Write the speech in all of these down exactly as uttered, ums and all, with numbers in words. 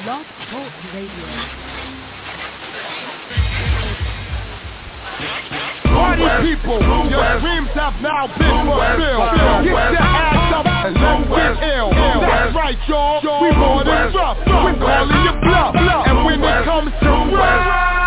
Blog Talk Radio. Party people, your dreams have now been fulfilled. Get your ass up and let's get ill. That's right, y'all. We more than rough. We're calling you bluff. And when it comes to rough,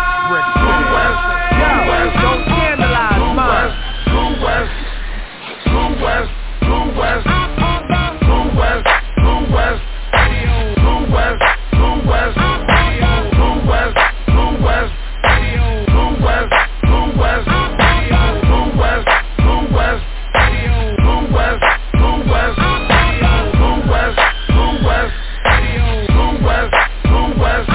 don't scandalize mine. True West, True West, True West, True West, True West, True West, True West, True West, True West, True West, True West, True West, True West, True West, True West, True West, True West, True West, True West.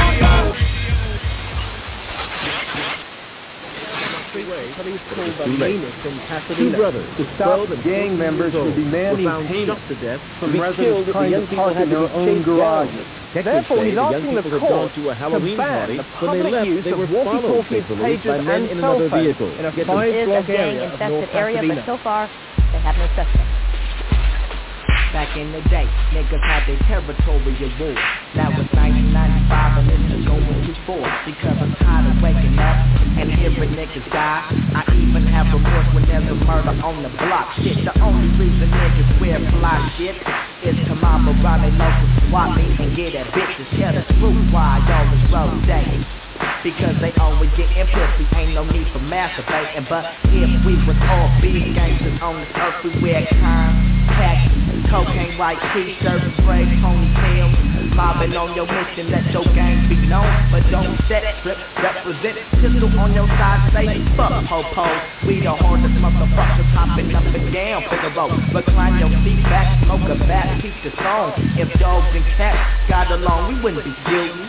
Police called the Venus in Pasadena. Two brothers, to stop gang members who demand these payments to death from residents trying to park in their own garages. Therefore, he's asking the court to ban the public use of walkie-talkies, pagers, and cell phones in a five-block area of North Pasadena. But so far, they have no suspects. Back in the day, niggas had their territory at war. Now it's nineteen ninety-five and this is going too far. Because I'm tired of waking up and hearing niggas die. I even have remorse when there's a murder on the block. Shit, the only reason niggas wear fly shit is to mob around they local swap meet and get at bitches. Tell the truth why y'all is road day. Because they always getting pussy, ain't no need for masturbating. But if we was all big gangsters on this earth, we wear contacts, cocaine white t-shirts, spray ponytails, mobbing on your mission, let your gang be known. But don't set, flip, represent, pistol on your side, say fuck ho-pos. We the hardest motherfuckers hopping up and down, Figaro. Recline your seat back, smoke a bat, keep the song. If dogs and cats got along, we wouldn't be guilty.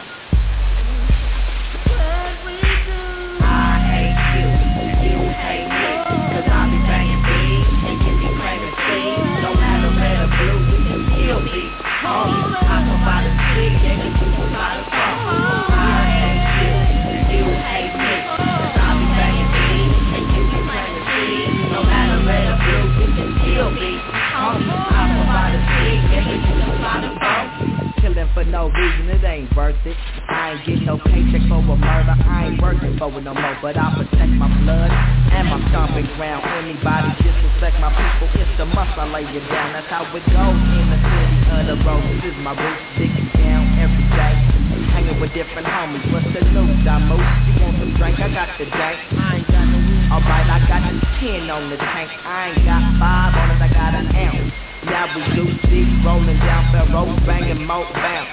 I hate you, you hate me, cause I be banging bees, and you be claiming speed. No matter red or blue, we can still be homies. I provide a stick, yeah, cause you provide a phone. I hate you, you hate me, cause I be banging bees, and you be claiming speed. No matter red or blue, we can still be homies. I provide a stick, yeah, cause you provide a phone. Killing for no reason, it ain't worth it. I ain't getting no paycheck for a murder, I ain't working for it no more. But I protect my blood and my stomping ground. Anybody disrespect my people, it's the must I lay you down. That's how it goes in the city of the road. This is my roots, digging down every day, hanging with different homies. What's the news? I move, you want some drink, I got the dank. I ain't got no weed. Alright, I got ten on the tank. I ain't got five on it, I got an ounce. Now we do deep, rolling down Pharaoh, banging mo bounce.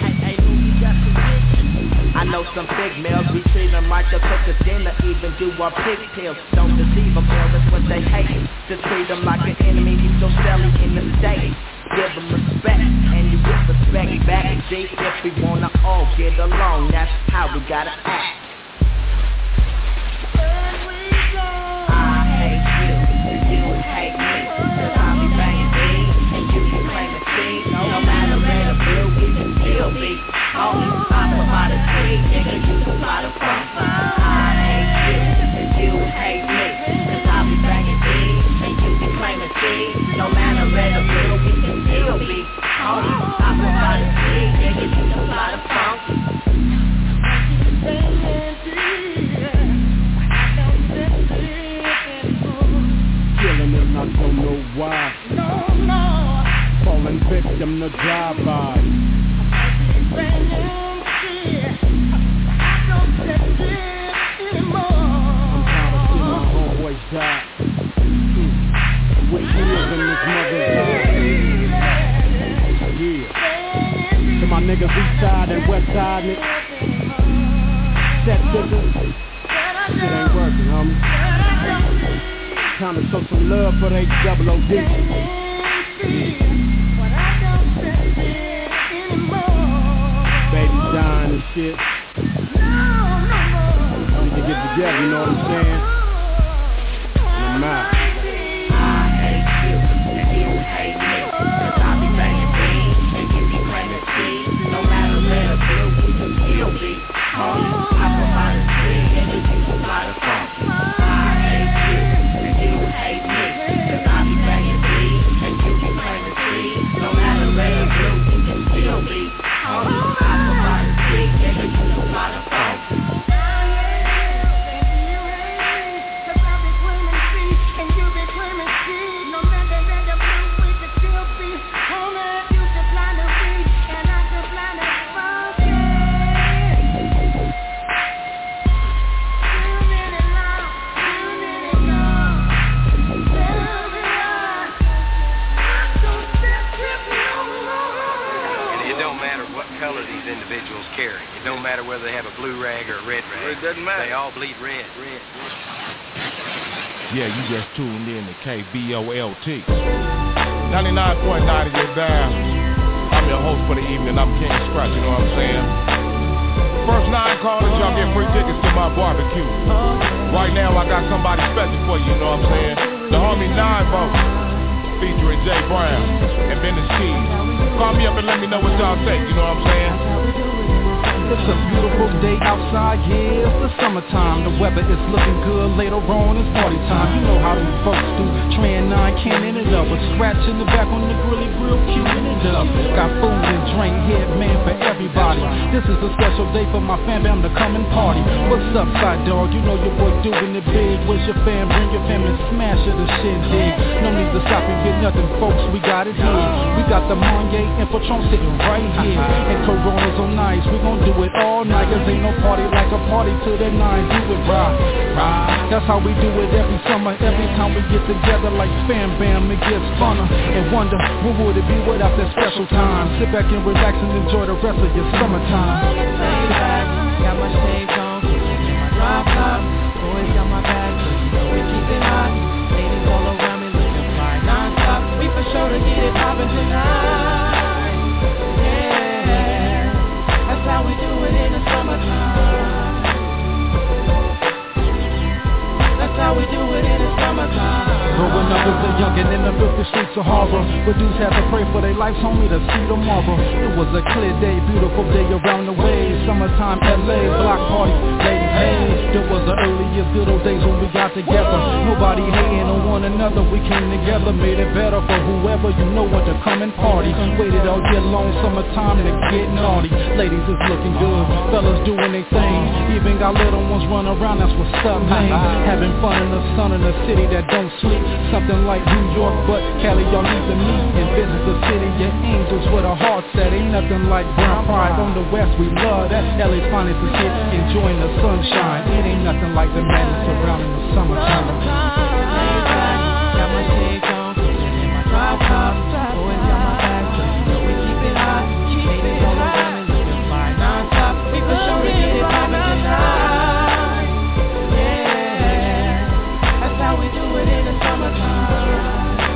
I know some big males, we treat them like the cook of dinner, even do our pigtails. Don't deceive them, hell, that's what they hate. Just treat them like an enemy, he's so selling in the state. Give them respect, and you get respect back. G, if we wanna all get along, that's how we gotta act. I hate you, you hate me, cause I be banging bees, and you be claiming speed. No matter red or blue, we can still be homies. I provide a street, nigga, you provide a front. I hate you, you hate me, cause I be banging bees, and you be claiming speed. No matter red or blue, we can still be homies. I provide a street, nigga, you provide a front. Killing and I don't know why. No, no. Falling victim to drive-by. I'm tired of seeing my homeboys die. Mm. With tears in this mother's eyes. Yeah. To my niggas east side and west side, nigga. Set scissors. Shit ain't working, homie. Time to show some love for they double O D. Babies dying and shit. Need to get together, you know what I'm saying? And I'm out. I hate you, and you hate me, cause I be banging bees, and you be claiming speed. No matter red or blue, we can still be homies. I provide a street, and you provide a phone. I hate you, and you hate me, cause I be banging bees, and you be claiming speed. No matter red or blue, we can still be homies. I provide a don't matter what color these individuals carry. It don't matter whether they have a blue rag or a red rag. It doesn't matter. They all bleed red. Red. Yeah, you just tuned in to K B O L T. ninety-nine point nine of your dial. I'm your host for the evening. I'm King Scratch, you know what I'm saying? First nine callers, y'all get free tickets to my barbecue. Right now, I got somebody special for you, you know what I'm saying? The homie Nine Votes, featuring Jay Brown and Bennett Cheese. Call me up and let me know what y'all think, you know what I'm saying? It's a beautiful day outside, yeah, it's the summertime. The weather is looking good, later on it's party time. You know how them folks do, Tran nine canning it up, a scratch in the back on the grilly grill, queuing it up. Got food and drink, head man for everybody. This is a special day for my fam bam to come and party. What's up, side dog? You know your boy doing it big. Where's your fam? Bring your fam and smash it, the shit dig. No need to stop and get nothing, folks, we got it here. We got the Monye and Patron sitting right here. And Coronas on ice, we gon' do it all night, cause ain't no party like a party till the nine. Do it right, right. That's how we do it every summer. Every time we get together like fam bam, it gets funner. And wonder, what would it be without that special time? Sit back and relax and enjoy the rest of your summertime. Lay back, got my shades on, in my drop top. Boys got my back, cause you know we keep it hot. Ladies all around me looking fly non-stop. We for sure to get it poppin' tonight. That's how we do it in the summertime. That's how we do it in the summertime. Growing up as a youngin' in the filthy streets of Harbor, but dudes had to pray for their lives, homie, to see tomorrow. It was a clear day, beautiful day around the way. Summertime L A, block party, ladies, hey. There was the earliest good old days when we got together. Nobody hating on one another, we came together, made it better for whoever you know want to come and party. Waited all year long, summertime to get naughty. Ladies is looking good, fellas doing their thing. Even got little ones run around, that's what's up, man. Having fun in the sun in a city that don't sleep. Something like New York, but Cali, y'all need to meet and visit the city. Your angels with a heart set. Ain't nothing like brown pride on the west. We love that. L A's finest is here, enjoying the sunshine. It ain't nothing like the madness around in the summertime. Lay back, got my shades on, in my drop top. Boys got my back, cause you know we keep it hot. Ladies all around me looking fly non-stop. We for sure to get it poppin' tonight. Yeah, that's how we do it in the summertime.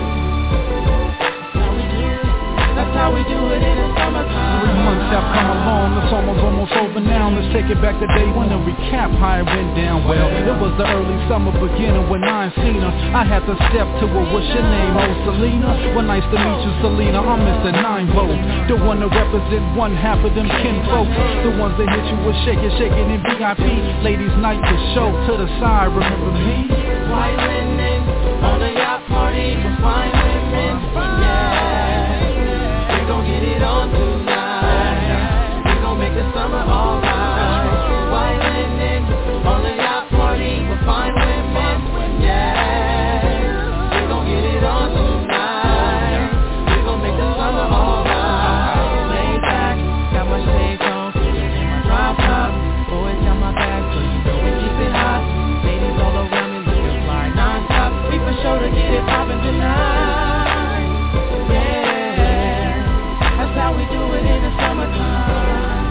That's how we do it in the summertime. Three months have come along, the summer's almost over now. Let's take it back to day one and recap how it went down. Well, it was the early summer beginning when I ain't seen her. I had to step to her, what's your name? Oh, Selena? Well, nice to meet you, Selena. I'm Mister Nine Vote, the one to represent one half of them kin folks. The ones that hit you with shaking, shaking in V I P. Ladies night to show to the side, remember me? White linen on a yacht party with fine women, yeah. We gon' get it on tonight. We gon' make the summer alright. White linen on a yacht party with fine women, yeah. We gon' get it on tonight. We gon' make the summer alright. Lay back, got my shades on, in my drop top. Boys got my back, so you know we keep it hot. Ladies all around me looking fly non-stop. We for sure to get it poppin' tonight. Yeah, that's how we do it in the summertime.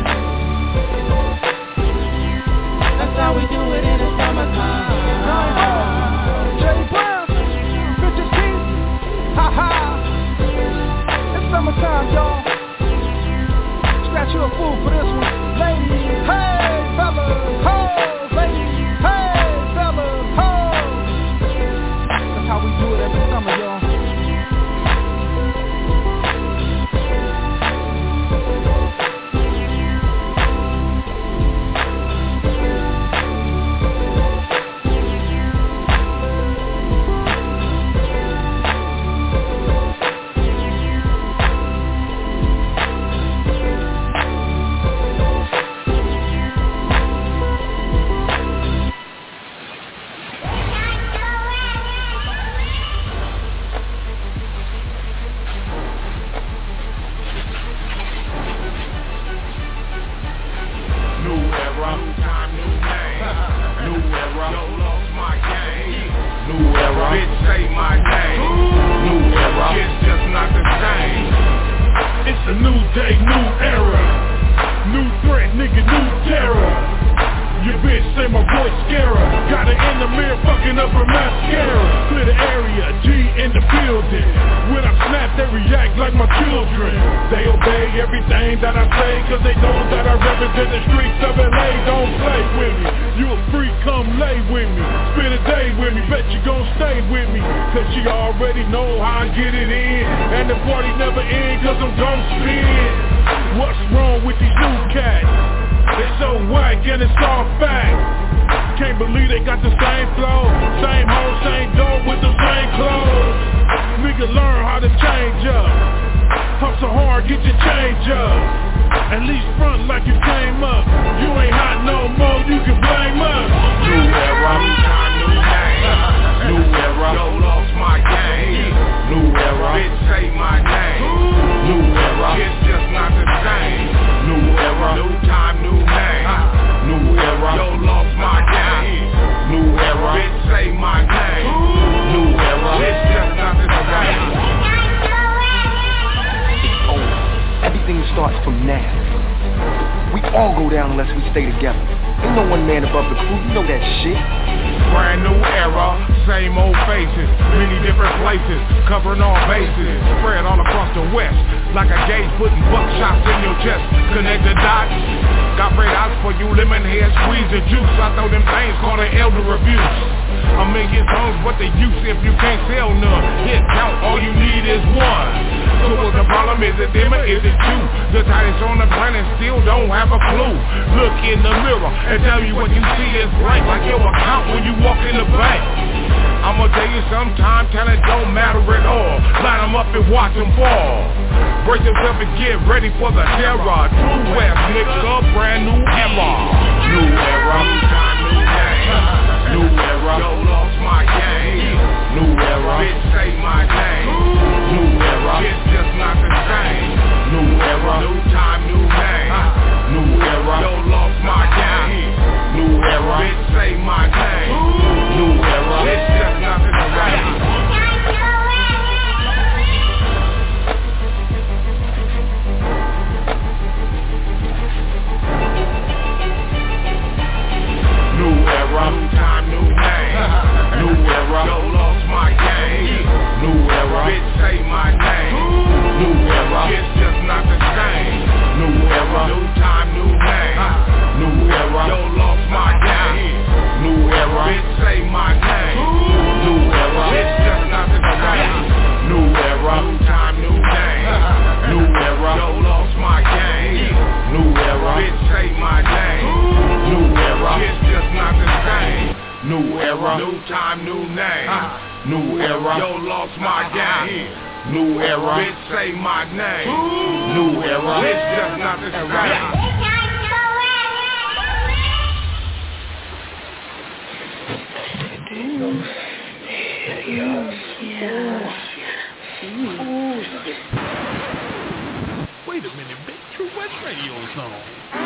That's how we do it in the summertime. Jay Brown, Richard Keith, ha ha. It's summertime, y'all. Scratch you a fool for this one. Ladies, hey, fellas, ho. Ladies, hey, fellas, ho. That's how we do it every summer, y'all. Bitch, say my name. New era. It's just not the same. It's a new day, new era. New threat, nigga, new terror. Your bitch say my voice scare her. Got her in the mirror fucking up her mascara. Clear the area, G in the building. When I snap, they react like my children. They obey everything that I say, cause they know that I represent the streets of L A. Don't play with me. You a freak, come lay with me. Spend a day with me, bet you gon' stay with me. Cause she already know how I get it in. And the party never end, cause I'm gon' spin. What's wrong with these new cats? It's so whack and it's all fact. Can't believe they got the same flow, same hole, same door with the same clothes. Nigga learn how to change up. Hustle hard, get your change up. At least front like you came up. You ain't hot no more, you can blame us. New era, new name. New era, yo lost my game. New era, bitch say my name. New era, it's just not the same. New era, new time, new name. New era, yo lost my game. New era, bitch say my name. New era, it's just not the same. Oh, everything starts from now. We all go down unless we stay together. Ain't no one man above the crew, you know that shit. Brand new era, same old faces, many different places, covering all bases, spread all across the west, like a gauge putting buckshots in your chest, connect the dots, got red eyes for you, lemon head, squeeze the juice, I throw them things called an elder abuse. A million songs, what the use if you can't sell none? Hit count, all you need is one. So what the problem is, it them or is it you? The tightest on the planet still don't have a clue. Look in the mirror and tell me what you see is bright, like your account when you walk in the bank. I'ma tell you sometime, talent don't matter at all. Line them up and watch them fall. Brace yourself and get ready for the terror. True West, nigga, brand new era. New era, new time, new game. New era, yo lost my game. New era, bitch say my name. New era, it's just not the same. New era, new time, new name. New era, yo lost my game. New era, bitch say my name. New era, it's just not the same. New era, new time, new name. New era, yo lost my game. New era, bitch say my name. New era, it's just not the same. New era, new time, new name. New era, yo lost my game. New era, bitch say my name. New era, it's just not the same. New era, new time, new name. New era, yo lost my game. New era, bitch say my name. New era, it's just not the same. New era, new time, new name. New era, yo lost my game. New era, bitch say my name. New era, it's just not the same. Wait a minute, big True West Radio song.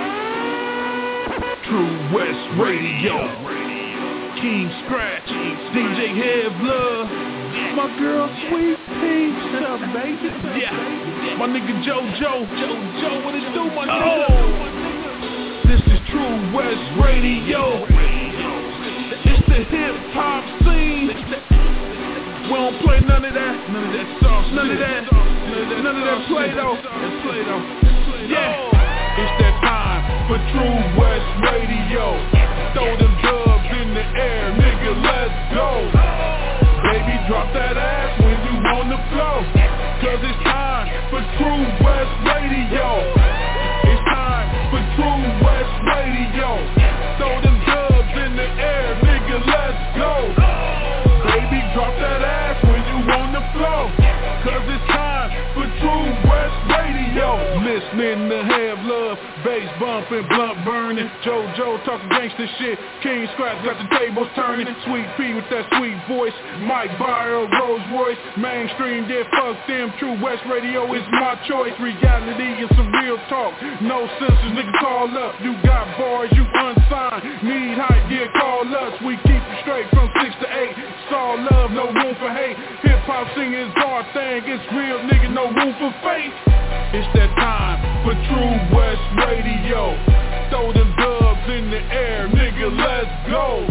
True West Radio. King Scratch, D J Hev Love, my girl Sweet Pea, what's up, baby? Yeah, my nigga JoJo, JoJo, what it do, my nigga? Oh. This is True West Radio. It's the hip hop scene. We don't play none of that, none of that sauce, none of that, none of that Play-Doh, Play-Doh. Yeah, it's that time for True West Radio. Throw them dubs in the air, nigga, let's go. Baby, drop that ass when you on the floor. Cause it's time for True West Radio. It's time for True West Radio. Throw them dubs in the air, nigga, let's go. Baby, drop that ass when you on the floor. Cause it's time for True West Radio. Listening to Have Love, bass bumping, blunt burning. JoJo talking gangsta shit. King Scratch got the tables turning. Sweet P with that sweet voice. Mike Byer, Rolls Royce. Mainstream dead, fuck them. True West Radio is my choice. Reality and some real talk. No censors, nigga, call up. You got bars, you unsigned. Need hype, yeah, call us. We keep it straight from six to eight. It's all love, no room for hate. Hip hop singing is our thing. It's real, nigga, no room for fake. It's that time for True West Radio. Throw them dubs in the air, nigga, let's go.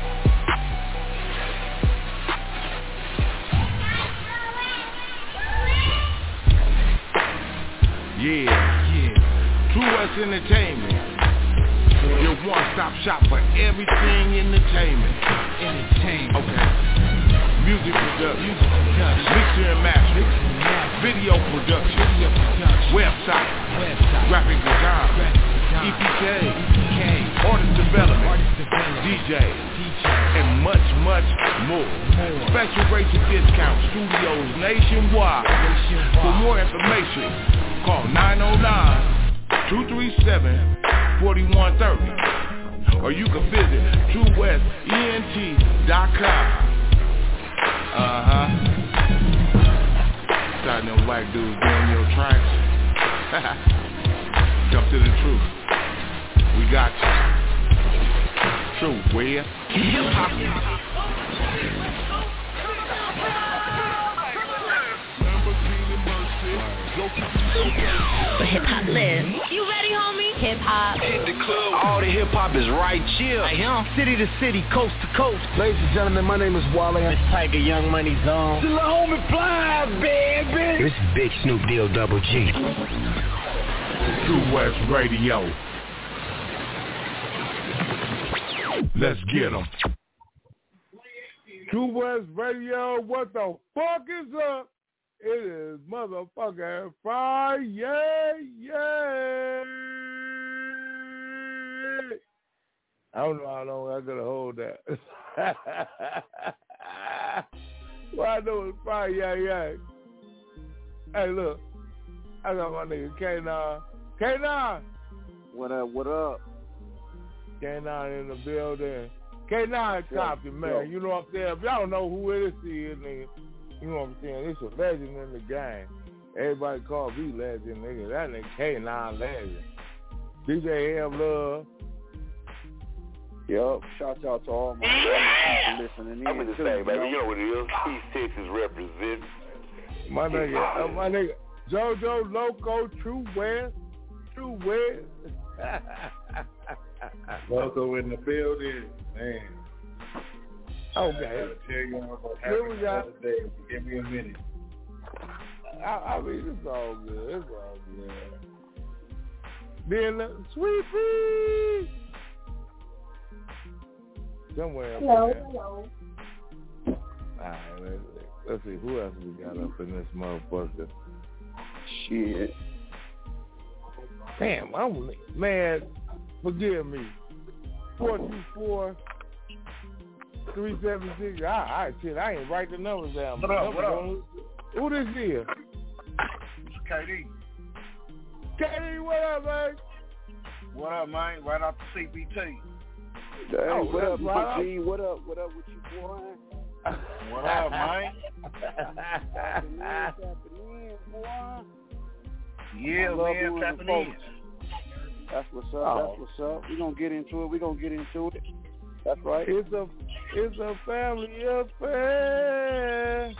Yeah, yeah. True West Entertainment. Your one-stop shop for everything entertainment. Entertainment. Okay. Music production, mixer and master, video production, website, graphic design, E P K, artist development, D J, and much, much more. Special rates and discounts, studios nationwide. For more information, call nine oh nine, two three seven, four one three zero. Or you can visit true west E N T dot com. Uh-huh. Starting them white dudes doing your tracks. Come to the truth. We got you. True, where? Where hip hop lives. You ready, homie? Hip hop. Hit the club. All the hip hop is right chill. I am. City to city, coast to coast. Ladies and gentlemen, my name is Wale. It's Tiger, Young Money Zone. Still a homie fly, baby. This is Big Snoop Deal Double G. True West Radio. Let's get 'em. True West Radio, what the fuck is up? It is motherfucking Friday, yeah. I don't know how long I gotta hold that. Well, I know it's Friday, yeah, yeah. Hey, look, I got my nigga K nine. K nine! What up, what up? K nine in the building. K nine copy, man. You know what I'm saying? If y'all don't know who it is, nigga. You know what I'm saying? It's a legend in the game. Everybody call me legend, nigga. That nigga K nine legend. D J Ham Love. Yup. Shout out to all my yeah. people listening in. I'm in the same, baby. You know what it is. East Texas represent. My nigga, uh, my nigga, JoJo Loco, True West, True West. Loco in the building, man. Okay. I'll tell you what Here we happened got. the other day. Give me a minute. I, I mean, it's all good. It's all good. Being a sweet pea. Somewhere up Hello, there. hello. All right, let's, let's see. Who else we got up in this motherfucker? Shit. Damn, I'm, man, forgive me. four two four three seven six. All right, shit, I ain't write the numbers down. What up, what up? Who this is? It's K D. K D, what up, man? What up, man? Right off the C B T. Hey, Oh, what up, right my G? What up, what up with you, boy? What up, man? Yeah, man, tapping in. That's what's up, Oh. that's what's up. We gonna get into it, we gonna get into it. That's right. It's a, it's a family affair.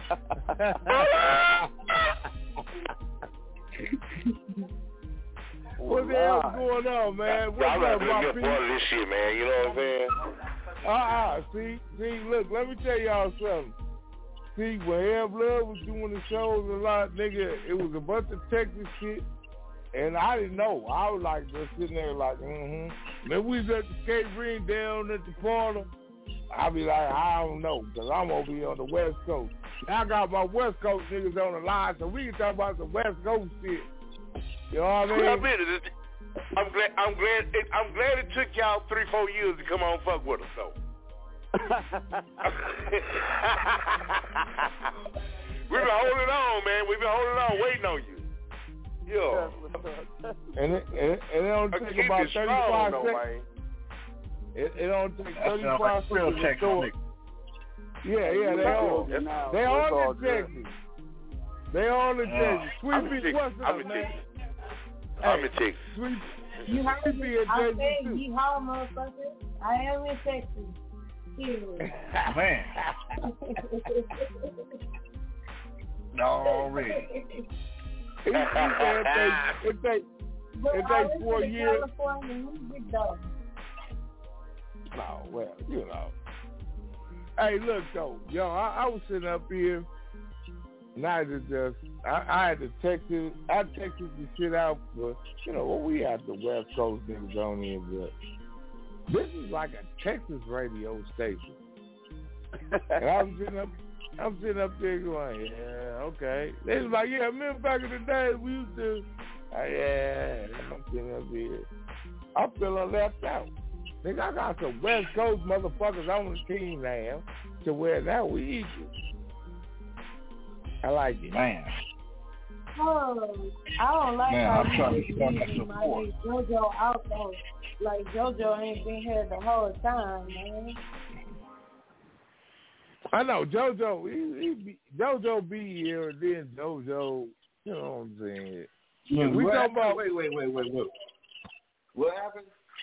What the hell's going on, man? What's I'm up, not my really people? part of this shit, man. You know what I'm saying? Uh-uh, see, see, look, let me tell y'all something. See, when Have Love was doing the shows a lot, nigga, it was a bunch of Texas shit, and I didn't know. I was like, just sitting there like, mm-hmm. Then we was at the skate ring down at the parlor. I be like, I don't know, because I'm going to be on the West Coast. Now I got my West Coast niggas on the line, so we can talk about some West Coast shit. You know what I mean? Well, I mean it. I'm glad. I'm glad. It, I'm glad it took y'all three, four years to come on and fuck with us, though. We've been holding on, man. We've been holding on, waiting on you. Yeah. And it, and it, and it don't I take keep about it strong, thirty-five though, seconds. man. It, it don't take That sounds thirty-five like real seconds to Texas throw it. nigga. Yeah, yeah, they on. Now, They so it's all on the good. Texas. They on the Uh, Texas. I'm Sweet in Pea, what's Texas. I'm up, in man? Texas. I'm in Hey, Texas. Sweet You heard Sweet me? Pea in I Texas said too. yeehaw, motherfucker. I am in Texas. Period. Man, already. He, he said if they, if But they, if I they listen four to years. California music, though. Oh, well, you know. Hey, look, though. Yo, I, I was sitting up here, and I just, just I, I had to text it. I texted the shit out for, you know, what we had the West Coast niggas on here, but this is like a Texas radio station. And I'm sitting up, I'm sitting up there going, yeah, okay. They was like, yeah, remember back in the day we used to, uh, yeah, I'm sitting up here. I'm feeling left out. Nigga, I got some West Coast motherfuckers on the team now to where now we equal. I like it. Man. Oh, I don't like Man, how I'm trying you to start my leaving my support. nigga JoJo out though. Like JoJo ain't been here the whole time, man. I know JoJo. He, he be, JoJo be here, and then JoJo. You know what I'm saying? Yeah, we what talking about. Wait, wait, wait, wait, wait. What happened?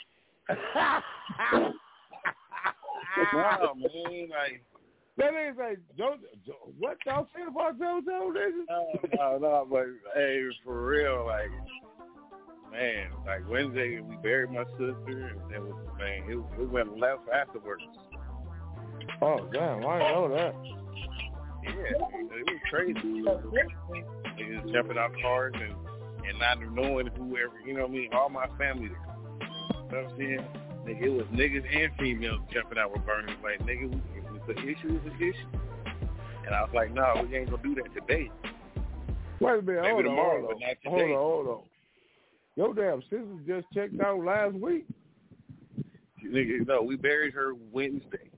Wow, man, like that ain't like JoJo. Jo, what y'all saying about JoJo, nigga? no, no, no, but hey, for real, like, man, like Wednesday we buried my sister, and it was man, it, we went left afterwards. Oh damn, I didn't know that. Yeah, it was crazy. Niggas jumping out cars and and not knowing whoever, you know what I mean, all my family there. You know what I'm saying? Nigga, it was niggas and females jumping out with burners. Like, nigga, if the issue is an issue. And I was like, no, we ain't gonna do that today. Wait a minute, Maybe hold on, tomorrow, hold but on, not hold today. on, hold on. Your damn sister just checked out last week. Nigga, no, we buried her Wednesday.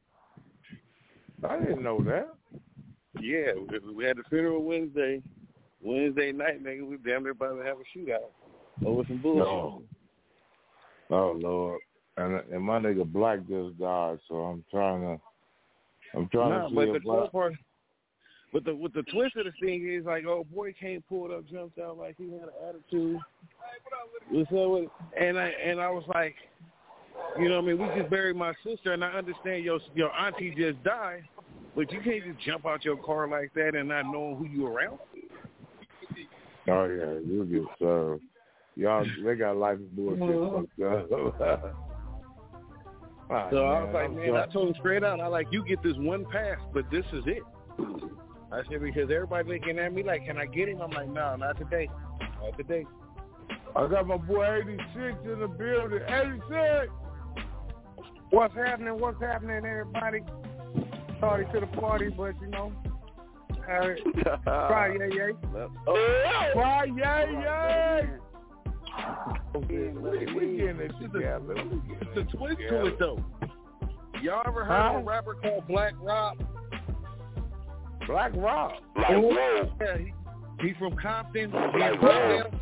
I didn't know that. Yeah, we, we had the funeral Wednesday. Wednesday night, nigga, we damn near about to have a shootout over some bullshit. No. Oh Lord, and and my nigga Black just died, so I'm trying to, I'm trying nah, to see but if the Black. cool part, but the with the twist of the thing is like, oh boy, came pulled up, jumped out like he had an attitude. What's up with it? And I and I was like, you know what I mean? We just buried my sister, and I understand your your auntie just died, but you can't just jump out your car like that and not know who you around. Oh yeah, you get served. Y'all, they got life of bullshit. Uh-huh. Right, So I man, was like, I'm man, sorry. I told him straight out, I like, you get this one pass, but this is it. I said, because everybody looking at me like, can I get him? I'm like, no, not today. Not today. I got my boy eighty-six in the building. eighty-six! What's happening? What's happening, everybody? Sorry to the party, but you know, uh, Friday, yay. Friday, yay! Okay, we, we getting it together. It's a twist to it, though. Y'all ever heard Huh? of a rapper called Black Rob? Black Rob? Black Rob. Yeah, he, he from Compton. He in Black Rob.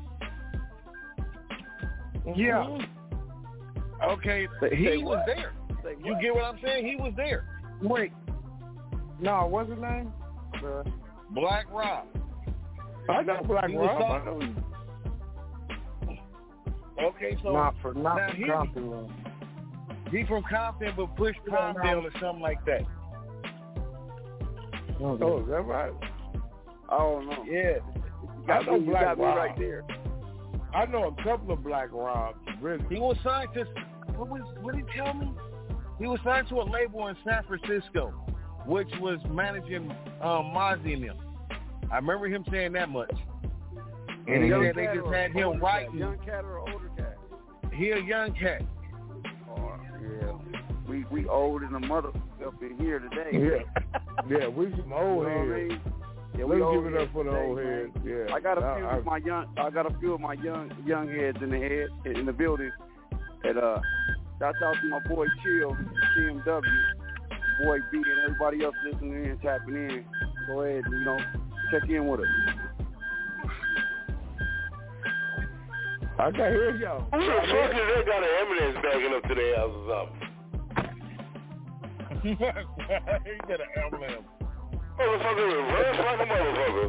Compton. Yeah. Okay, he was there. You get what I'm saying? He was there. Wait. No, what's his name? Uh, Black Rob. I know Black He was Rob. I talk- know him. Okay, so not for not now for he, Compton. he from Compton, but pushed Palmdale or something like that. Oh, is that right? I don't know. Yeah. You got I know me, you Black got me Rob. right there. I know a couple of Black Robs, really. He was signed to, what was, what did he tell me? He was signed to a label in San Francisco, which was managing um, Mozzie and them. I remember him saying that much. And he Mhm. said they just had him writing. Young cat or older cat? He a young cat. Oh, yeah. We we old in the mother up in here today. Yeah. Yeah, we some old You know what I heads. mean? Yeah, Let's we give old it up for the today, old man. heads. Yeah. I got a I- few I- of my young I got a few of my young young heads in the head in the building. And uh shouts out to my boy Chill, C M W, boy B, and everybody else listening in, tapping in. Go ahead and, you know, check in with us. I can hear y'all. Who the fuck is they got an ambulance backing up to their house or something? He got an ambulance. Motherfucker was rushed like a motherfucker.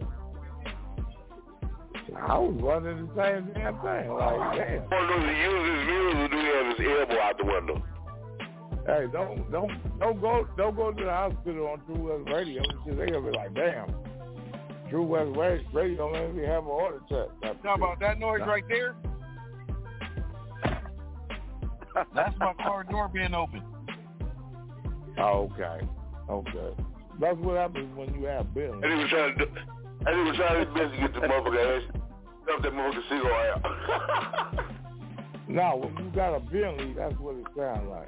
I was wondering the same damn thing. Like, damn. One of those use his mirrors or do he have his elbow out the window? Hey, don't don't don't go don't go to the hospital on True West Radio because they gonna be like, damn. True West Radio made me have a heart attack. How about that noise right there? That's my car door being open. Oh, okay. Okay. That's what happens when you have bills. And he was trying to do, and he was trying his best to get the motherfucker ass. Stuff that motherfucker cigar out. No, when you got a Bentley, that's what it sounds like.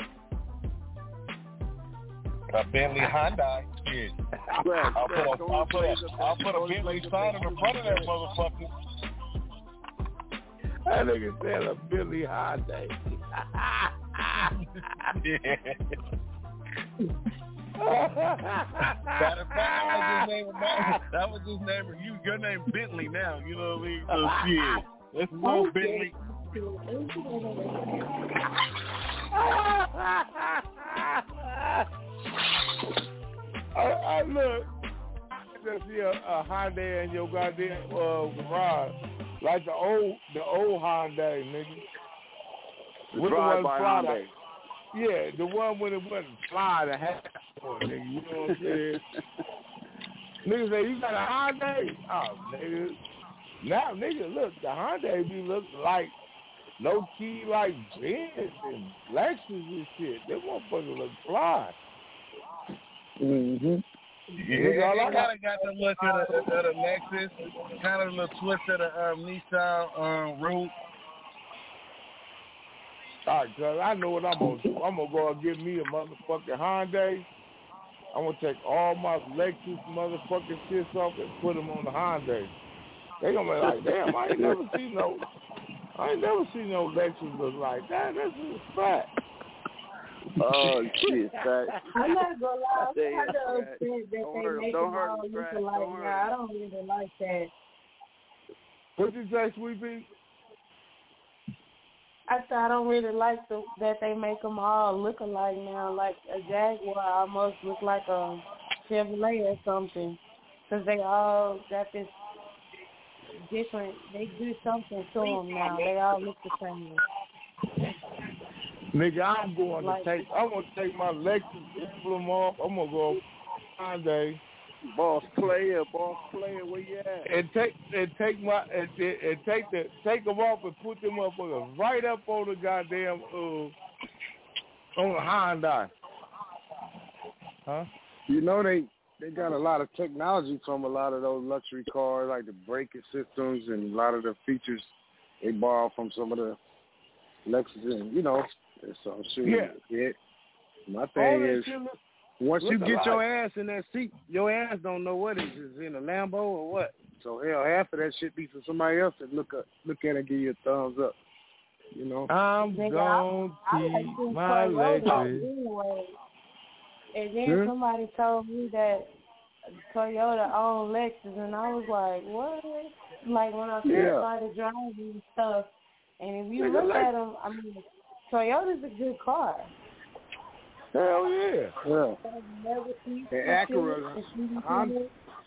A Bentley Hyundai. Shit. Right, I'll put a, I'll put a, I'll put a Bentley sign in the front of that motherfucker. That nigga said a Bentley Hyundai. Yeah. Matter of fact, that was his name. That was his name. You, your name Bentley now. You know what I mean? So shit. Let's go Bentley. I, I look. I just see a, a Hyundai in your goddamn uh, garage, like the old, the old Hyundai, nigga. The drive-by Hyundai. Yeah, the one when it wasn't fly to have for, nigga. You know what I'm saying? Nigga say, you got a Hyundai? Oh, nigga. Now, nigga, look, the Hyundai be look like low-key like Benz and Lexus and shit. They motherfuckers look fly. Mm-hmm. Yeah, Nigga, they I kind of got the look of the, of the Lexus, kind of a little twist of the um, Nissan um, Rogue. All right, cuz I know what I'm going to do. I'm going to go and get me a motherfucking Hyundai. I'm going to take all my Lexus motherfucking shits off and put them on the Hyundai. They going to be like, damn, I ain't never seen no, I ain't never seen no Lexus look like that. That's just fat. Oh, shit, fat. I'm not going to lie. They I'm kind of fat. upset that Don't they hurt- make don't them hurt all them, look Fat. alike Don't hurt now. I don't really like that. What you say, Sweet Pea? I said I don't really like the, that they make them all look alike now. Like a Jaguar almost look like a Chevrolet or something. Because they all got this different, they do something to them now. They all look the same. Nigga, I'm going Like- to take, I'm going to take my Lexus emblem off. I'm going to go Hyundai. Boss player, boss player, where you at? And take and take my and, and take the take them off and put them up right up on the goddamn uh on the Hyundai. Huh? You know they they got a lot of technology from a lot of those luxury cars, like the braking systems and a lot of the features they borrow from some of the Lexus, and you know, so I'm sure. Yeah. It, my thing is. Look, Once you Look get your alike. ass in that seat, your ass don't know what it is. Is it in a Lambo or what? So hell, half of that shit be for somebody else to look up, look at it and give you a thumbs up. You know. I'm Nigga, gonna I, I like keep this my Toyota Lexus. anyway. And then Hmm? somebody told me that Toyota owned Lexus, and I was like, what? Like when I first Yeah. started driving and stuff. And if you Nigga, look like- at them, I mean, Toyota's a good car. Hell yeah. Yeah. Never see And Acura, Honda,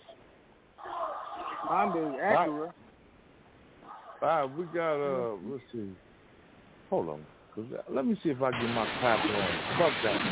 Honda is Acura. All right, we got uh, let's see. Hold on, cause let me see if I get my clap on. Fuck that.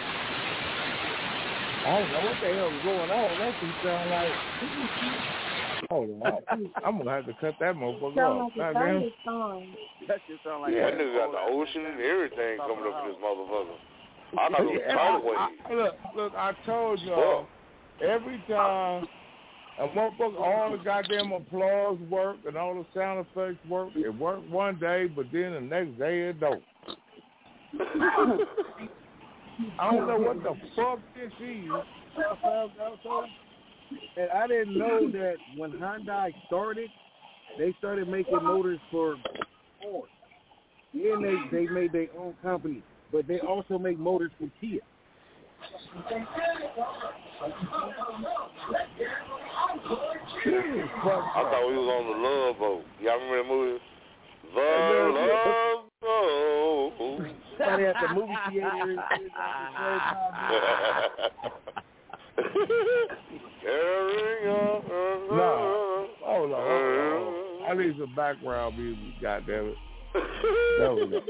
I don't know what the hell is going on. That shit sound like. Hold on, I'm gonna have to cut that motherfucker Sound off. like a Goddamn. thunderstorm. That shit sound like Yeah. That nigga got the ocean and everything coming up in this motherfucker. I thought it was Yeah, tidal I- wave. I- Look, look, I told y'all, every time a motherfucker, all the goddamn applause work and all the sound effects work, it worked one day, but then the next day it don't. I don't know what the fuck this is. And I didn't know that when Hyundai started, they started making motors for Ford. Then they, they made their own company, but they also make motors for Kia. I thought we was on the Love Boat. Y'all remember that movie? The love goes. Somebody at the movie theater. Carrying on. No. Hold on, hold on, hold on. I need some background music, goddammit. There we go.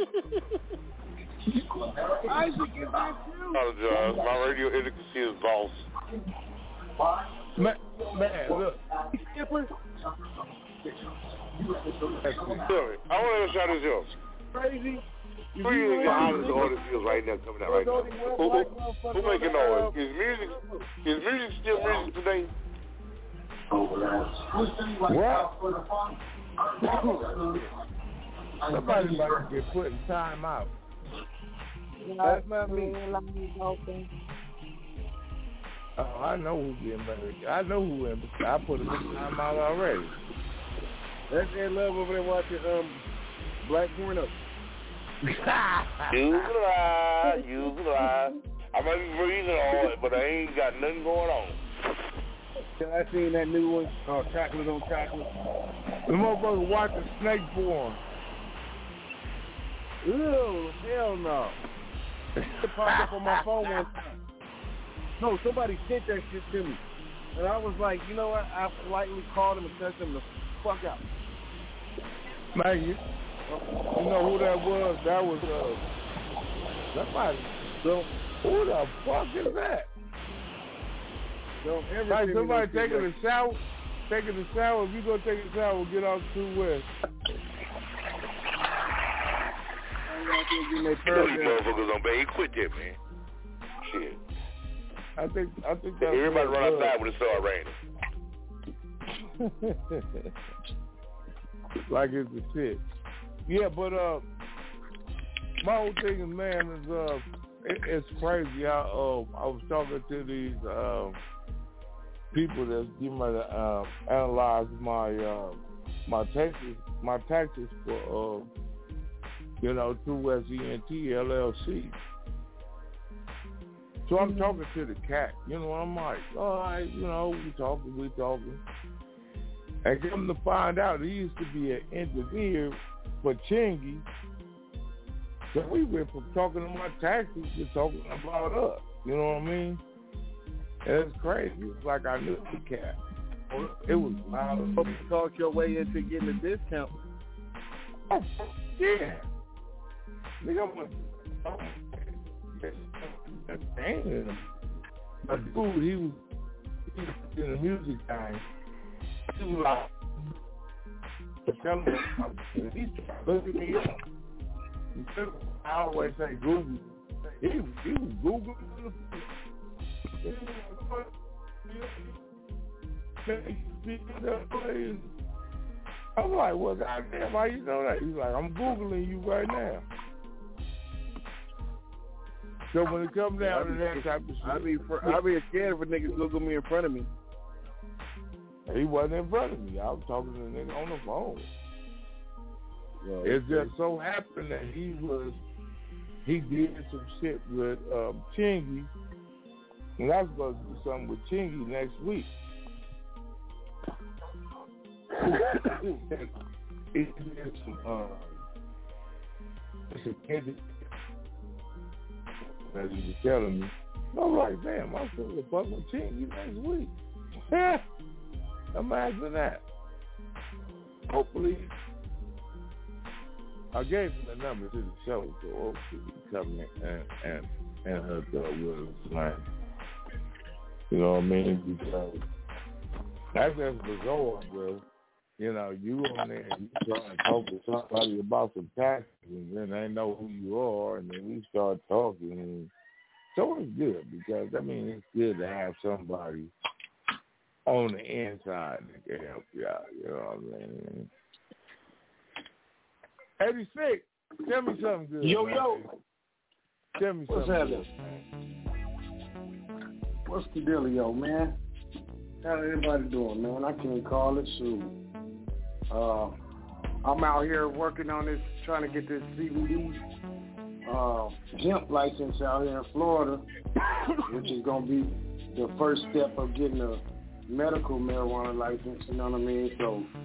Isaac, get back to Apologize. My radio inadequacy is boss. Man, man, look. Sorry, I want to shout this out. Crazy. Who do you think the hottest artist is right now coming out right now? Who, who, who making noise? Is music, is music still music today? What? Somebody's about to get put in time out. That's not me. Oh, I know who's getting married. I know who in. I put him in time out already. That's that love over there watching um black porno. You lie, you lie. I might be breathing on it, but I ain't got nothing going on. I seen that new one, uh, chocolate on chocolate. The motherfucker watching snake porn. Ew, hell no. It popped up on my phone one time. No, somebody sent that shit to me. And I was like, you know what? I politely called him and sent him the fuck out. Man, you, you know who that was? That was, uh, somebody. So, who the fuck is that? Don't ever like somebody taking a shower, taking a shower. If you go take a shower, get off too wet. You motherfuckers on bed. He quit that, man. Shit. I think, I think that's everybody run outside when it started raining. Like it's the shit. Yeah, but uh, my whole thing is, man, is uh, it, it's crazy how uh, I was talking to these uh, people that's getting ready to uh, analyze my uh, my taxes, my taxes for uh, you know, True West E N T L L C. So I'm talking to the cat, you know, I'm like, all right, you know, we talking, we talking. And come to find out, he used to be an engineer for Chingy. So we went from talking about taxes to talking about us, you know what I mean? And it's crazy. It's like I knew the cat. It was loud. Hope you talk your way into getting a discount. Oh, yeah. Nigga, I'm like, damn. My dude, he was, he was in the music time. He was like, tell him, he's looking me up. I always say Google. He, he was Googling. I'm like, well, goddamn, how you know that? He's like, I'm Googling you right now. So when it comes down to that type of shit, I be, I be scared if a nigga Google me in front of me. He wasn't in front of me. I was talking to the nigga on the phone. Well, it just so happened that he was, he did some shit with um, Chingy, and I was supposed to do something with Chingy next week. He did some, uh, some candy, as he was telling me. I'm like, damn, I'm supposed to fuck with Chingy next week. Imagine that. Hopefully, I gave him the number to the show, so hopefully he come in and and and hook up with us tonight. You know what I mean? Because that's just bizarre, bro. You know, you on there, you trying to talk to somebody about some taxes, and then they know who you are, and then we start talking. And so it's good because I mean it's good to have somebody on the inside that can help you out, you know what I mean? eighty-six, tell me something good. Yo, man. yo. Tell me What's something happening? good. What's the dealio, man? How everybody doing, man? I can't call it soon. Uh, I'm out here working on this, trying to get this C B D uh, hemp license out here in Florida, which is going to be the first step of getting a medical marijuana license, you know what I mean? So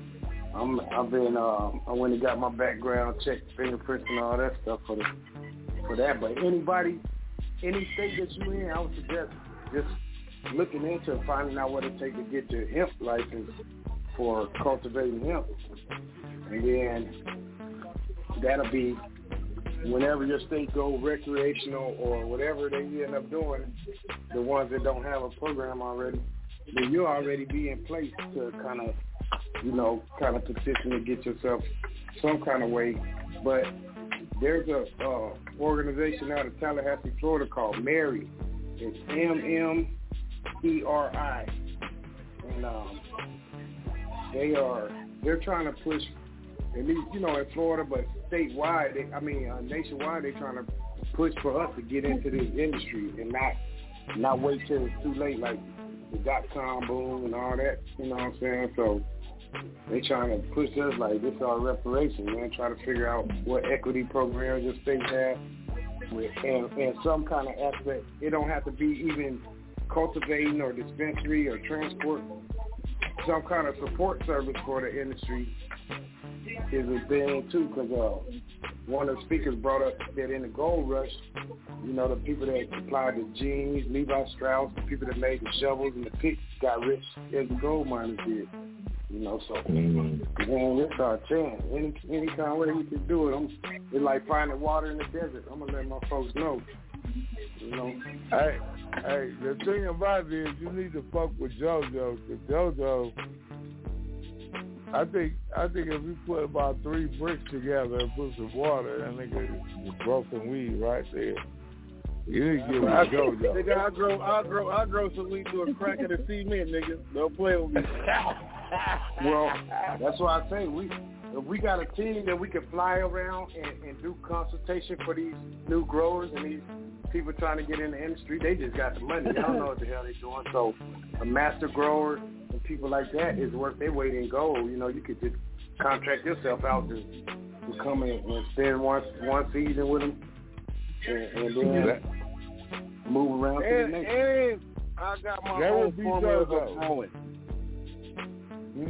I'm, I've been, uh, I went and got my background checked, fingerprints and all that stuff for the, for that. But anybody, any state that you in, I would suggest just looking into it, finding out what it takes to get your hemp license for cultivating hemp. And then that'll be whenever your state go recreational or whatever they end up doing, the ones that don't have a program already, then you'll already be in place to kind of, you know, kind of petition to get yourself some kind of way. But there's a uh, organization out of Tallahassee, Florida called MARI. It's M M E R I. And um, they are, they're trying to push, at least, you know, in Florida, but statewide, they, I mean, uh, nationwide, they're trying to push for us to get into this industry and not not wait till it's too late, like the dot-com boom and all that, you know what I'm saying? So they trying to push us like this is our reparation, man, try to figure out what equity programs your state have with, and, and some kind of aspect. It don't have to be even cultivating or dispensary or transport. Some kind of support service for the industry is a thing too, because uh, one of the speakers brought up that in the gold rush, you know, the people that supplied the jeans, Levi Strauss, the people that made the shovels and the picks got rich as the gold miners did. You know, so mm-hmm. man, it's our chance. Any any kind of way we can do it. I'm, it's like finding water in the desert. I'm gonna let my folks know. You know. Hey, hey, the thing about it is you need to fuck with JoJo, because JoJo, I think I think if we put about three bricks together and put some water, that nigga is broken weed right there. You need to give me JoJo. Nigga, I grow, I grow, I grow some weed to a crack in the cement, nigga. Don't play with me. Well, that's why I say we, if we got a team that we can fly around and, and do consultation for these new growers and these people trying to get in the industry, they just got the money. They don't know what the hell they're doing. So a master grower and people like that is worth their weight in gold. You know, you could just contract yourself out to, to come in and spend one one season with them and, and then yeah. move around and, to the next. And I got my that own formula of growing. Hmm?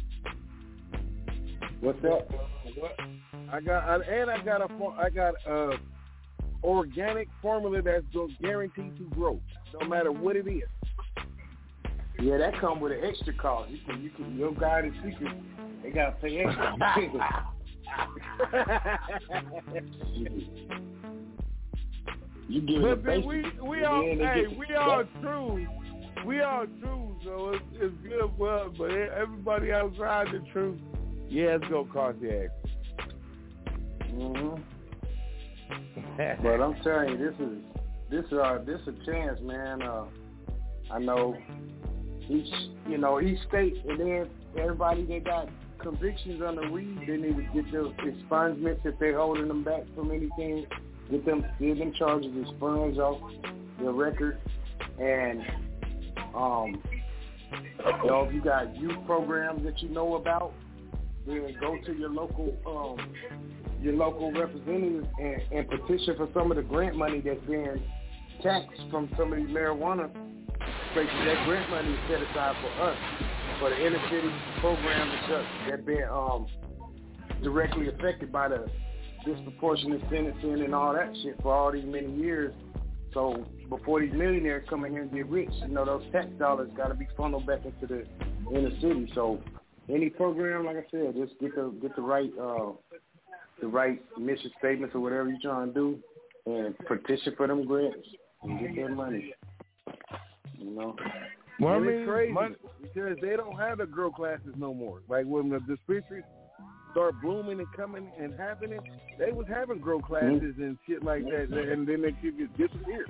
What's that? What? I got I, and I got a I got a organic formula that's guaranteed to grow, no matter what it is. Yeah, that come with an extra cost. You can, you can, your guy is secret. They gotta pay extra. you give but basic, we we all hey we all true. We all true, so it's, it's good for us. But everybody outside the truth, yeah, it's gonna cost you extra. Mhm. But I'm telling you, this is this uh this is a chance, man. Uh, I know each you know each state, and then everybody that got convictions on the weed, they need to get their expungements if they're holding them back from anything. Get them, get them charges expunged off their record, and um, you know, if you got youth programs that you know about, then go to your local um. your local representatives and, and petition for some of the grant money that's being taxed from some of these marijuana places. That grant money is set aside for us, for the inner city programs that that been um, directly affected by the disproportionate sentencing and all that shit for all these many years. So before these millionaires come in here and get rich, you know, those tax dollars got to be funneled back into the inner city. So any program, like I said, just get the get the right uh, the right mission statements or whatever you're trying to do, and petition for them grants and get their money. You know. Well, I mean, it's crazy money, because they don't have the grow classes no more. Like when the dispensaries start blooming and coming and happening, they was having grow classes mm-hmm. and shit like that, and then they could just disappear.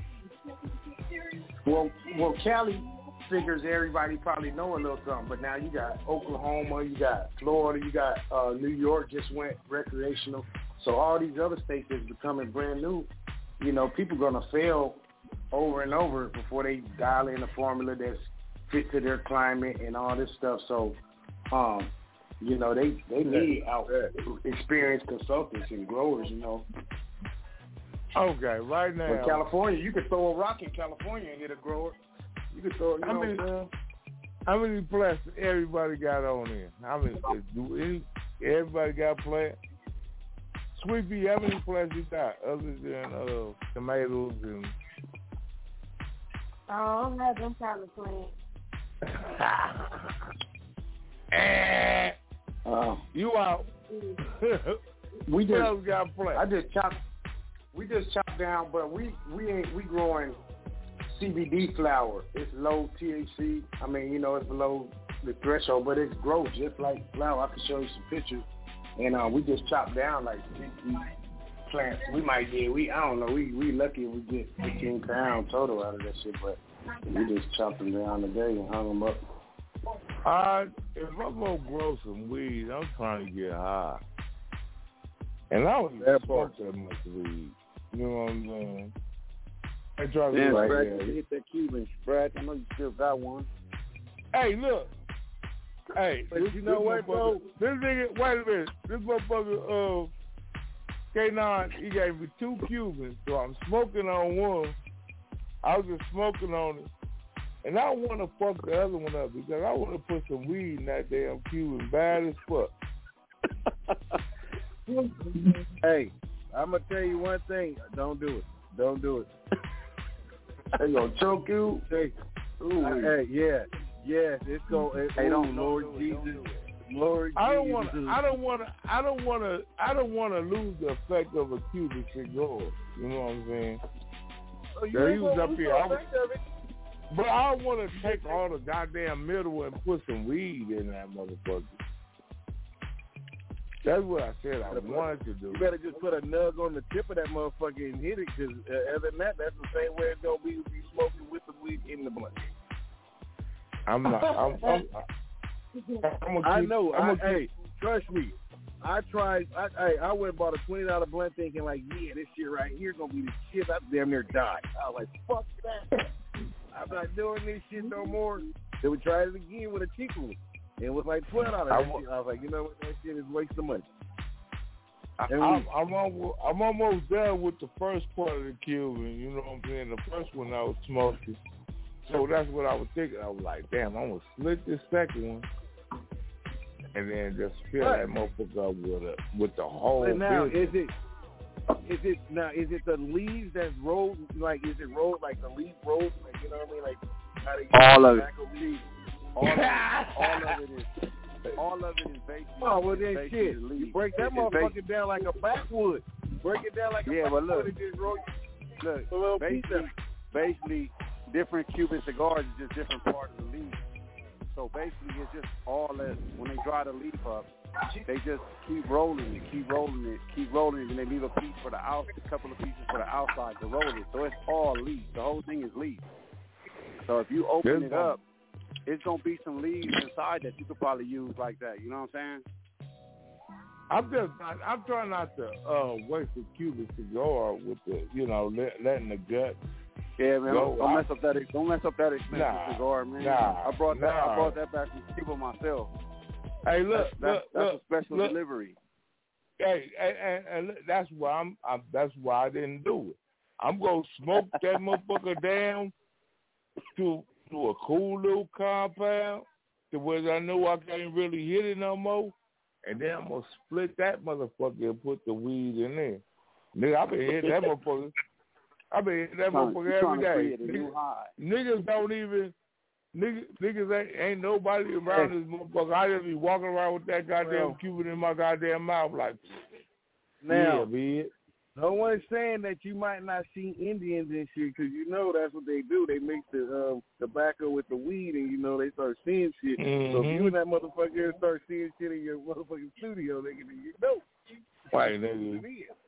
Well, well, Cali figures everybody probably know a little something, but now you got Oklahoma, you got Florida, you got uh, New York just went recreational. So all these other states is becoming brand new. You know, people gonna fail over and over before they dial in a formula that's fit to their climate and all this stuff. So, um, you know, they they need out experienced consultants and growers. You know. Okay, right now. In California, you could throw a rock in California and hit a grower. You could throw, you I know mean, what I'm saying? How many plastics everybody got on there? How many? Do any, everybody got plant? Sweet Pea, how many plants you got other than uh, tomatoes and? I don't have them kind of plants. uh, you out. We just else got plants? I just chopped. We just chopped down, but we we ain't we growing C B D flower. It's low T H C. I mean, you know, it's below the threshold, but it grows just like flower. I can show you some pictures. And uh, we just chopped down like fifty plants. We might get, we I don't know, we we lucky if we get fifteen pounds total out of that shit, but we just chopped them down today and hung them up. Uh, if I'm gonna grow some weed, I'm trying to get high. And I don't even smoke that much weed. You know what I'm saying? I try to yeah, like Brad, that. you hit that Cuban, Brad. I know you still got one. Hey, look. Hey, but this, you know what, bro? This nigga, wait a minute. This motherfucker, uh, K nine, he gave me two Cubans, so I'm smoking on one. I was just smoking on it. And I don't want to fuck the other one up because I want to put some weed in that damn Cuban bad as fuck. Hey, I'm going to tell you one thing. Don't do it. Don't do it. They gonna choke you? Hey, ooh, hey, yeah. Yes, it's going. It, hey, don't, Lord don't Jesus, do it, Lord I don't Jesus. want to. I don't want to. I don't want to. I don't want to lose the effect of a Cuban cigar. You know what I'm saying? Oh, you he ain't was gonna up lose here. the I was, effect of it. but I want to take all the goddamn middle and put some weed in that motherfucker. That's what I said I wanted to do. You better just put a nug on the tip of that motherfucker and hit it, because uh, other than that, that's the same way it's gonna be if you smoking with the weed in the blunt. I'm not. I'm. I'm, I'm gonna I keep, know. I'm I, gonna hey, trust me. I tried. I I, I went and bought a twenty dollar blunt, thinking like, yeah, this shit right here gonna be the shit. I damn near died. I was like, fuck that. I'm not doing this shit no more. Then we tried it again with a cheaper one. It was like twelve dollars. I, I was like, you know what? That shit is waste of money. I, I'm, I'm, almost, I'm almost done with the first part of the Cuban. You know what I'm saying? The first one I was smoking. So that's what I was thinking. I was like, damn, I'm going to split this second one and then just fill that motherfucker up with, a, with the whole But now, business. is it, is it, now, is it the leaves that's rolled, like, is it rolled, like the leaf rolled, like, you know what I mean? Like, how they all of it. Leaves? All of it. All of it is. All of it is basically. Oh, well then shit. You break that motherfucker down like a backwood. Break it down like a yeah, backwood but look, and just roll look, a little basically, pizza. basically, different Cuban cigars is just different parts of the leaf. So basically, it's just all that when they dry the leaf up, they just keep rolling it, keep rolling it, keep rolling it, and they leave a piece for the out, a couple of pieces for the outside to roll it. So it's all leaf. The whole thing is leaf. So if you open it up, it's gonna be some leaves inside that you could probably use like that. You know what I'm saying? I'm just, not, I'm trying not to uh, waste a Cuban cigar with the, you know, let, letting the gut. Yeah, man. go. Don't I, mess up that. Don't mess up that expensive nah, cigar, man. Nah, I brought that. nah. I brought that back from people myself. Hey, look, that's, that's, look, that's look, a special look. delivery. Hey, and, and, and that's why I'm, I'm. That's why I didn't do it. I'm gonna smoke that motherfucker down to to a cool little compound to where I know I can't really hit it no more, and then I'm gonna split that motherfucker and put the weed in there. Nigga, I been hitting that motherfucker. I been hitting that Trying, motherfucker every day. a new high. Niggas don't even. Niggas, niggas ain't, ain't nobody around this motherfucker. I just be walking around with that goddamn well, Cuban in my goddamn mouth like, now, yeah, bitch. No one's saying that you might not see Indians and shit, because you know that's what they do. They mix the um, tobacco with the weed, and you know they start seeing shit. Mm-hmm. So if you and that motherfucker start seeing shit in your motherfucking studio, nigga, then you know. Right, nigga.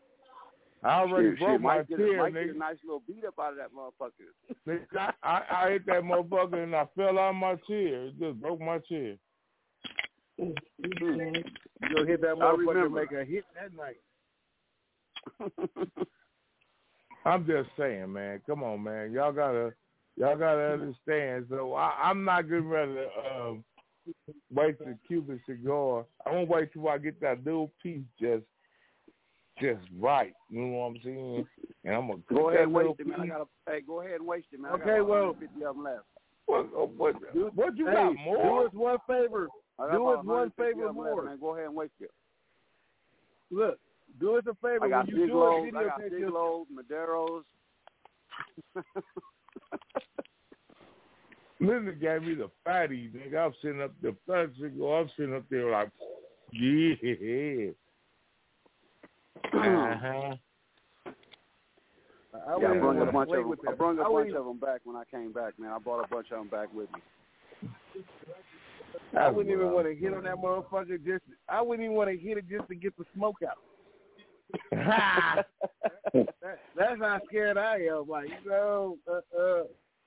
I already shit, broke shit, my might get, tear, might nigga. get a nice little beat up out of that motherfucker. Nigga, I, I, I hit that motherfucker and I fell out of my chair. It just broke my chair. You'll hit that motherfucker and make a hit that night. I'm just saying, man. Come on, man. Y'all gotta, y'all gotta understand. So I, I'm not getting ready to um, wait the Cuban cigar. I won't wait till I get that little piece just, just right. You know what I'm saying? And I'm gonna go ahead and waste waste it, man. I gotta, hey, go ahead and waste it, man. Okay, I got well, fifty of them left. What, what, what you hey, got more? Do us one favor. Do us one favor more. Man, go ahead and wake it. Look, do us a favor. I got when you do Biglows, it, I got videotape Biglows, Maderos. Linda gave me the fatty, nigga. I'm sitting up the first go. I'm sitting up there like, yeah. Uh-huh. I yeah, I brought a bunch of them. I brought a bunch of them back when I came back, man. I brought a bunch of them back with me. I wouldn't even want to hit on that motherfucker. Just I wouldn't even want to hit it just to get the smoke out. that, that's how scared I am. Like, you know, uh, uh.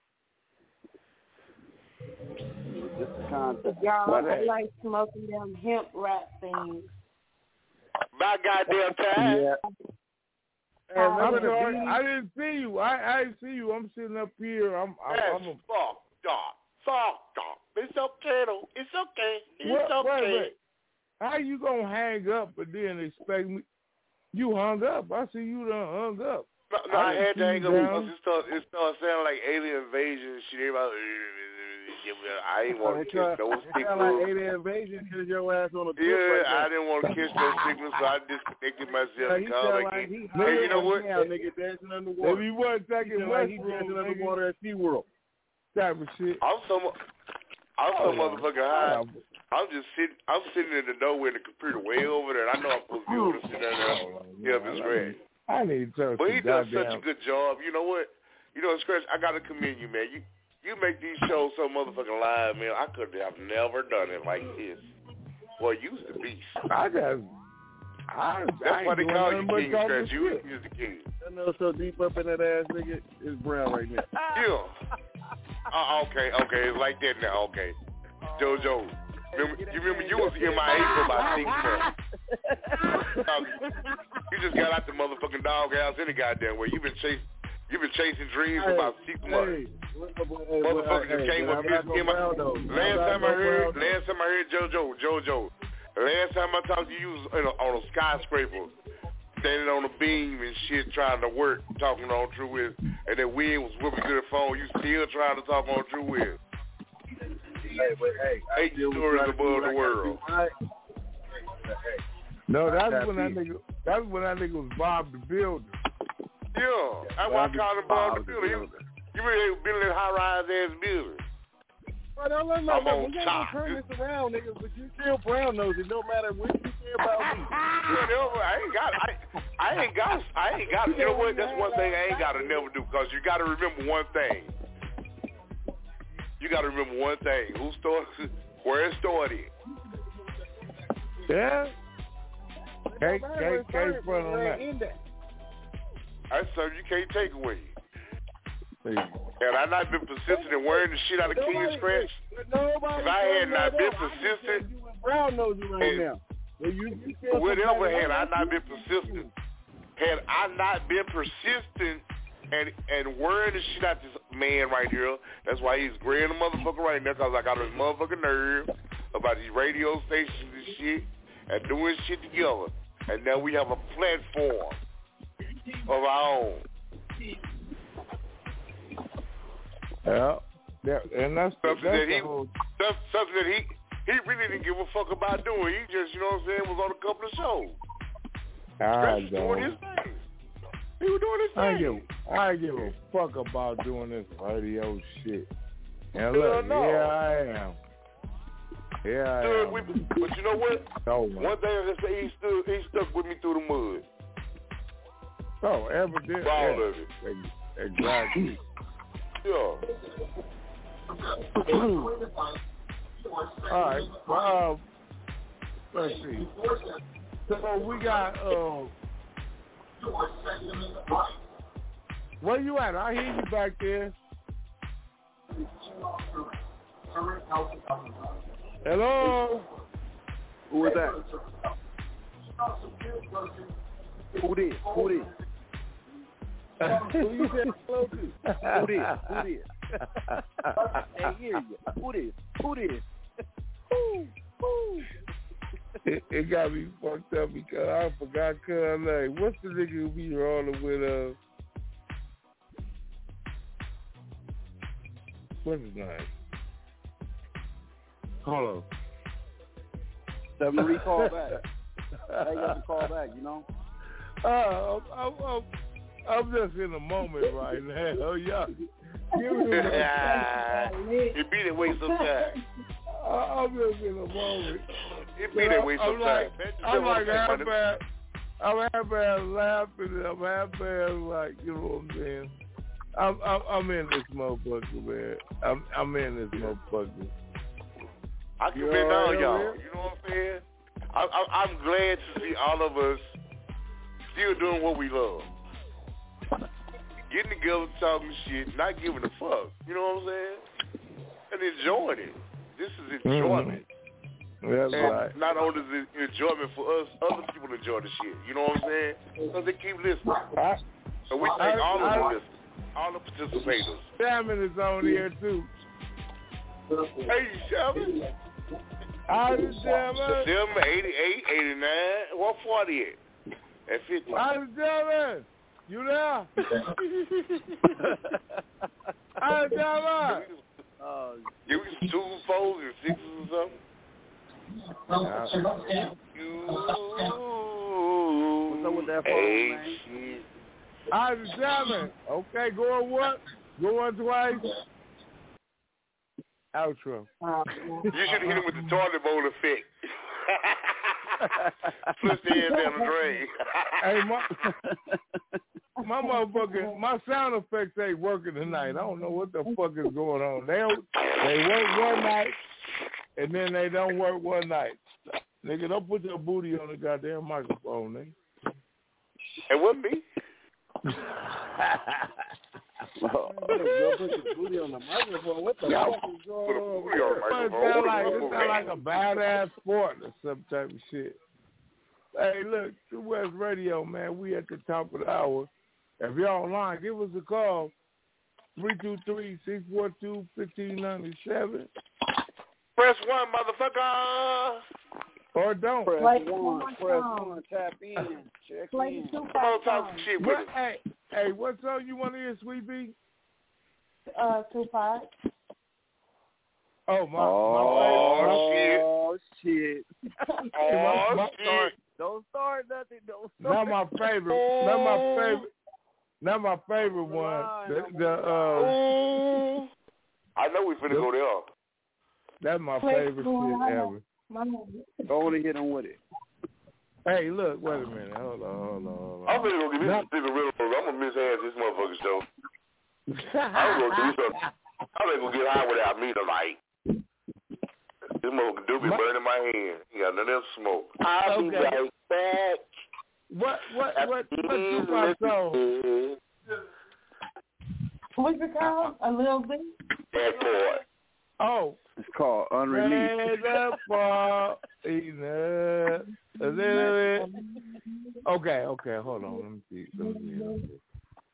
Just the concept. Y'all, I like smoking them hemp wrap things. My goddamn time. Yeah. Hey, I'm sorry. I didn't see you. I, I didn't see you. I'm sitting up here. I'm. I'm, That's I'm a, fucked up. Fucked up. It's okay though. It's okay. It's what, okay. Wait, wait. How you gonna hang up and then expect me? You hung up. I see you done hung up. No, no I, I had to hang up because down. it started, it started sounding like alien invasion and shit. Everybody, I ain't want to kiss those signals. It signals. sounded like alien invasion because your ass on a Yeah, right I didn't want to kiss those signals, so I disconnected myself yeah, and called back like in. He hey, you know what? Now, nigga, dancing underwater. If he wasn't taking he like he dancing underwater at SeaWorld. Type of shit. I'm so, I'm so oh, motherfucking high. I'm just sitting. I'm sitting in the doorway in the computer way over there. And I know I'm supposed to be able to sit down there. Yeah, Miss Scratch. I need to. But he does goddamn. such a good job. You know what? You know, Scratch. I gotta commend you, man. You you make these shows so motherfucking live, man. I could have never done it like this. Well, you's the beast. I just. I, That's I why they call you King Scratch. You shit. is the king. I know so deep up in that ass, nigga. It's brown right now. Yeah. Uh, okay, okay. It's like that now. Okay. JoJo. Remember, you remember you was M I A for about six months. You just got out the motherfucking doghouse any goddamn way. You've been chasing, you've been chasing dreams for about six months. Hey, Motherfucker just came up here. Last time I heard, last time I heard JoJo, JoJo. Last time I talked to you, you was you know, on a skyscraper, standing on a beam and shit, trying to work, talking on True Wiz, and then Wiz was whipping to the phone. You still trying to talk on True Wiz. Hey, but hey, eight stories above the world. No, that's when that nigga. That's when that nigga was Bob the Builder. Yeah, that's why I called him Bob the Builder. You, you really building high-rise ass buildings. Well, no, no, no, I'm no, on we're gonna top. turn this around, nigga. But you still brown nose. It don't matter what you say about me. Whatever. I ain't got. I, I ain't got. I ain't got. You know what? That's one thing I ain't got to never do because you got to remember one thing. You got to remember one thing. Who started? Where it started? Yeah. Can't can't can't front on that. That's something you can't take away. See. Had I not been persistent in wearing the shit out of King Scratch, if I had not been persistent, brown nosy right now. Whatever, had I not been persistent, had I not been persistent and and wearing the shit out this man right here, that's why he's graying the motherfucker right now, because I got his motherfucking nerve about these radio stations and shit and doing shit together. And now we have a platform of our own. Yeah, yeah, and that's something that's that he, whole... something that he, he really didn't give a fuck about doing. He just, you know what I'm saying, was on a couple of shows. I was doing his thing. He was doing his thing. I give, I give a fuck about doing this radio shit. And Hell look, no. here I am. Here I Stood am. with me. But you know what? Oh, One thing I can say, he stood, he stuck with me through the mud. Oh, ever did. All yeah. of it. Exactly. Yeah. All right. Well, um, let's see. So we got. Uh, where you at? I hear you back there. Hello. Who is that? Who this? Who this? Who you said hello to? Who this? Who this? Hey, hear you. Who this? Who this? Who? Who? It, it got me fucked up because I forgot her name. What's the nigga who be rolling with uh what's his name? Hold on. Tell him to recall back. I got to call back, you know? Uh, I'm, I'm, I'm just in the moment right now. Oh, yeah. Give me It be that way sometimes. I'm just in the moment. It be that way I'm sometimes. like, I'm like half bad. I'm half bad laughing and I'm half bad like, you know what I'm saying? I'm, I'm, I'm in this motherfucker, man. I'm, I'm in this motherfucker. I can bend down, y'all. You know what I'm saying? I, I, I'm glad to see all of us still doing what we love. Getting together, talking shit, not giving a fuck. You know what I'm saying? And enjoying it. This is enjoyment. Mm-hmm. That's and right. not only is it enjoyment for us, other people enjoy the shit. You know what I'm saying? Because they keep listening. I, so we thank I, all of I, the listeners, all the participators. Salmon is on here, too. Hey, Shelby. How's it, Salmon? Salmon, eighty-eight, eighty-nine. What forty at? At fifty. How's it, Salmon? You there? How's it, Salmon? Uh, Give me some twos, fours, and sixes or something. Yeah. What's up with that phone, man? Shit. How's it, Salmon? Okay, going once, going twice. Outro. You should hit him with the toilet bowl effect. Flush the head down the drain. Hey, my, my motherfucking, my sound effects ain't working tonight. I don't know what the fuck is going on. They they work one night, and then they don't work one night. Nigga, don't put your booty on the goddamn microphone, nigga. It wouldn't be. Oh, don't put your booty on the microphone. What the fuck is going on? It sound like, it sound like a badass sport or some type of shit. Hey, look, True West Radio, man, we at the top of the hour. If you're online, give us a call, three two three, six four two, one five nine seven. Press one, motherfucker. Or don't. Press Play one, one press song. one, tap in, check Play in. two Come on, talk some shit with What, us. hey, hey, what song you want to hear, Sweet Pea? Uh, Tupac. Oh, my, Oh, my favorite. shit. Oh, my, shit. Don't start nothing. Don't start. Not my favorite. Not my favorite. Not my favorite one. The, the uh. I know we finna go there. That's my favorite shit ever. Go on and hit him with it. Hey, look, wait a minute. Hold on, hold on, hold on. I'm finna go get this Not- nigga real. I'm gonna mishandle this motherfucker show. I'm gonna do something. I'm ain't gonna get high without me tonight. This motherfucker do be burning my hand. He got nothing else to smoke. I'll be Okay. right back. What, what, what, what Tupac song? What's it called? A little bit? That boy. Oh. It's called Unreleased. Stand up for enough. A little bit. Okay, okay, hold on. Let me see. Let me see. Let me see.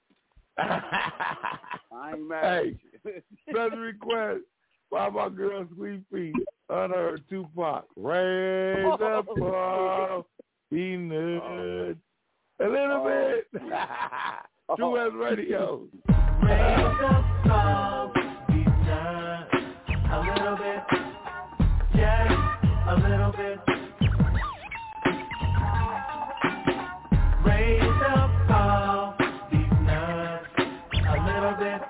I ain't mad Hey, at you. special request by my girl Sweet Pea on her Tupac. Raise up for enough. A little bit. True West Radio. Raise up for enough. A little bit, just a little bit. Raise up all these nuts, a little bit.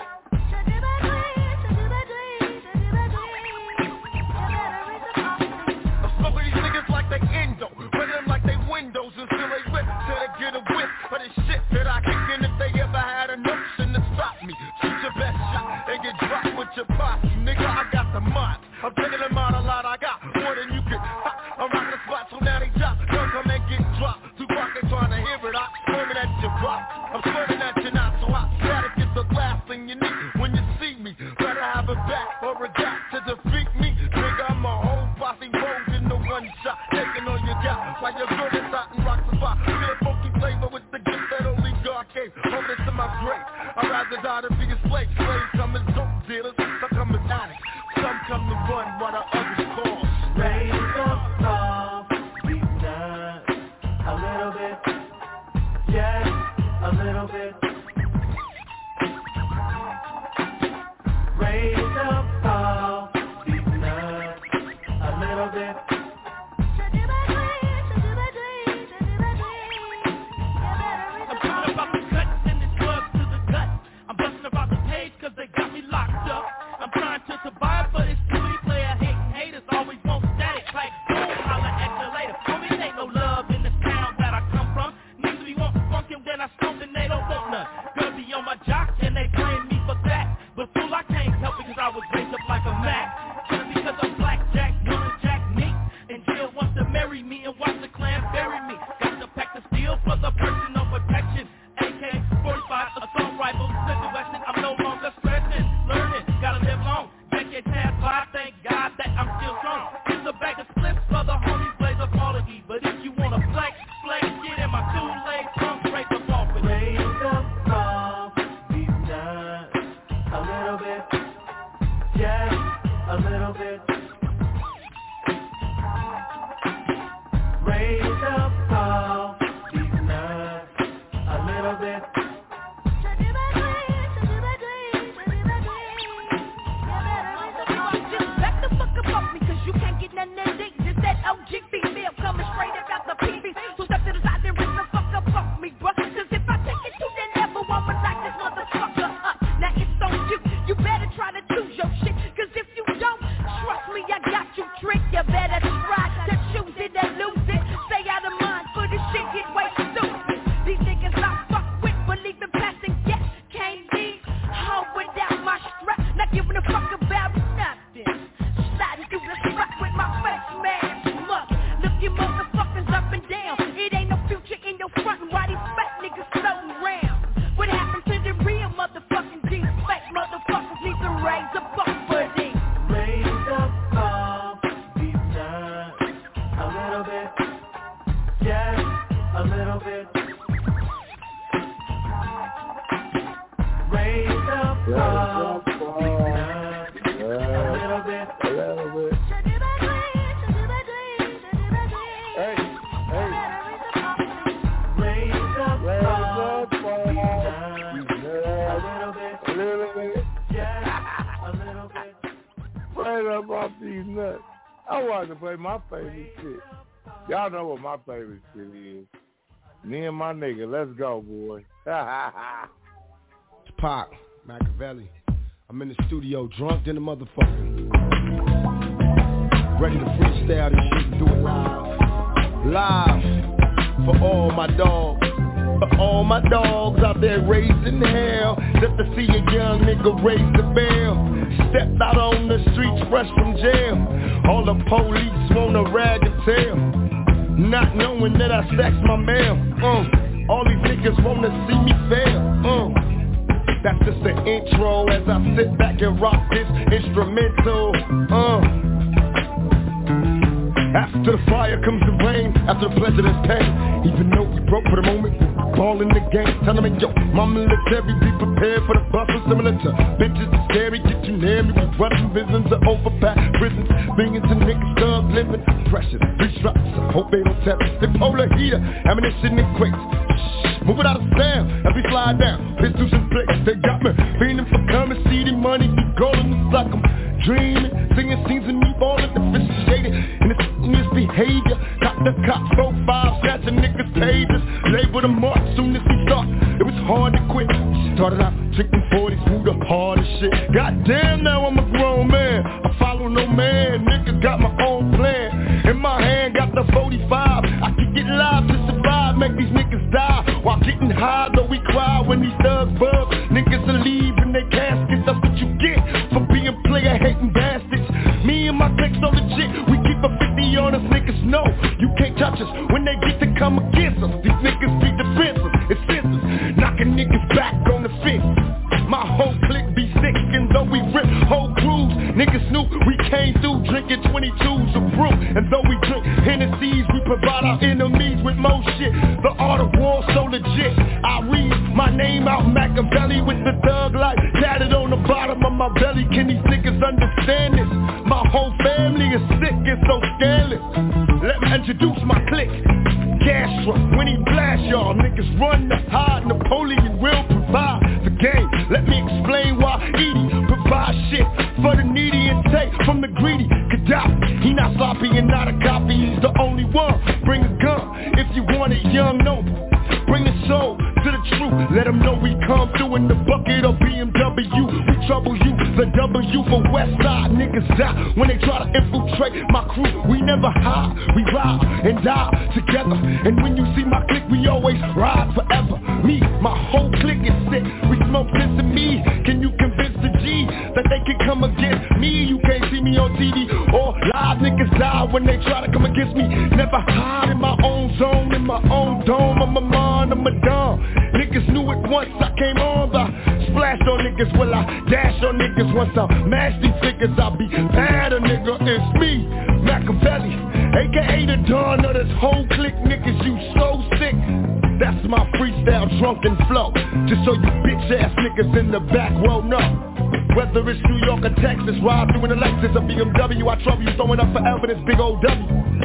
I'm smoking these niggas like they endo, running them like they windows until they rip, till they get a whip of the shit that I kick in if they ever had a notion to stop me. Shoot your best shot and get dropped with your posse, nigga. I got the mods. I'm taking them out a lot. I got more than you can. I'm rocking the spot, so now they drop. Don't come and get dropped. Tupac ain't trying to hear it. I'm swerving at your rock. I'm swerving at you not so hot. Static is the last thing you need when you see me. Better have a back or a gap to defeat me. Nigga, I'm a whole posse rolled in the one shot. Taking on your gap like your girl is out and rock the spot. Feel funky flavor with the gift that only God gave. Hold it to my grave. I'd rather die than be a slave. Slaves come as dope dealers. Some come as addicts. Some come to run while the others call. Raise up all these nuts, a little bit, just a little bit. Raise then I smoke and they don't want none. Girls be on my jock and they blame me for that. But fool, I can't help it cause I was raised up like a Mac. Just because I'm blackjack, wanna jack me. And Jill wants to marry me and watch the clan bury me. Got to pack the steel for the personal protection. A K forty-five, assault rifle, simple Weston. I'm no longer stressing, learning, gotta live long. Decades pass by, thank God that I'm still strong. Here's a bag of slips for the homies, blaze of quality. But if you wanna flex, flex, get in my two-leg trunk, break the ball for raise up from these nuts a little bit, just a little bit. Raise up from these nuts a little bit. Just back the fuck up off me, cause you can't get none of this. Just that O G female coming straight up out the P V. So step to the side and rip the fuck up off me, bruh. Cause if I take it to the level, I'ma knock this motherfucker up. Now it's on you, you better try to choose your shit. Cause if you don't, trust me, I got you tricked. You better try to choose it and lose it. Stay out of mind for this shit get way stupid. These niggas I fuck with, believe in passing, yes, can't be home without my strap. Not giving a fuck about nothing. Sliding through the spot with my face mask up. Look you motherfuckers up and down. It ain't no future in your front and why these fat niggas floating around. What happened to the real motherfucking G's? Fake motherfuckers need to raise a buck for these. Raise up from these nuts a little bit, just a little bit. Raise up from these nuts a little bit, a little bit. Hey, hey. Raise up Raise from up from these these nuts a little bit, a little bit. just a little bit. Right up off these nuts. I wanted to play my favorite shit. Y'all know what my favorite shit is. Me and my nigga, let's go, boy. It's Pac, Machiavelli. I'm in the studio drunk than a motherfucker. Ready to freestyle this shit and do it live. Live for all my dogs. For all my dogs out there raising hell. Just to see a young nigga raise the bell. Stepped out on the streets fresh from jail. All the police wanna rag and tell. Not knowing that I stacked my mail. uh, All these niggas wanna see me fail. uh, That's just the intro as I sit back and rock this instrumental. uh. After the fire comes the rain, after the pleasure there's pain. Even though we broke for the moment, ball in the game. Tell them, yo, my military, be prepared for the bustle. Similar to bitches that's scary, get you near me. We running visions of overpacked prisons. Millions of niggas thugs living pressure. Three straps, I hope they don't tell us. They polar heater, ammunition and crates. Shh, move it out of sound, as we slide down. Pistols in place, they got me feeling for coming. See the money, be golden to suck 'em. Dreaming, singing scenes of me balling, differentiated in this misbehavior. Cop the cop, four, five, snatching niggas' pages. Label the mark, soon as we start, it was hard to quit. Started out drinking forties, moved the hardest shit. Goddamn, now I'm a grown man. I follow no man, niggas got my own plan. In my hand, got the forty-five. I can get live to survive, make these niggas die. While getting high, though we cry when these thugs bug. Niggas will leave in their caskets, that's what you get for being player hating bastards. Me and my clique so legit, we keep a fifty on us, niggas know you can't touch us when they get to come against us. These niggas be defensive, it's senseless, knocking niggas back on the fence. My whole clique be sick, and though we rip whole crews, niggas knew we came through drinking twenty-twos of brew. And though we drink Hennessy's, we provide our enemies with more shit. The art of war so legit, I read my name out Machiavelli with the thug life tatted on the bottom of my belly. Can these niggas understand this? My whole family is sick and so scandalous. Let me introduce my clique. Castro, when he blast y'all, niggas run the hide. Napoleon will provide the game. Let me explain why Edie provides shit for the needy and take from the greedy. Gaddafi, he not sloppy and not a copy, he's the only one. Bring a gun if you want it, young noble. Bring the soul to the truth. Let them know we come through in the bucket of B M W. We trouble you, the W for West Side. Niggas die when they try to infiltrate my crew. We never hide, we ride and die together. And when you see my clique, we always ride forever. me, you can't see me on T V. Or live niggas die when they try to come against me. Never hide in my own zone, in my own dome. I'm a man, I'm a dumb. Niggas knew it once I came on. I splashed on niggas, well I dash on niggas. Once I mash these figures, I'll be bad, a nigga. It's me, Machiavelli, aka the dawn of this whole clique. Niggas, you so sick. That's my freestyle drunken flow. Just so you bitch ass niggas in the back row know. Whether it's New York or Texas, ride through in a Lexus, a B M W, I trouble you, throwing up forever this big old W.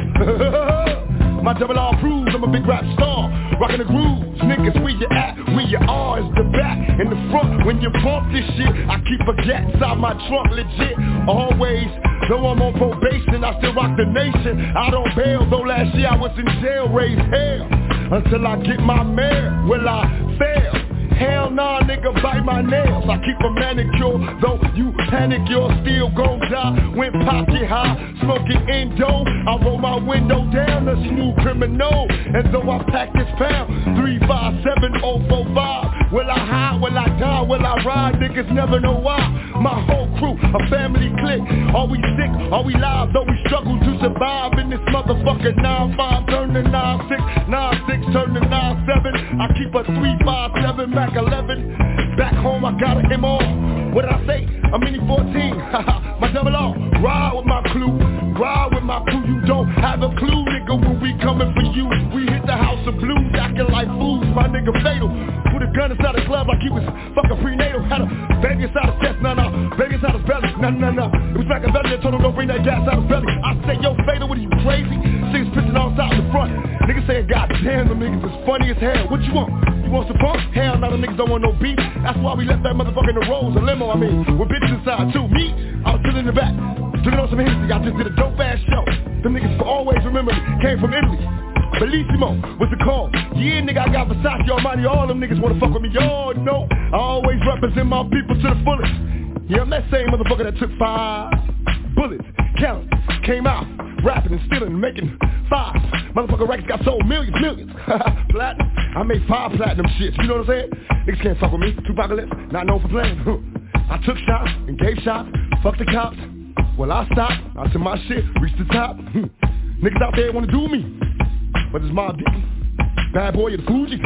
My double R proves I'm a big rap star, rocking the grooves. Niggas, where you at? Where you are is the back. In the front, when you bump this shit, I keep a gat inside my trunk, legit. Always, though I'm on probation, I still rock the nation. I don't bail, though last year I was in jail, raised hell. Until I get my mare, will I fail? Hell nah, nigga, bite my nails. I keep a manicure, though you panic, you're still gon' die. When pocket high, smoking Indo, I roll my window down, a smooth criminal. And though I pack this pound, three five seven oh four five. Will I hide, will I die, will I ride? Niggas never know why. My whole crew, a family clique. Are we sick, are we live, though we struggle to survive in this motherfucker nine five, turn to nine six, nine six, turn to nine seven. I keep a three five seven, Mac eleven. Back home I got a M O. What did I say? A mini fourteen. My double R. Ride with my crew. Ride with my crew. You don't have a clue, nigga, when we coming for you. We hit the house of blues, acting like fools. My nigga fatal. Put a gun inside the club like he was fucking prenatal. Had a baby inside his chest, nah nah. Baby inside his belly, nah nah nah. It was back in belly that told him don't bring that gas out his belly. I say, yo, fatal, what are you crazy? Six pitching all sides in the front. Niggas saying, God damn, them niggas is funny as hell. What you want? You want some punk? Hell, now the niggas don't want no beef. That's why we left that motherfucker in the rolls, a limo, I mean, with bitches inside too. Me, I was sitting in the back, drinking on some history. I just did a dope ass show. Them niggas will always remember me. Came from Italy. Bellissimo, what's it called? Yeah, nigga, I got Versace, Armani, all them niggas wanna fuck with me. Y'all know I always represent my people to the fullest. Yeah, I'm that same motherfucker that took five bullets, count, came out, rapping and stealing and making five. Motherfucker records got sold millions, millions. Platinum, I made five platinum shits, you know what I'm saying? Niggas can't fuck with me, Tupacalypse, not known for playing. I took shots and gave shots, fuck the cops. Well, I stopped, I took my shit, reached the top. Niggas out there wanna do me, but it's my dick. Bad boy of the Fuji.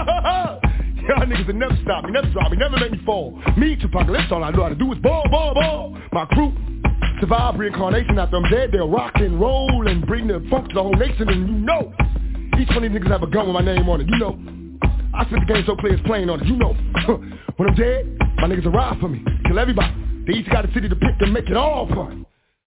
Y'all niggas that never stop me, never drop me, never let me fall. Me, Tupacalypse, all I know how to do is ball, ball, ball. My crew survive reincarnation after I'm dead. They'll rock and roll and bring the funk to the whole nation. And you know, each one of these niggas have a gun with my name on it. You know, I spit the game so players playing on it. You know, when I'm dead, my niggas arrive for me, kill everybody. They each got a city to pick and make it all fun.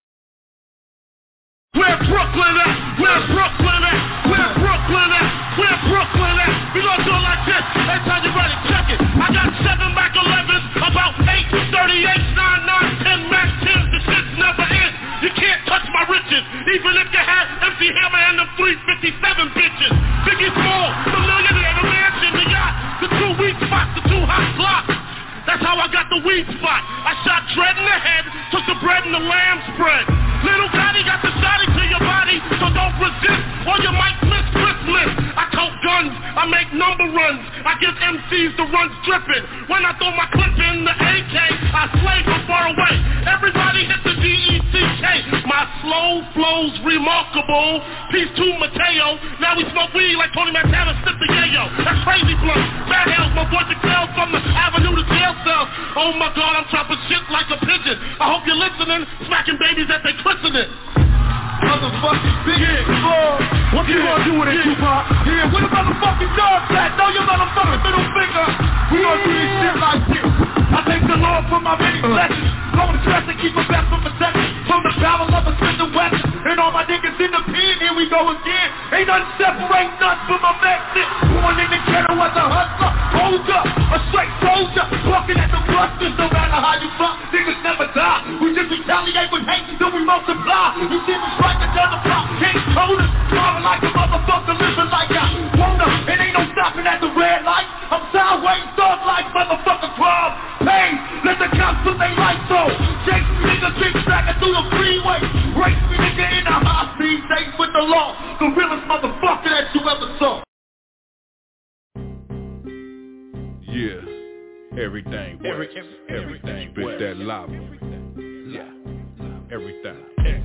Where Brooklyn at? Where Brooklyn at? Where Brooklyn at? Where Brooklyn at? We gonna do it like this. Every time you ready, check it. I got seven Mac elevens, about eight thirty-eight, nine, nine, ten Mac tens. The shit's never ends. You can't touch my riches, even if you had M C Hammer and them three fifty-seven bitches. Biggie Small, the millionaire, the mansion, the yacht, the two weak spots, the two hot blocks. That's how I got the weed spot. I shot Dread in the head, took the bread and the lamb spread. Little Gotti got the shotty to your body, so don't resist, or you might miss Christmas. I tote guns, I make number runs, I give M Cs the runs dripping. When I throw my clip in the A K, I slay from far away. Everybody hit the D E C K. My slow flow's remarkable. Peace to Mateo. Now we smoke weed like Tony Montana, sip the yayo. That's crazy blunt. Bad hells, my boy Jaquel from the avenue to jail cells. Oh my God, I'm chopping shit like a pigeon. I hope you're listening, smacking babies as they christen it. Motherfucking big yeah. Oh, what you yeah. gonna do with it, yeah. Tupac? Yeah, where the motherfucking dog at? Throw your motherfucking middle finger. We gonna do this shit like this. I thank the Lord for my many blessings. Going to stress and keep a back from protection. From the barrel of a Smith and Wesson. And all my niggas in the pen, here we go again. Ain't nothing separate nothing from my exit. Born in the ghetto as a hustler. Hold up, a straight soldier. Walking at the busters, no matter how you fuck. Niggas never die. We just retaliate with hate until we multiply. You see me strike another block. Can't hold us. Driving like a motherfucker, living like I wanna. It ain't no stopping at the red light. I'm sideways, dog like motherfucker crowd. Pain, let the cops put their lights on. Chase me, nigga, big tracking through the freeway. Race me, nigga, in a high speed, safe with the law. The realest motherfucker that you ever saw. Yeah, everything, Every, every, everything, spit that lava. Yeah. everything.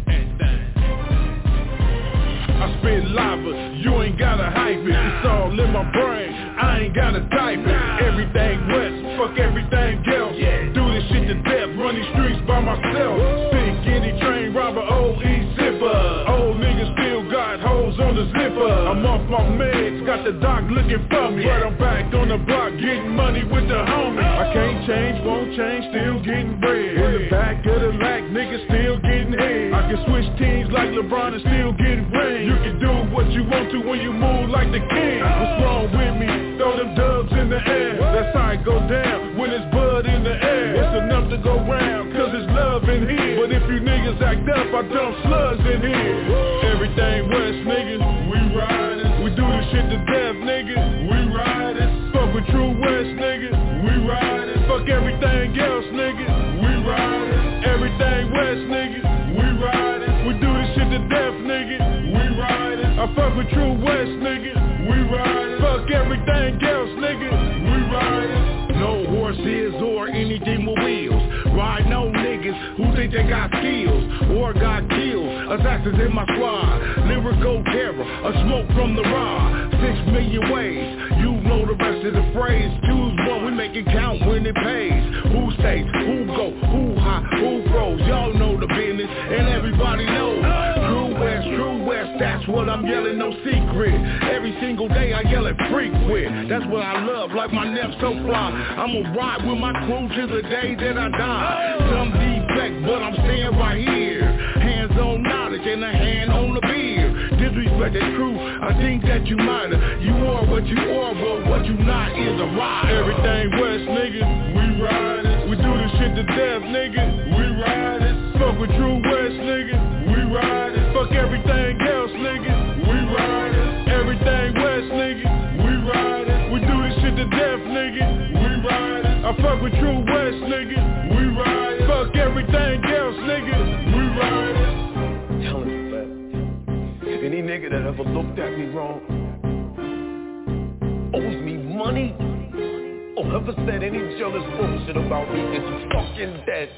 I spit lava, you ain't gotta hype it. It's all in my brain, I ain't gotta type it. Everything west, fuck everything else. Do this shit to death, run these streets by myself. Stick any train robber, old E zipper. Old niggas still got holes on the zipper. I'm off my meds, got the doc looking for me. But I'm back on the block, getting money with the homies. I can't change, won't change, still getting bread. In the back of the lack, niggas still getting head. I can switch teams like LeBron and still get rings. You can do what you want to when you move like the king. What's wrong with me? Throw them dubs in the air. That's how it go down when it's bud in the air. It's enough to go round, cause it's love in here. But if you niggas act up, I dump slugs in here. Everything West, nigga, we riding. We do this shit to death, nigga, we riding. Fuck with True West, nigga, we riding. Fuck everything else, nigga, we riding. Everything West, nigga, we riding. We do this shit to death, nigga, we riding. I fuck with True West, nigga, we riding. Fuck everything else, nigga, we riding. No horses or anything with wheels. Riding on niggas who think they got skills or got killed. Assassins in my squad, lyrical terror, a smoke from the rod. Six million ways, you know the rest of the phrase. Choose one, we make it count when it pays. Who stays, who go, who high, who froze. Y'all know the business and everybody knows. True West, True West, that's what I'm yelling, no secret. Every single day I yell at freak with. That's what I love, like my neck so fly. I'ma ride with my crew to the day that I die. Some defect, but I'm staying right here. Hands on knowledge and a hand on the beer. Disrespect is true, I think that you might have. You are what you are, but what you not is a rider. Everything West, nigga, we riding. We do this shit to death, nigga, we riding. Fuck with True West, nigga, we riding. Fuck everything else, nigga, we riding. Everything West, nigga, we riding. We do this shit to death, nigga, we riding. I fuck with True West, nigga, we riding. Fuck everything else, nigga, we riding. Tell him that any nigga that ever looked at me wrong, owes me money, or ever said any jealous bullshit about me is fucking dead.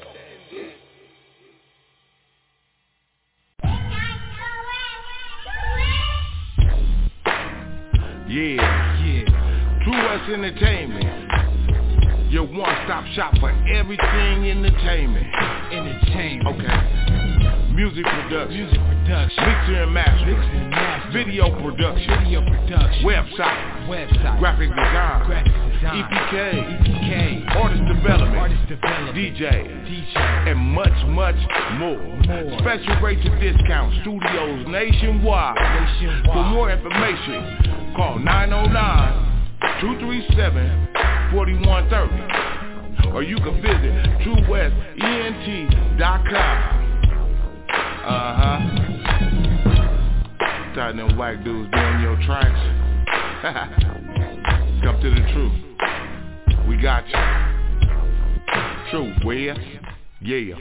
Yeah, yeah. True West Entertainment. Your one-stop shop for everything entertainment. Entertainment. Okay. Music production. Music production. Mixer and master. Mixer and master. Video production. Video production. Website. Website. Graphic design. Graphic design. E P K. E P K. Artist development. Artist development. D J. D J. And much, much more. more. Special rates and discounts. Studios nationwide. Nationwide. For more information, call nine oh nine, two three seven, four one three zero. Or you can visit true west E N T dot com. Uh-huh. Tired them white dudes doing your tracks. Come to the truth. We got you. True West. Yeah.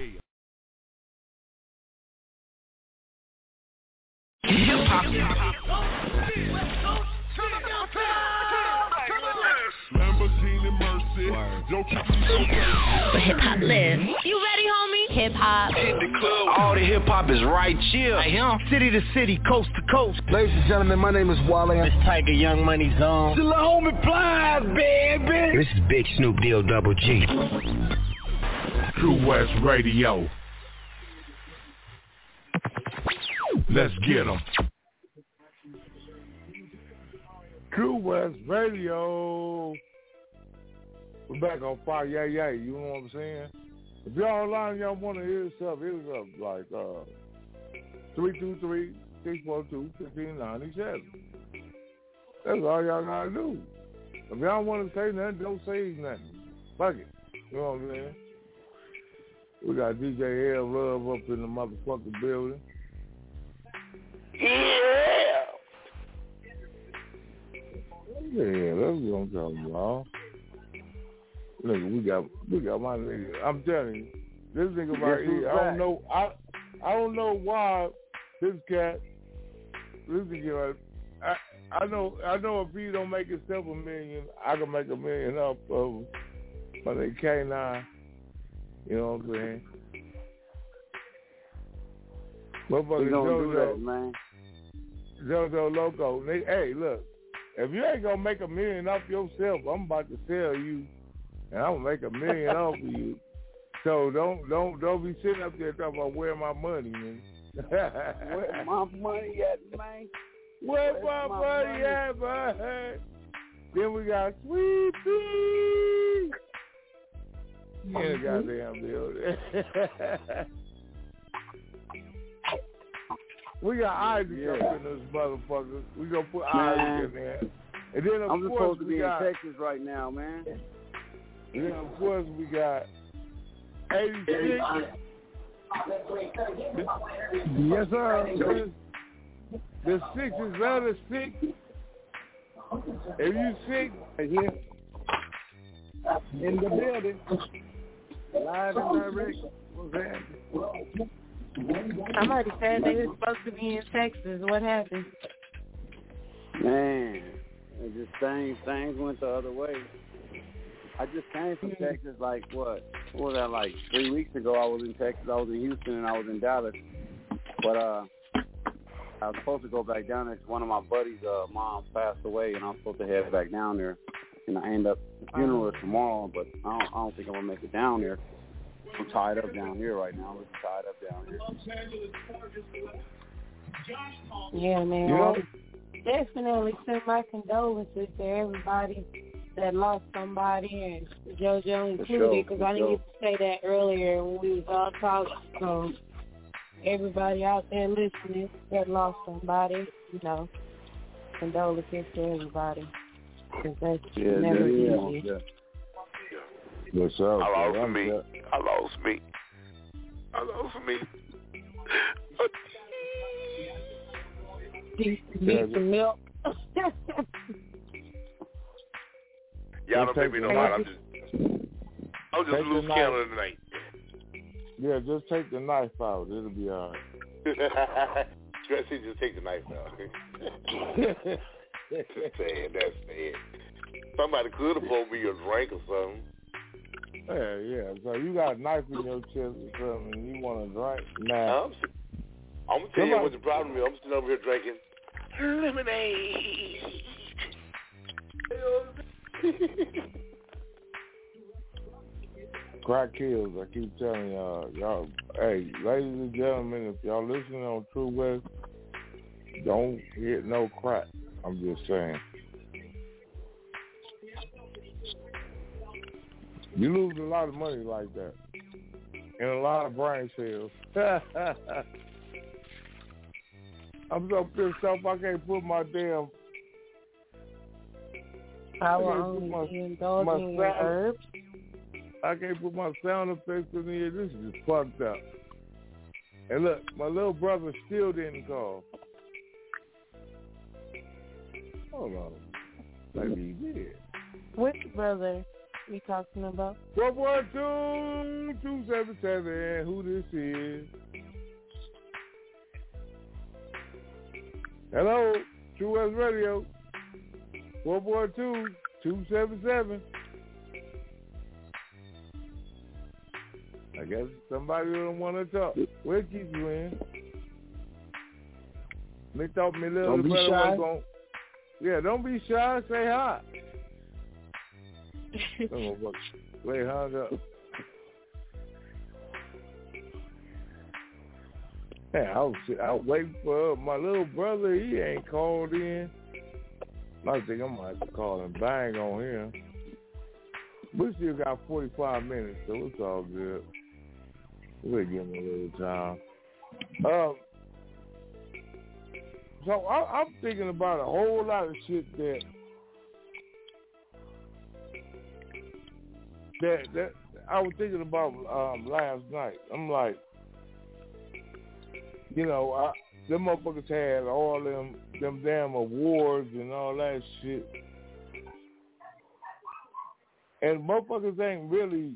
But hip hop lives. You ready, homie? Hip hop. All the hip hop is right here. Right here. City to city, coast to coast. Ladies and gentlemen, my name is Wale. It's Tiger Young Money Zone. The homie Plies, baby. This is Big Snoop Deal Double G. True West Radio. Let's get 'em. True West Radio. We're back on fire, yeah, yeah. You know what I'm saying? If y'all online, y'all want to hear stuff, hit us up like uh, three two three, six four two, one five nine seven. That's all y'all got to do. If y'all want to say nothing, don't say nothing. Fuck it. You know what I'm saying? We got D J L Love up in the motherfucking building. Yeah. Yeah, that's what I'm talking about. Nigga, we got we got my nigga. I'm telling you, this nigga right here. I don't know. I I don't know why this cat. This nigga. I I know I know if he don't make himself a million, I can make a million off of him. But they K nine. You know what I'm saying? We gonna do that, man. JoJo Loco. They, hey, look, if you ain't gonna make a million off yourself, I'm about to sell you, and I'm gonna make a million off of you. So don't don't don't be sitting up there talking about where my money, man. Where my money at, man? Where Where's my, my money, money? at, man? Then we got Sweet Pea in the goddamn building. We got Isaac Yeah. up in this motherfucker. We gonna put Man. Isaac in there. And then of I'm course supposed to we be got, in Texas right now, man. and then of course we got eighty-six. Yes, sir. The six is rather sick. If you sick, here in the building, live and direct. What's happening? Somebody said they were supposed to be in Texas. What happened? Man, it just things things went the other way. I just came from Texas like what? What was that, like three weeks ago? I was in Texas. I was in Houston and I was in Dallas. But uh, I was supposed to go back down there. 'Cause one of my buddies' uh, mom passed away, and I was supposed to head back down there. And I end up the funeral is tomorrow, but I don't, I don't think I'm gonna make it down there. I'm tied up down here right now. I'm tied up down here. Yeah, man. You know, Definitely send my condolences to everybody that lost somebody, and JoJo included, because I didn't get to say that earlier when we was all talking. So everybody out there listening that lost somebody, you know, condolences to everybody, because that's Yeah, never yeah, easy. yeah. what's up? I lost man? me. I lost me. I lost me. Need some milk. Y'all don't make me no mind. I'm just, I'm just Take loose the knife. cannon tonight. Yeah, just take the knife out. It'll be all right. Stressy, just take the knife out. That's sad. That's sad. Somebody could have pulled me a drink or something. Yeah, yeah. So you got a knife in your chest or something, and you want to drink? Nah. I'm, I'm gonna tell you what the problem is. I'm sitting over here drinking lemonade. Crack kills. I keep telling y'all, y'all. Hey, ladies and gentlemen, if y'all listening on True West, don't hit no crack. I'm just saying. You lose a lot of money like that, and a lot of brain cells. I'm so pissed off I can't put my damn. I will can't only put my- be indulging my in sound- herbs. I can't put my sound effects in here. This is just fucked up. And look, my little brother still didn't call. Hold on. Maybe he did. Which brother we talking about? One one two two seven seven. Who this is? Hello, True West Radio. One one two two seven seven. I guess somebody don't want to talk. We'll keep you in. They thought me little Don't be brother shy. was going. Yeah, don't be shy. Say hi. Wait, hung up. Man, I was, I was waiting for my little brother. He ain't called in. I think I'm going to have to call and bang on him. We still got forty-five minutes, so it's all good. We'll give him a little time. Um, so I, I'm thinking about a whole lot of shit that that that I was thinking about um, last night. I'm like, you know, I, them motherfuckers had all them them damn awards and all that shit, and motherfuckers ain't really.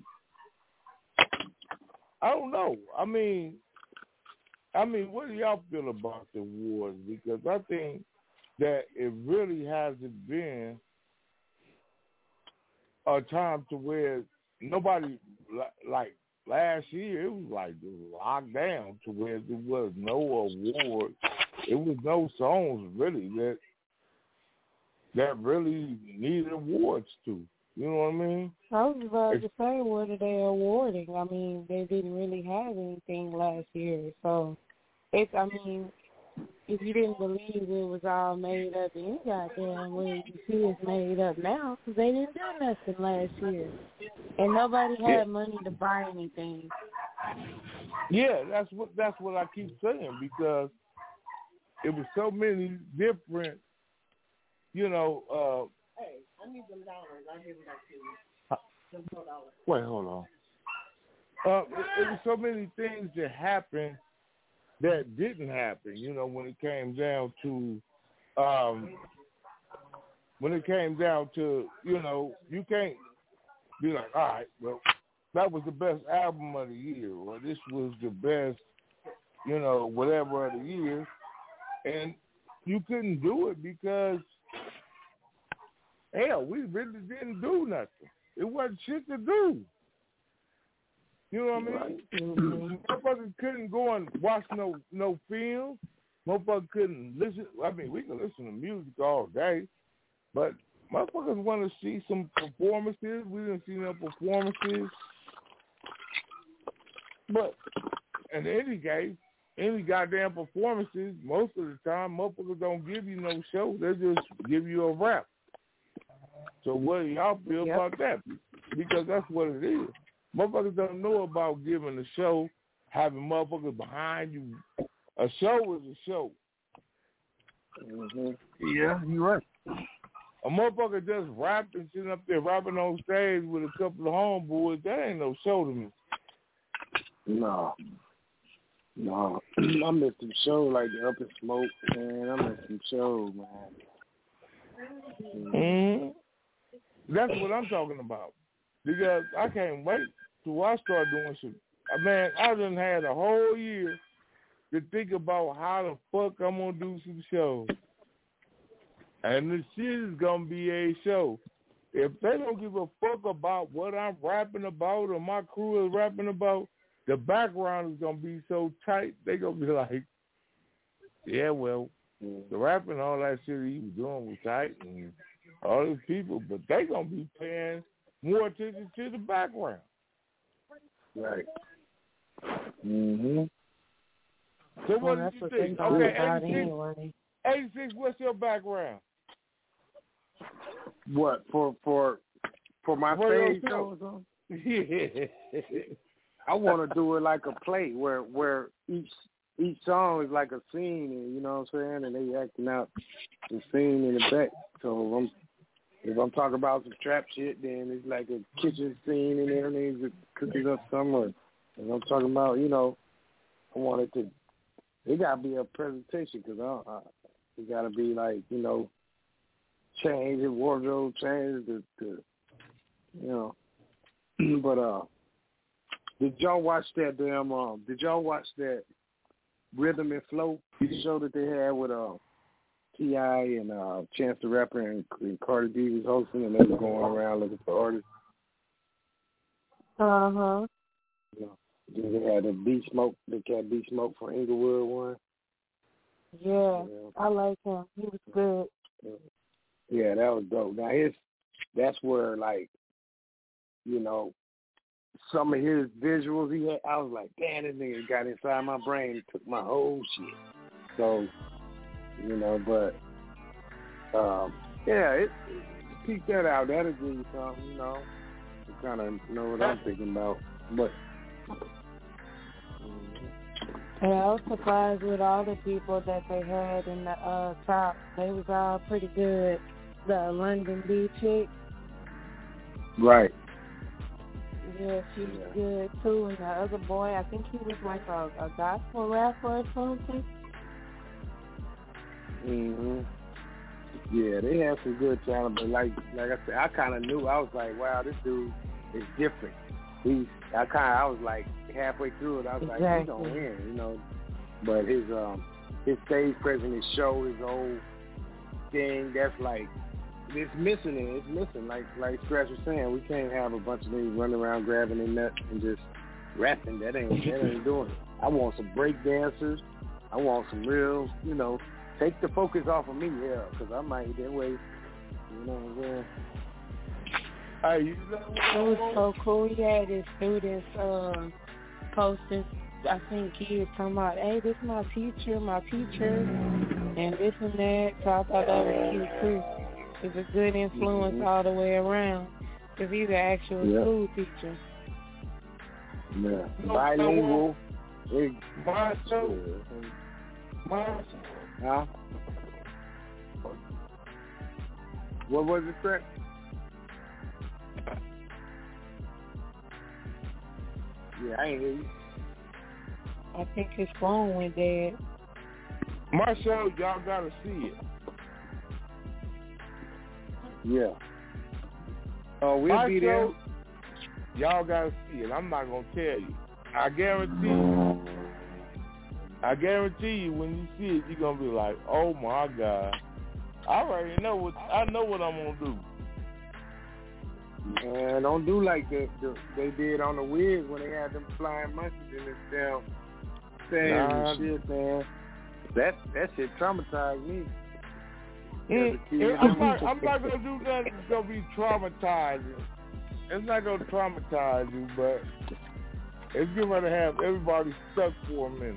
I don't know. I mean, I mean, what do y'all feel about the awards? Because I think that it really hasn't been a time to where nobody like last year, it was like locked down to where there was no award. It was no songs really that that really needed awards to. You know what I mean? I was about to say, what are they awarding? I mean, they didn't really have anything last year. So, it's, I mean, if you didn't believe it was all made up any goddamn way, you see it's made up now because they didn't do nothing last year. And nobody had yeah. money to buy anything. Yeah, that's what that's what I keep saying, because it was so many different, you know, uh, hey, I need them dollars. I'll give them back to you. Them four dollars. Wait, hold on. Uh, it, it was so many things that happened that didn't happen, you know, when it came down to, um, when it came down to, you know, you can't be like, all right, well, that was the best album of the year, or this was the best, you know, whatever of the year, and you couldn't do it because, hell, we really didn't do nothing. It wasn't shit to do. You know what I mean? Mm-hmm. Motherfuckers couldn't go and watch no no film. Motherfuckers couldn't listen. I mean, we can listen to music all day, but motherfuckers want to see some performances. We didn't see no performances. But in any case, any goddamn performances, most of the time, motherfuckers don't give you no show. They just give you a rap. So what do y'all feel yep. about that? Because that's what it is. Motherfuckers don't know about giving a show, having motherfuckers behind you. A show is a show. Mm-hmm. Yeah, you're right. A motherfucker just rapping, sitting up there rapping on stage with a couple of homeboys, that ain't no show to me. No. No. I miss some show like the Up in Smoke, man. I miss some show, man. Mm-hmm. That's what I'm talking about. Because I can't wait till I start doing some. Man, I done had a whole year to think about how the fuck I'm going to do some shows. And this shit is going to be a show. If they don't give a fuck about what I'm rapping about or my crew is rapping about, the background is going to be so tight, they going to be like, yeah, well, the rapping, all that shit he was doing was tight and all these people, but they going to be paying more attention to the background. Right. Mm-hmm. So what well, did you think? Okay, eighty-six, anyway. eighty-six, what's your background? What, for for for my for stage shows? Yeah. I want to do it like a play where where each each song is like a scene, and you know what I'm saying, and they acting out the scene in the back. So I'm If I'm talking about some trap shit, then it's like a kitchen scene in there, and they're cooking up somewhere. If I'm talking about, you know, I want it to, it got to be a presentation, because I, I, it got to be like, you know, change the wardrobe, change the, the you know. But uh, did y'all watch that damn, um, did y'all watch that Rhythm and Flow show that they had with, uh, T I and uh, Chance the Rapper and, and Cardi B was hosting, and they were going around looking for artists? Uh-huh. Yeah. They had a B Smoke, they had B Smoke for Inglewood one. Yeah, yeah, I like him. He was good. Yeah, that was dope. Now, his, that's where, like, you know, some of his visuals he had, I was like, damn, this nigga got inside my brain and took my whole shit. So, you know, but, um, yeah, it, it, keep that out. That'll give you something, you know, to kind of know what I'm thinking about. But, yeah, I was surprised with all the people that they had in the uh, top. They was all pretty good. The London B chick. Right. Yeah, she was yeah. good too. And the other boy, I think he was like a, a gospel rapper or something. Mhm. Yeah, they had some good talent, but like like I said, I kind of knew. I was like, wow, this dude is different. He's. I kind of. I was like halfway through it. I was exactly. like, he's gonna win, you know. But his um his stage presence, his show, his whole thing. That's like it's missing. It. It's missing. Like like Scratch was saying, we can't have a bunch of niggas running around grabbing their nuts and just rapping. That ain't that ain't doing it. I want some break dancers. I want some real, you know, take the focus off of me, yeah, because I might that way, you know what I'm saying? Hey, you It was so cool. He had his students uh, posting. I seen kids talking about, hey, this is my teacher, my teacher, and this and that. So I thought that was cute too. It's a good influence mm-hmm. all the way around because he's an actual yeah. school teacher. Yeah, bilingual. Marshall. Marshall. Huh? What was it, Craig? Yeah, I ain't hear you. I think his phone went dead. Marshall, y'all gotta see it. Yeah. Oh, we'll Marshall, be there. Y'all gotta see it. I'm not gonna tell you. I guarantee you. I guarantee you, when you see it, you're gonna be like, "Oh my God!" I already know what I know what I'm gonna do. Man, don't do like that. The, they did on the Wiz when they had them flying monkeys in this damn thing nah, and shit, man. That that shit traumatized me. Mm, I'm not. I'm not gonna do nothing that's gonna be traumatizing. It's not gonna traumatize you, but it's gonna have everybody stuck for a minute.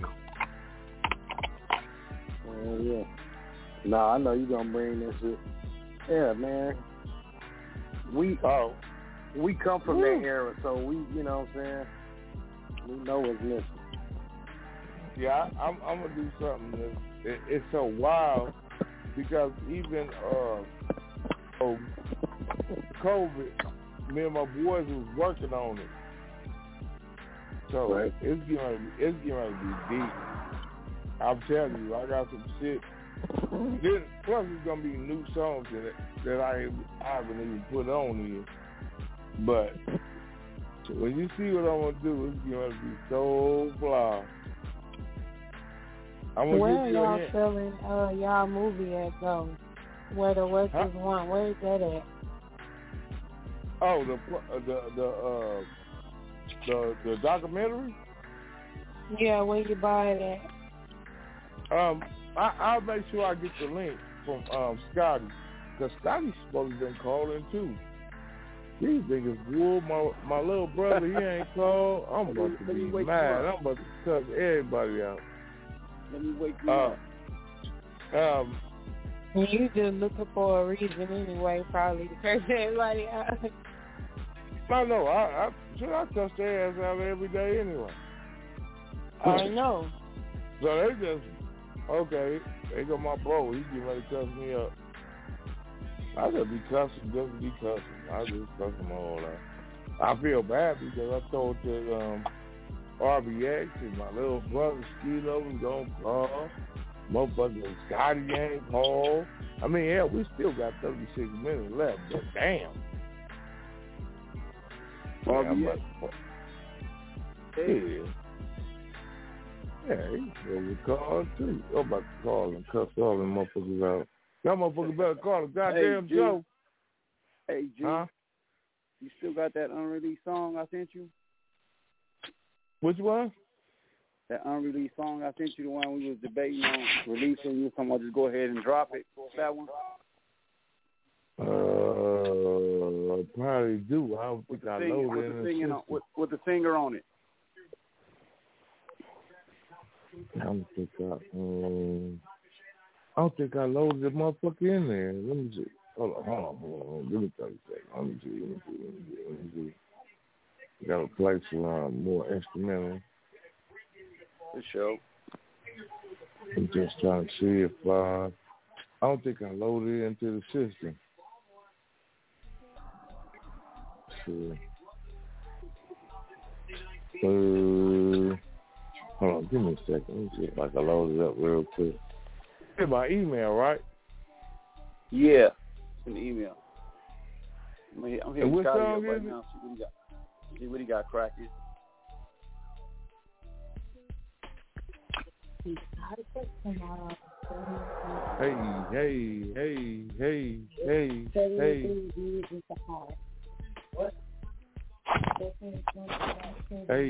Uh, yeah. No, I know you gonna bring that shit. Yeah, man. We oh, we come from Woo. that era, so we, you know what I'm saying. We know what's missing. Yeah, I, I'm, I'm gonna do something. That, it, it's so wild because even uh, oh, COVID, me and my boys was working on it. So right. it's gonna be, it's gonna be deep. I'm telling you, I got some shit. Then, plus, it's gonna be new songs that that I I haven't even put on here. But when you see what I'm gonna do, it's gonna be so fly. I'm gonna Where are give you y'all a selling uh, y'all movie at though? Where the West huh? is one? Where is that at? Oh, the the the uh the the documentary. Yeah, where you buy it at? Um, I, I'll make sure I get the link from um, Scotty, because Scotty's supposed to have been calling too. These niggas, whoa, my my little brother, he ain't called. I'm about to be mad. I'm about to cut everybody out. Let me wake you uh, up. Um, you just looking for a reason anyway, probably to curse everybody out. I know. I, I should I cuss their ass out every day anyway. I know. So they just. Okay, they got my bro. He getting ready to cuss me up. I just be cussing, just be cussing. I just cuss him all out. I feel bad because I told the um, R B X and my little brother Skilo was gonna call. Motherfucker Scotty ain't called. I mean, yeah, we still got thirty-six minutes left, but damn. R B X. Yeah. Yeah, he's supposed to call too. I'm about to call and cuss all them motherfuckers out. Y'all motherfuckers better call the goddamn hey, Joe. Hey, G, huh? You still got that unreleased song I sent you? Which one? That unreleased song I sent you, the one we was debating on releasing. You was talking about just go ahead and drop it. That one? Uh, I probably do. I don't think I know with that. The on, with, with the singer on it. I don't think I, um, I don't think I loaded the motherfucker in there. Let me see. Hold on, hold on, hold on. Give me thirty seconds. Let me see, let me see, let me see, let me see. Got a place around more instrumental. The show. I'm just trying to see if, uh, I don't think I loaded it into the system. Let's see. Uh, Hold on, give me a second. Let me see if I can load it up real quick. It's my email, right? Yeah, it's an email. I'm here, I'm here and with what Scotty song right is now. See what he got. See what he got cracking. Hey, hey, hey, hey, hey, hey. What? Hey.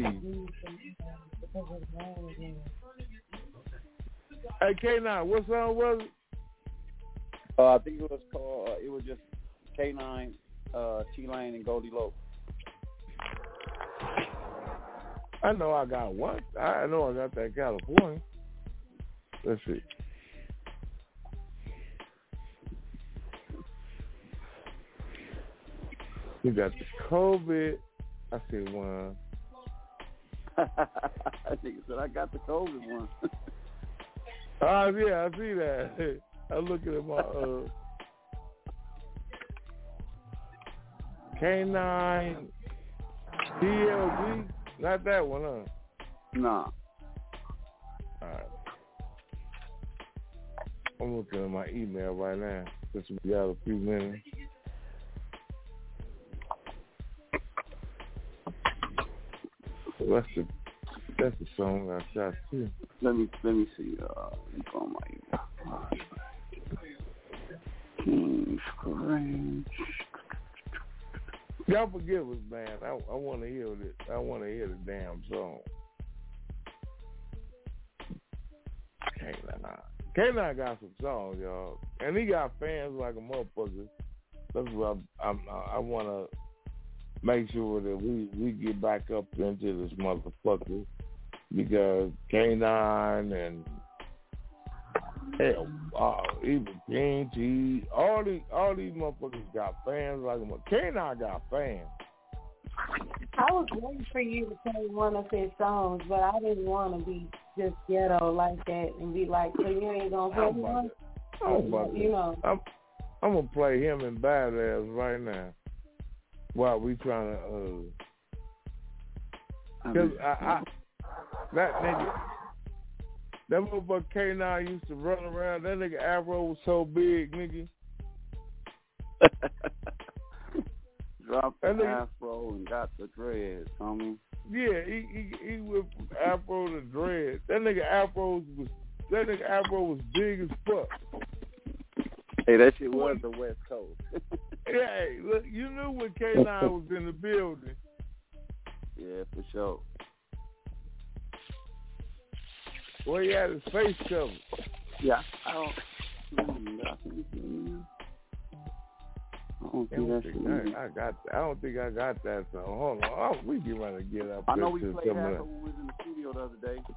Hey, K nine, what song was it? Uh, I think it was called, uh, it was just K nine, uh, T-Lane, and Goldie Loc. I know I got one. I know I got that California. Let's see. We got the COVID. I see one. I think said I got the COVID one. Oh, yeah, I see that. I'm looking at my uh, K nine D L G. Not that one, huh? Nah. All right. I'm looking at my email right now since we got a few minutes. So that's the that's the song I shot too. Let me let me see. Uh, let me go on my email. King's Ranch. Y'all forgive us, man. I, I want to hear it. I want to hear the damn song. K nine. K nine got some songs, y'all, and he got fans like a motherfucker. That's what I, I'm, I want to make sure that we, we get back up into this motherfucker because K nine and hell, uh, even King T, all these all these motherfuckers got fans like him. K nine got fans. I was waiting for you to play one of his songs, but I didn't want to be just ghetto like that and be like, so you ain't gonna play one? You know. I'm, I'm gonna play him in Badass right now while we trying to. Uh, Cause I, I that nigga. That motherfucker K nine used to run around. That nigga afro was so big, nigga. Dropped the afro and got the dreads, homie. Yeah, he he he went from afro to dreads. That nigga afro was that nigga afro was big as fuck. Hey, that shit was the West Coast. Yeah, hey, look, you knew when K nine was in the building. Yeah, for sure. Well, he had his face covered. Yeah, I don't. I don't think that shit. I, I got. I don't think I got that song. Hold on, oh, we get ready to get up. I know we to played that of... when we was in the studio the other day.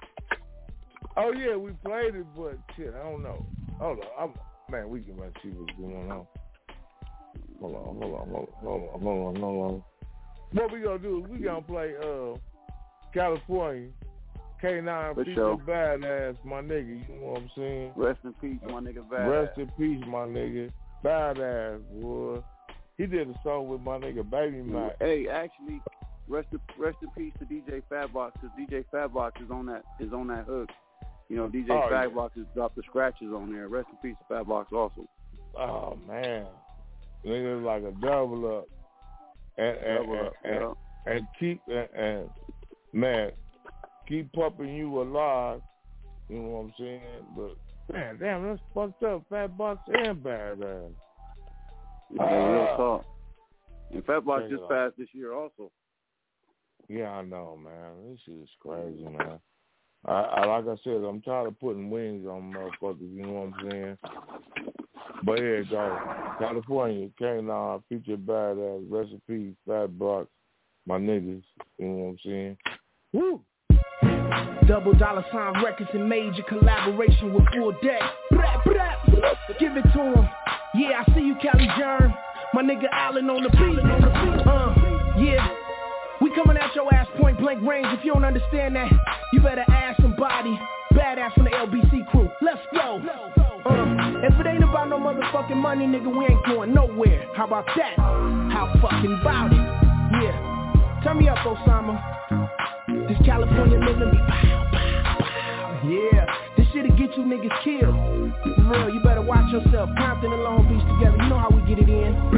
Oh yeah, we played it, but shit, I don't know. Hold on, I'm, man, we can see what's going on. Hold on, hold on, hold on, hold on, hold on, hold on. What we gonna do is we gonna play uh California. K nine feature sure. Badass, my nigga, you know what I'm saying? Rest in peace, my nigga, Badass. Rest in peace, my nigga. Badass, boy. He did a song with my nigga Baby Mike. Hey, actually, rest in, rest in peace to D J Fatbox, because D J Fatbox is on that is on that hook. You know, D J oh, Fatbox yeah. has dropped the scratches on there. Rest in peace to Fatbox also. Oh, man. Nigga like a double up. And, and, double and, up, and, yeah. and keep, and, and man, keep pumping you alive, you know what I'm saying? But man, damn, that's fucked up. Fatbox and Badass. Yeah, uh, real talk. And Fatbox just passed this year also. Yeah, I know, man. This shit is crazy, man. I, I like I said, I'm tired of putting wings on motherfuckers. You know what I'm saying? But here it goes. California, K nine, feature Badass, Rest in peace, Fatbox, my niggas. You know what I'm saying? Woo! Double Dollar Sign Records and major collaboration with Full Deck. Brap, brap. Give it to him. Yeah, I see you, Cali Germ. My nigga Allen on the beat. Uh, yeah. We coming at your ass point blank range. If you don't understand that, you better ask somebody. Badass from the L B C crew. Let's go. Uh, if it ain't about no motherfucking money, nigga, we ain't going nowhere. How about that? How fucking about it? Yeah. Turn me up, Osama. This California living be pow, pow, pow. Yeah, this shit'll get you niggas killed. For real, you better watch yourself. Compton and Long Beach together, you know how we get it in. Blah.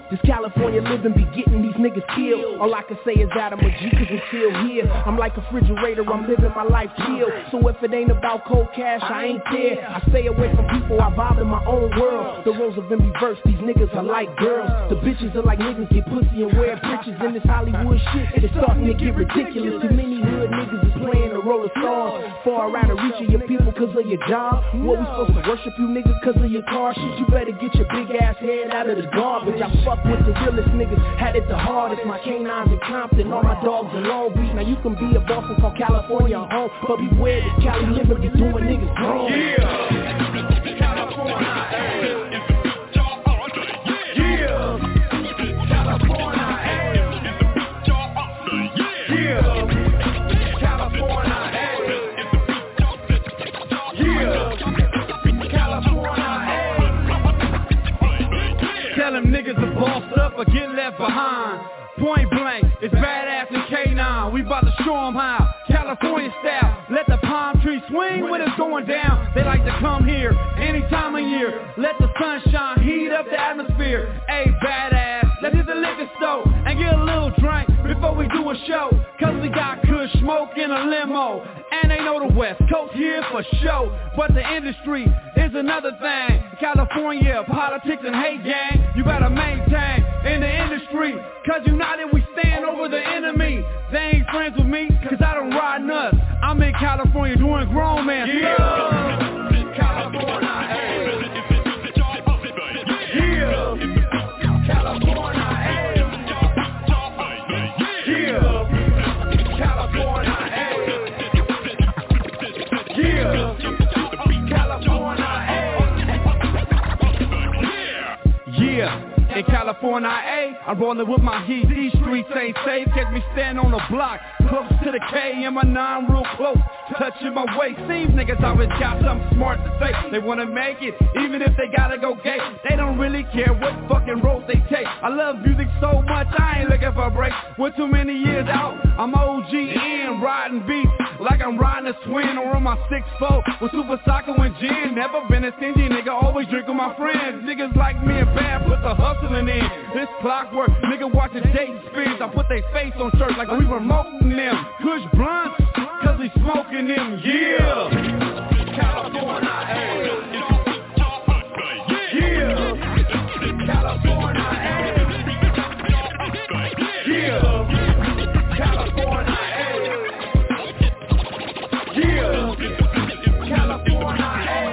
This California living be getting these niggas killed. All I can say is that I'm a G cause I'm still here. I'm like a refrigerator, I'm living my life chill. So if it ain't about cold cash, I ain't there. I stay away from people, I vibe in my own world. The roles have been reversed, these niggas are like girls. The bitches are like niggas, get pussy and wear pictures. In this Hollywood shit, it's starting to get ridiculous. Too many hood niggas is playing the role of stars. Far out of reach of your people cause of your job. What we supposed to worship you niggas cause of your car? Shit, you better get your big ass head out of the garbage. I fuck with the realest niggas, had it the hardest. My canines in Compton, all my dogs in Long Beach. Now you can be a Boston, call California home, but beware that Cali living be doing niggas wrong. Yeah, California, hey. Yeah, California, hey. Yeah, California, hey. Yeah, California, hey. Tell them niggas to boss up or get left behind. Point blank, it's badass and K nine. We bout to show them how. California style, let the palm tree swing when it's going down. They like to come here any time of year. Let the sunshine heat up the atmosphere. Hey, badass, let's hit the liquor store and get a little drink before we do a show. Cause we got good smoke in a limo. And they know the West Coast here for show. But the industry is another thing. California, politics and hate gang. You gotta maintain in the industry. Cause united we stand over the enemy. They ain't friends with me cause I don't ride nuts. I'm in California doing grown man stuff. Yeah, California, hey. Yeah, California, hey. Yeah, California, hey. Yeah, California, hey. Yeah. In California, A, I'm rolling with my heat. These streets ain't safe, catch me stand on the block, close to the K and my nine real close, touching my waist. Seems niggas always got something smart to say. They wanna make it, even if they gotta go gay. They don't really care what fucking road they take. I love music so much, I ain't looking for a break. With too many years out, I'm O G in, riding beats like I'm riding a twin or on my six four with Super Soccer and gin. Never been a stingy nigga, always drink with my friends. Niggas like me and bad, put the hustling in. This clockwork, nigga watching Dayton Spears. I put they face on church like we promoting them. Kush blunts, cause we smoking them, yeah. California, hey. Yeah, California, hey. Yeah, California, hey. Yeah, California, hey.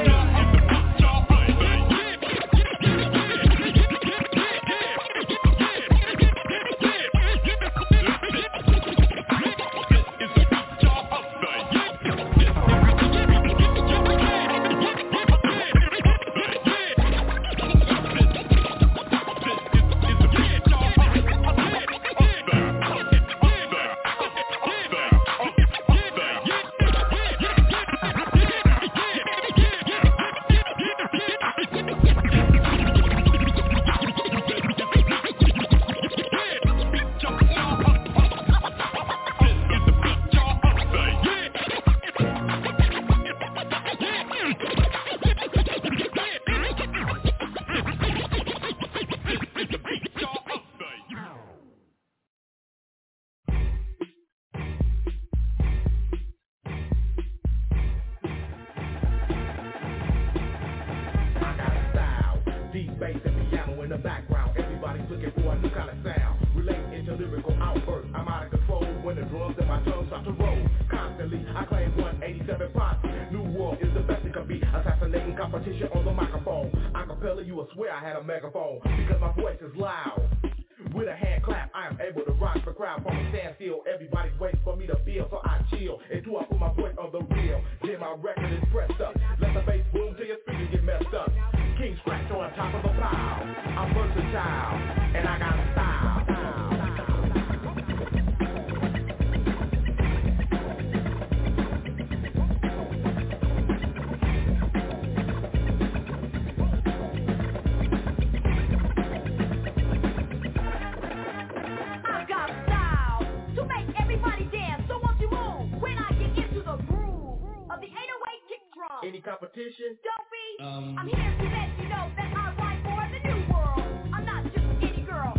Competition? Don't be. Um, I'm here to let you know that I fight for the new world. I'm not just any girl.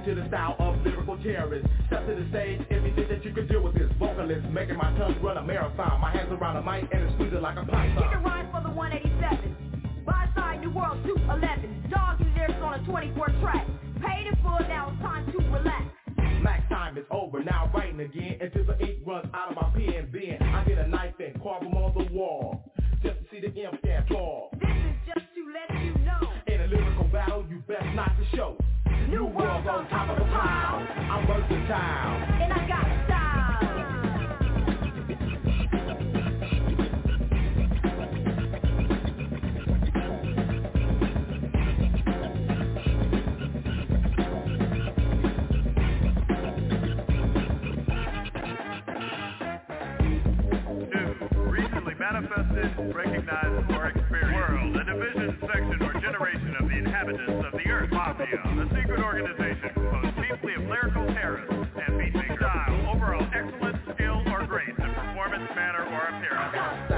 to the style of lyrical terrorists. Step to the stage, everything that you can deal with is vocalist, making my tongue run a marathon. My hands around the mic and it's squeezing like a python. Kick it rhyme for the one eighty-seven. By side, New World two eleven. Dog and lyrics on a twenty-four track. Paid in full, now it's time to relax. Max time is over, now writing again until the ink runs out of my pen. Then I get a knife and carve them on the wall, just to see the imp stand tall. This is just to let you know, in a lyrical battle, you best not to show. New World's on top of the pile. I'm versatile, and I got style. Manifested, recognized, or experienced. World, a division, section, or generation of the inhabitants of the Earth. Mafia, a secret organization composed chiefly of lyrical terrorists and featuring style, overall excellence, skill, or grace in performance, manner, or appearance.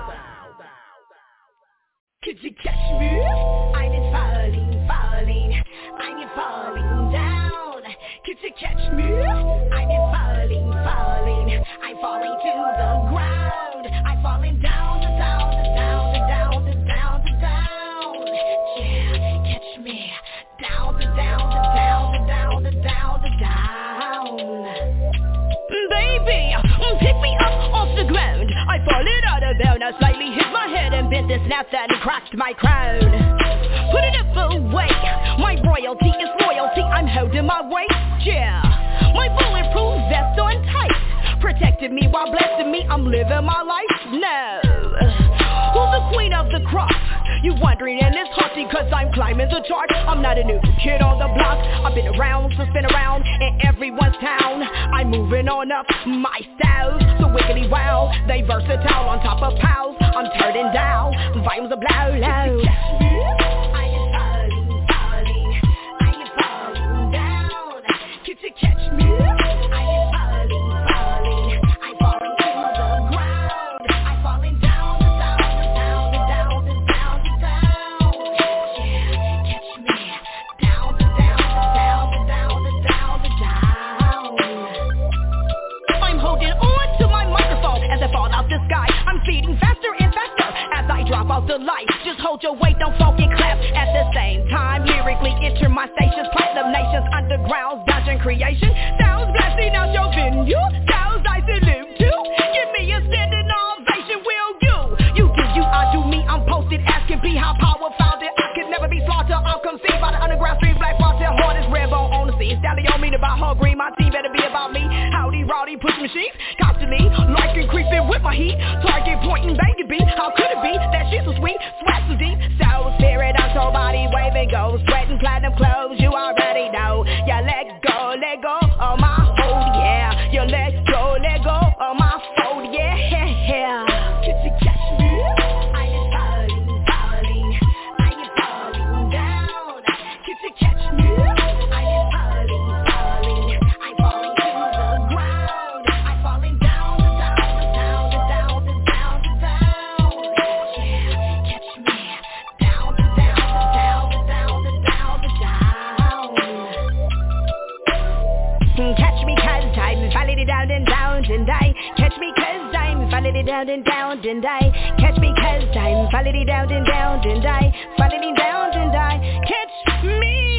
Could you catch me? I'm just falling, falling, I'm just falling down. Could you catch me? I'm just falling, falling, I'm falling to the ground. I'm falling down, the down, the down, the down, the down, the down. Yeah, catch me. Down, the down, the down, the down, the down, the down. Baby, pick me up off the ground. I fallen out of bounds. I slightly hit my head and bent the snaps and cracked my crown. Put it up away. My royalty is loyalty. I'm holding my weight. Yeah, my bulletproof vest on tight, protected me while blessing me. I'm living my life. No, who's the queen of the crop? You wondering, and it's haughty cause I'm climbing the chart. I'm not a new kid on the block. I've been around, so spin around in everyone's town. I'm moving on up my styles, so wickedy wow. They versatile on top of pals. I'm turning down, volumes are blow low. Catch me, I'm falling, falling, I'm falling to the ground. I'm falling down, the down, the down, the down, the down, the down. Yeah, catch me, down, the down, the down, the down, the down, the down. I'm holding on to my microphone as I fall out the sky. I'm feeding faster and faster as I drop out the light. Just hold your weight, don't fall and clap at the same time. Lyrically enter my stations, platinum nations, underground, dungeon creation. Sounds blasting out your venue, sounds I salute to. Give me a standing ovation, will you? You do you, I do me, I'm posted as can be. How power found it, I can never be slaughtered. I'm conceived by the underground street, black water, hardest red bone on the sea. Stallion on me about her green, my team better be about me. Howdy, rowdy, push machines, constantly, like and creeping with my heat. Target pointing, baby beat, how could it be? That shit so sweet, sweat so deep. So spirit on your body, waving go, sweating platinum clothes, you already know. Yeah, let go, let go of my hold, yeah. You let go, let go of my fold, yeah, yeah. Could you catch me? I am falling, falling, I am falling down. Could you catch me? I am falling, falling, I'm falling to the ground. I'm falling down, the down, the down, the down, the down, the down. Yeah, catch me. Down, the down, the down, the down, the down, the down. Catch me cause I'm falling down and down and I. Catch me cause I'm falling down and down and I. Catch me cause I'm falling down and down and I. Falling down and I. Catch me.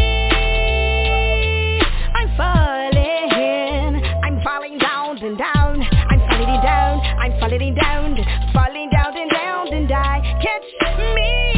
I'm falling. I'm falling down and down. I'm falling down. I'm falling down. Falling down and down and I. Catch me.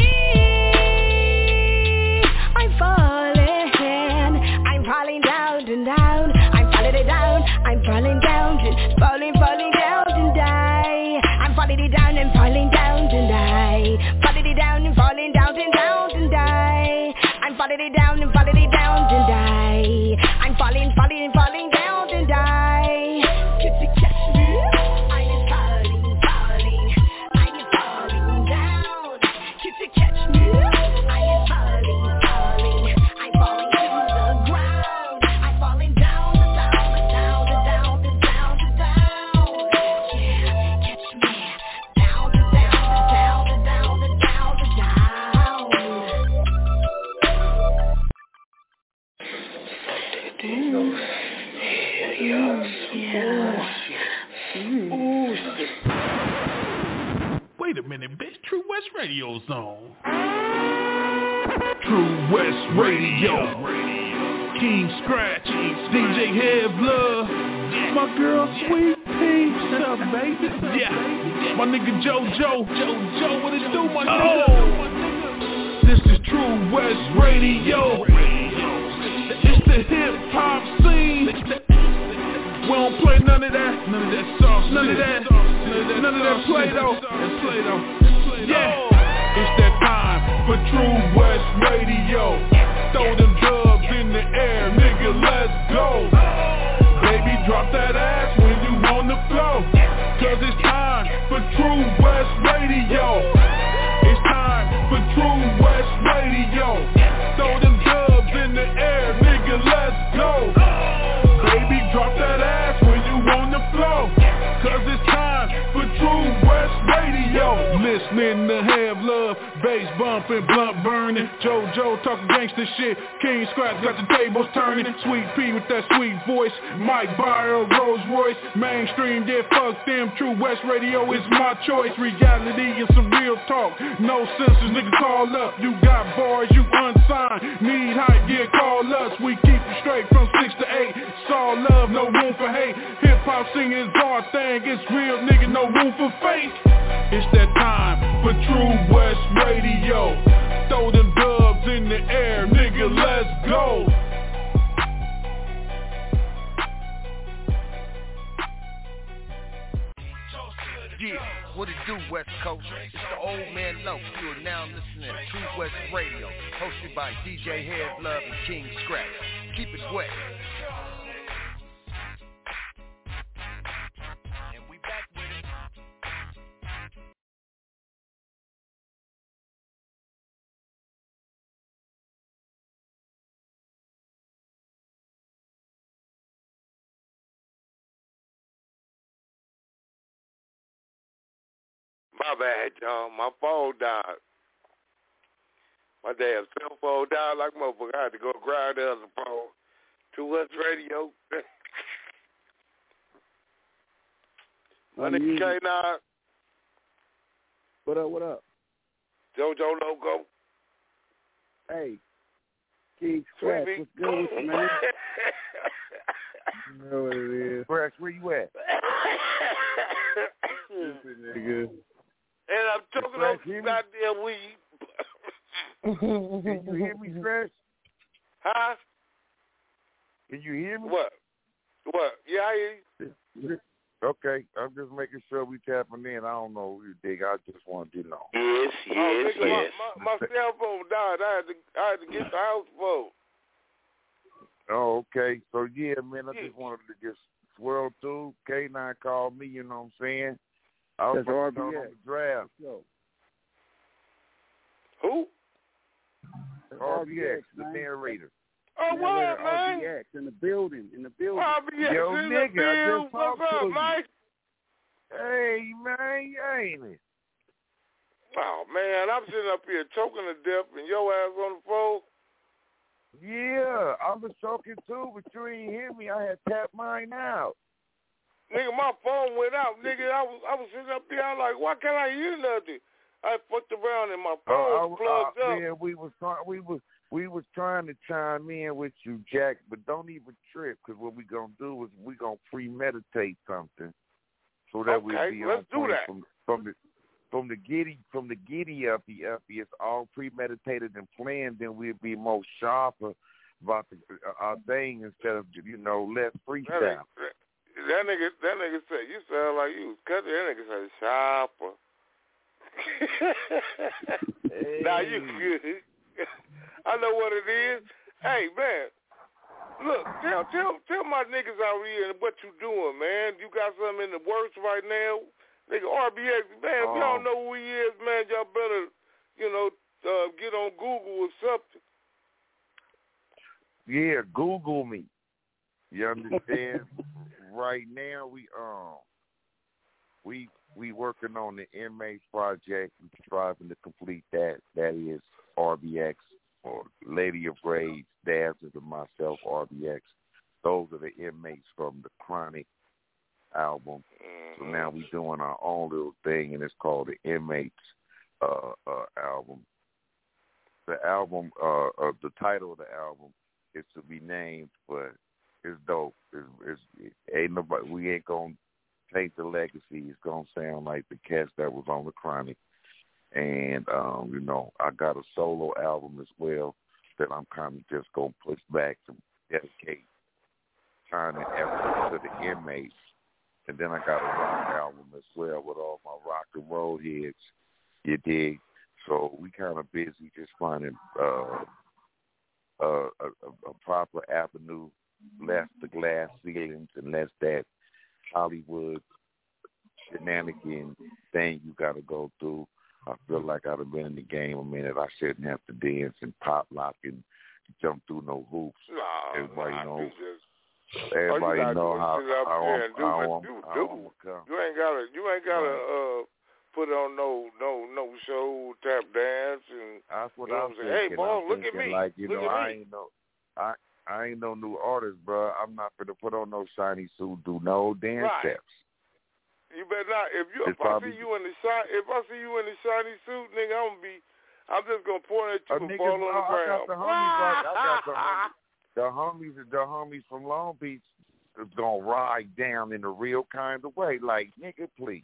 I'm falling. I'm falling down and down. I'm falling down. I'm falling down. Falling, falling down and I. I'm falling down and falling down and I. Falling down and falling down and down and I. I'm falling down and falling down and I. I'm falling, falling, falling down and I. Could you catch me? I am falling, falling. I am falling down. Could you catch me? I am falling, falling. I'm falling to the ground. I'm falling down, the down, the down, the down, the down, the down. Yeah, catch me. Down, the down, the down, the down, the down, the down. True West Radio Zone. True West Radio. King Scratch, D J Hev Love, my girl Sweet Pea, what's up, baby? Yeah, my nigga JoJo, JoJo, what it do, my nigga? Oh. This is True West Radio. It's the hip hop scene. We don't play none of that, none of that sauce, none of that, none of that Play-Doh, that's Play-Doh. Yeah. It's that time for True West Radio. Throw them dubs in the air, nigga, let's go. Baby, drop that ass when you on the floor. Cause it's time for True West Radio. It's time for True West Radio. Throw them dubs in the air, nigga, let's go. Baby, drop that ass when you on the floor. Cause it's time for True West Radio. Listening to Have Love, bass bumping, blunt burning, JoJo talking gangsta shit, King Scratch got the tables turning, Sweet Pea with that sweet voice, Mike Byer, Rolls Royce, mainstream, yeah, fuck them, True West Radio is my choice, reality and some real talk, no censors, nigga call up, you got bars, you unsigned, need hype, yeah, call us, we keep it straight from six to eight, it's all love, no room for hate, hip-hop singing is our thing, it's real, nigga, no room for fake. It's that time for True West Radio. Throw them dubs in the air, nigga, let's go. Yeah, what it do, West Coast? It's the old man Low. You are now listening to True West Radio, hosted by D J Head Love and King Scratch. Keep it wet. My bad, y'all. My phone died. My damn cell phone died like motherfucker. I had to go grind the other phone. True West Radio. My nigga K nine. What up, what up? JoJo Logo. Hey. King Scratch, what's good with you, man? You know what it is. Scratch, where you at? Nigga. And I'm talking about some goddamn weed. Can you hear me, Scratch? Huh? Can you hear me? What? What? Yeah, I hear you. Okay, I'm just making sure we tapping in. I don't know who you dig. I just want to know. Yes, yes, oh, nigga, yes. My, my, my cell phone died. I had to, I had to get the house phone. Oh, okay. So, yeah, man, I just wanted to just swirl through. K nine called me, you know what I'm saying? I was about to on the draft. Who? R B X, the narrator. Oh, what, man? R B X in the building, in the building. R B X Yo, in nigga, the I just What's talked up, to you. Mike? Hey, man, ain't it? Oh, man, I'm sitting up here choking to death and your ass on the phone. Yeah, I was choking too, but you ain't hear me. I had tapped mine out. Nigga, my phone went out. Nigga, I was I was sitting up here. I'm like, why can't I hear nothing? I fucked around and my phone uh, was plugged uh, up. Yeah, we was trying. We was we was trying to chime in with you, Jack, but don't even trip, because what we gonna do is we gonna premeditate something, so that okay, we'll be let's on do that. From, from the from the giddy from the giddy up the up. It's all premeditated and planned. Then we'll be more sharper about the, uh, our thing instead of you know less freestyle. That, that nigga, that nigga said you sound like you was cutting. That nigga said sharper. Hey. Now you good. I know what it is. Hey man, look, tell tell tell my niggas out here what you doing, man. You got something in the works right now, nigga. R B X, man. If y'all know who he is, man, y'all better, you know, uh, get on Google or something. Yeah, Google me. You understand? Right now we um we we working on the Inmates Project. We're striving to complete that. That is R B X or Lady of Rage, Dazzles, and myself, R B X. Those are the inmates from the Chronic album. So now we're doing our own little thing, and it's called the Inmates uh, uh, album. The album, uh, uh, the title of the album is to be named, but it's dope. It's, it's, it ain't nobody. We ain't gonna take the legacy. It's gonna sound like the cats that was on the Chronic. And um, you know, I got a solo album as well that I'm kind of just gonna push back to dedicate time and effort to the inmates. And then I got a rock album as well with all my rock and roll heads. You dig? So we kind of busy just finding uh, uh, a, a proper avenue, less the glass ceilings and less that Hollywood shenanigan thing you got to go through. I feel like I'd have been in the game a minute. I shouldn't have to dance and pop lock and jump through no hoops. Nah, everybody nah, knows. just, everybody know how how I'm, do how what I'm, you how do. I'm come. You ain't gotta. You ain't gotta. Uh, put on no no no show tap dance and that's what you know I'm what I'm saying. thinking. Hey, boy, I'm look thinking, at me. Like you look know, at I me. ain't no, I I ain't no new artist, bro. I'm not gonna put on no shiny suit, do no dance Right. steps. You better not. If you It's if I probably- see you in the shiny if I see you in the shiny suit, nigga, I'm gonna be. I'm just gonna point at you Uh, and niggas, fall on the I ground. got the homies, like, I got the homies, the homies, the homies from Long Beach is gonna ride down in a real kind of way, like nigga, please.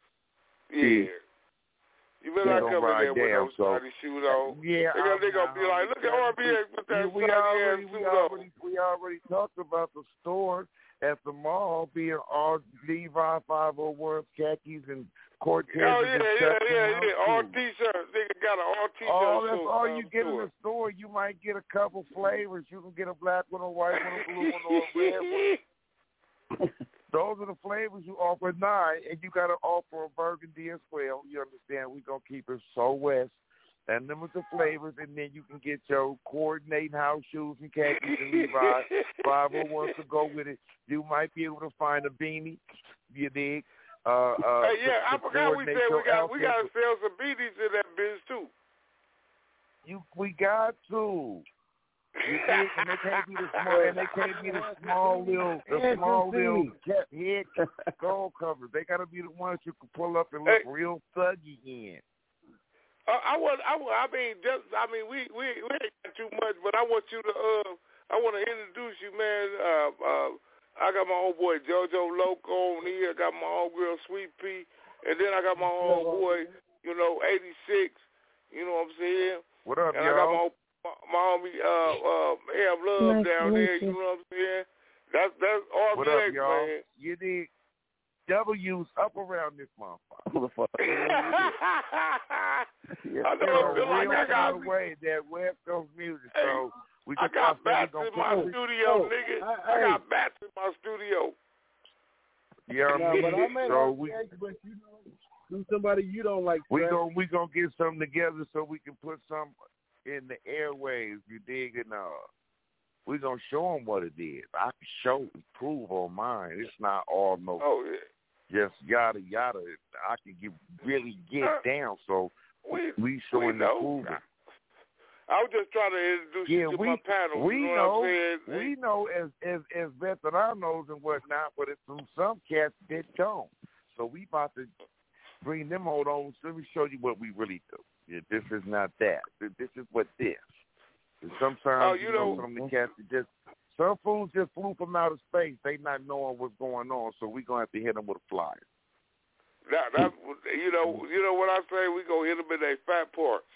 Yeah. You better They not gonna come in ride there with down, no so- shiny shoes on. Yeah, they gonna, they I'm gonna be not like, look at R B X with that we, we shiny already, ass we suit already, on. we already talked about the store at the mall being all Levi five oh one khakis and Cortez. Oh and yeah, yeah, Chuck yeah, Brown yeah. All shoes. t-shirts. Nigga got an all t-shirt. Oh, that's suit all on you get in store. the store. You might get a couple flavors. You can get a black one, a white one, a blue one, or a red one. Those are the flavors you offer at nine, and you got to offer a burgundy as well. You understand? We're going to keep it so west. And them are the flavors, and then you can get your coordinating house shoes and khakis and Levi five oh ones to go with it. You might be able to find a beanie, you dig? Uh, uh, hey, yeah, to, I to forgot we coordinate said we your got we outfit. got to sell some beanies in that biz too. You, we got to. You dig? And they can't be the small, and they can't be the small little, the small little cat head skull covers. They got to be the ones you can pull up and look Hey. real thuggy in. Uh, I want, I, want- I mean, just, I mean, we, we, we ain't got too much, but I want you to, uh, I want to introduce you, man. Uh, uh, I got my old boy JoJo Loco on here. I got my old girl Sweet Pea, and then I got my old boy, you know, eighty-six. You know what I'm saying? What up, and I got my, y'all? old, my, my homie, uh, uh, Have Love Nice down to there. meet You you. know what I'm saying? That's that's R B X, What up, y'all? man. You dig? W's up around this motherfucker. I Yeah, know it feel like I got, way that West Coast music. Hey, So we I just got I bats said we in gonna my put studio, Oh, nigga. I- I got hey. bats in my studio. Yeah, No, I mean, but I may so not we react, but you know, do somebody you don't like. we Trap. gonna we gonna get something together so we can put some in the airwaves. You dig? And uh, we gonna show them what it is. I can show and prove on mine. It's not all no Oh yeah. just yada yada. I can get really get Uh, down. So We we showing we and know. proving. I was just trying to introduce Yeah, you to we my panel. we you know, know what I'm saying? we know as as as veteranos and whatnot, but it's from some cats that don't. So we about to bring them hold on. So let me show you what we really do. Yeah, this is not that. This is what this. And sometimes Oh, you you know know- some of the cats that just some fools just flew from outer space. They not knowing what's going on. So we gonna have to hit them with a flyer. That, that, you know, you know what I say? We gonna hit them in their fat parts.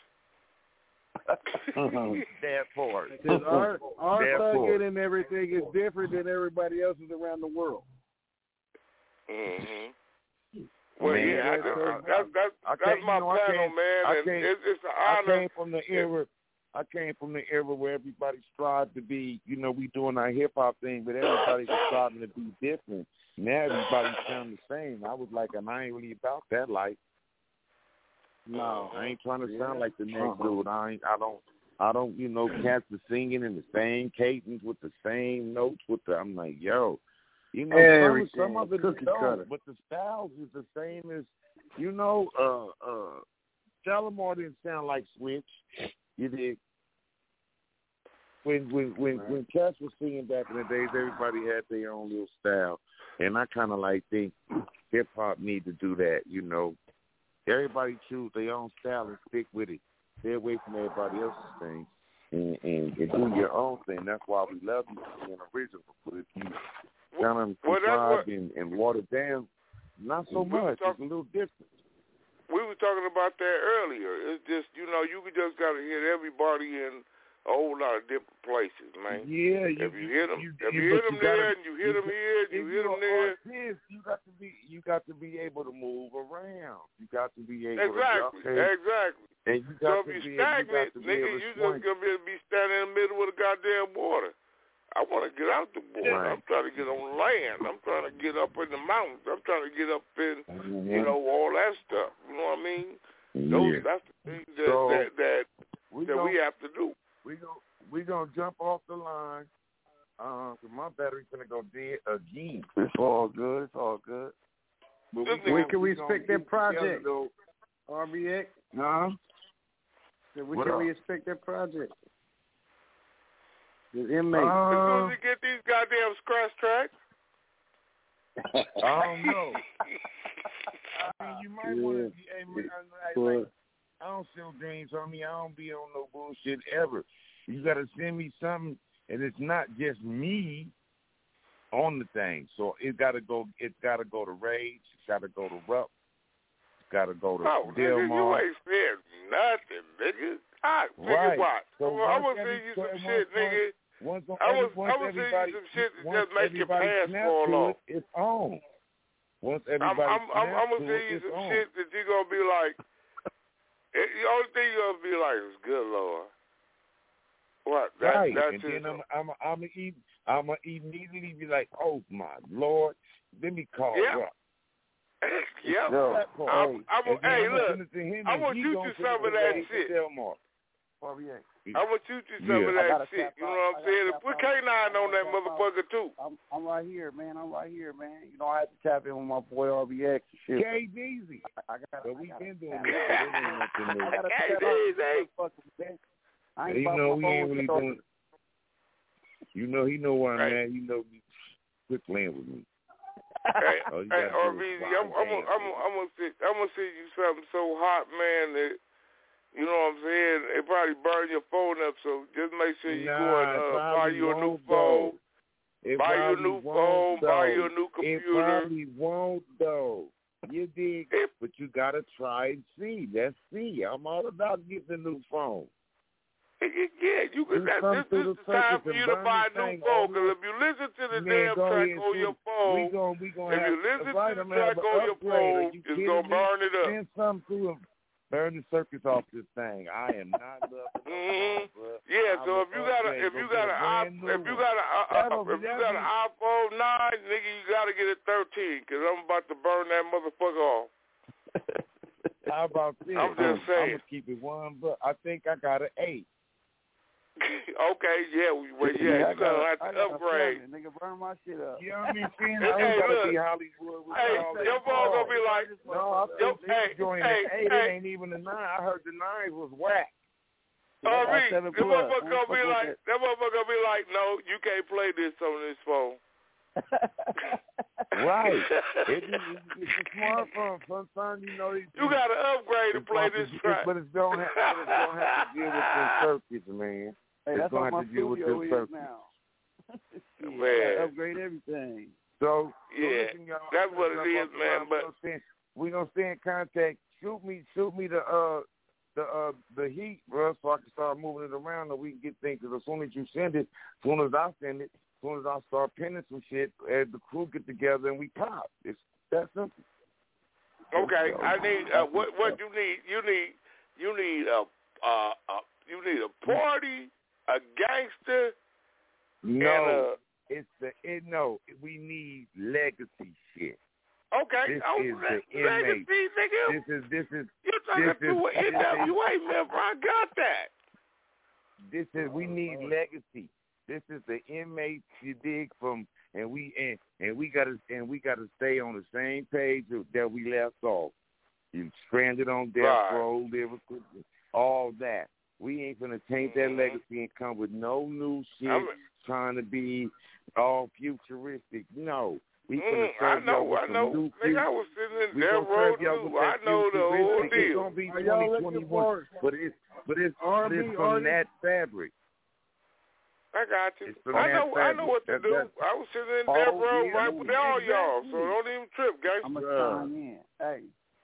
That part. Because our our That part. thugging and everything is different than everybody else's around the world. Mm-hmm. Well, Man, yeah, I, that's- I, that's that's I that's can't- my you know, I panel, can't- man, I and can't- it's, it's an I honor. came from the era. I came from the era where everybody strived to be, you know, we doing our hip hop thing, but everybody was striving to be different. Now everybody sound the same. I was like, and I ain't really about that life. No, I ain't trying to sound like the next Uh-huh. dude. I ain't. I don't. I don't. You know, cats are singing in the same cadence with the same notes. With the, I'm like, yo, you know, Everything. some, some of it Cookie is dope, cutter. but the styles is the same as, you know, uh, uh, Shalimar didn't sound like Switch. You did. When when when when cats was singing back in the days, everybody had their own little style, and I kind of like think hip hop need to do that, you know. everybody choose their own style and stick with it. Stay away from everybody else's thing and, and, and do your own thing. That's why we love you being original. But if you kind of well, contrived and, and watered down, not so we much. Talk, it's a little different. We were talking about that earlier. It's just, you know, you just got to hit everybody in a whole lot of different places, man. Yeah, you, if you hit them, you, if you, you hit them you there, gotta, and you hit them here, and you hit them there. Artist, you got to be, you got to be able to move around. You got to be able exactly, to okay. exactly. And you got so to if you be, stagnant, you nigga, you just gonna be, be standing in the middle with the goddamn water. I want to get out the water. Right. I'm trying to get on land. I'm trying to get up in the mountains. I'm trying to get up in, mm-hmm. you know, all that stuff. You know what I mean? Yeah. Those, that's the things that so that that, we, that gonna, we have to do. We go. We gonna jump off the line. Uh, cause my battery's gonna go dead again. It's all good. It's all good. But we when can we expect that project? R B X? Huh? So when what can up? we expect that project? The inmate. Uh, as soon as you get these goddamn scratch tracks. I don't know. I mean, you might yeah. want to be. Hey, man, I, I, like, I don't sell dreams on me. I don't be on no bullshit ever. You got to send me something, and it's not just me on the thing. So it got to go. It's got to go to Rage. It's got to go to Rupp. It's got to go to oh, Del nigga, Mar. you ain't said nothing, nigga. I nigga, right. what? So I'm gonna send you some shit, nigga. Once, once, I was, once I was sending you some shit to just make your everybody pants snap fall to off. it, it's on. Once I'm, everybody I'm, I'm, snaps I'm gonna to send it, you it's some on. shit that you gonna be like. It, the only thing you gonna be like is good Lord. What? That, right, that's and it. then I'm, I'm, I'm, I'm gonna immediately be like, "Oh my Lord, let me call yeah. up." Yep. No, I'm, I'm, hey, hey, I'm look, him, I want you to some of that shit. Oh, yeah. I want you to some yeah. of that shit. You know what I'm saying? Put K nine on that motherfucker too. I'm, I'm right here, man. I'm right here, man. You know, I had to tap in with my boy R B X and shit. K D Z. I, I got. So we been doing this. I got K D Z. I ain't you know we ain't really doing. doing. You know he know where I'm right. at. You know, quit playing with me. Hey, oh, hey R B Z, I'm, I'm, I'm, I'm, I'm gonna see, I'm gonna see you something so hot, man, that you know what I'm saying. It probably burn your phone up. So just make sure you nah, go and uh, buy you a new though. phone. It buy you a new phone. Though. Buy you a new It computer. probably won't though. You dig? It, but you gotta try and see. Let's see. I'm all about getting a new phone. Yeah, you could. That, this, this is the time for you to buy a new phone. Because if you listen to the Man, damn track ahead, on your phone, we gonna, we gonna if have, you listen right, to the I'm track on your phone, you it's gonna burn it up. Send something to him. Burn the circuits off this thing. I am not loving mm-hmm. phone, Yeah, I so if you got a if you got a if you got a uh, if you got an iPhone nine, nigga, you gotta get a thirteen. Because I'm about to burn that motherfucker off. How about this? I'm just saying. I'm gonna keep it one, but I think I got an eight. Okay, yeah, well, yeah, yeah you gonna have to upgrade. Nigga, burn my shit up. You know what I mean? Seeing hey, gotta look, be Hollywood. Hey, your phone gonna be like, no, I yo, think hey, joining hey, the eight, hey. it ain't even the nine. I heard the nine was whack. Oh, me, the motherfucker gonna be like, that motherfucker gonna be like, no, you can't play this on this phone. Right. It, it, it, it's a smartphone. Sometimes you know you gotta upgrade to play this track. But it's gonna have, it's gonna have to deal with the circuits, man. Hey, it's that's gonna what my have to deal with studio the is circuits. now. Yeah, man, upgrade everything. So yeah, so listen, y'all, that's what it is, man. But we're gonna stay in contact. Shoot me, shoot me the uh the uh the heat, bro, so I can start moving it around and we can get things. Cause as soon as you send it, as soon as I send it. As soon as I start pinning some shit, and the crew get together and we pop. It's that simple. Okay, I need uh, what? What you need? You need you need a uh, uh you need a party, a gangster. No, and a, it's the it, no. We need legacy shit. Okay, this oh, is le- the legacy, nigga. This is this is You're talking this to is, an N W A member. I got that. This is we need legacy. This is the inmates you dig from, and we and, and we gotta and we gotta stay on the same page that we left off. You stranded on death right. row, liver, all that. We ain't gonna change mm-hmm. that legacy and come with no new shit, I'm, trying to be all futuristic. No, We mm, I know, I know. Nigga, I was sitting in Death Row too. I know the whole deal. It's gonna be twenty twenty-one, but it's but it's, but it's from that fabric. I got you. I know, I know what to that, do. that, I was sitting in oh, Death Row yeah, right with all y'all, so don't even trip, guys. I'm gonna chime in. Hey,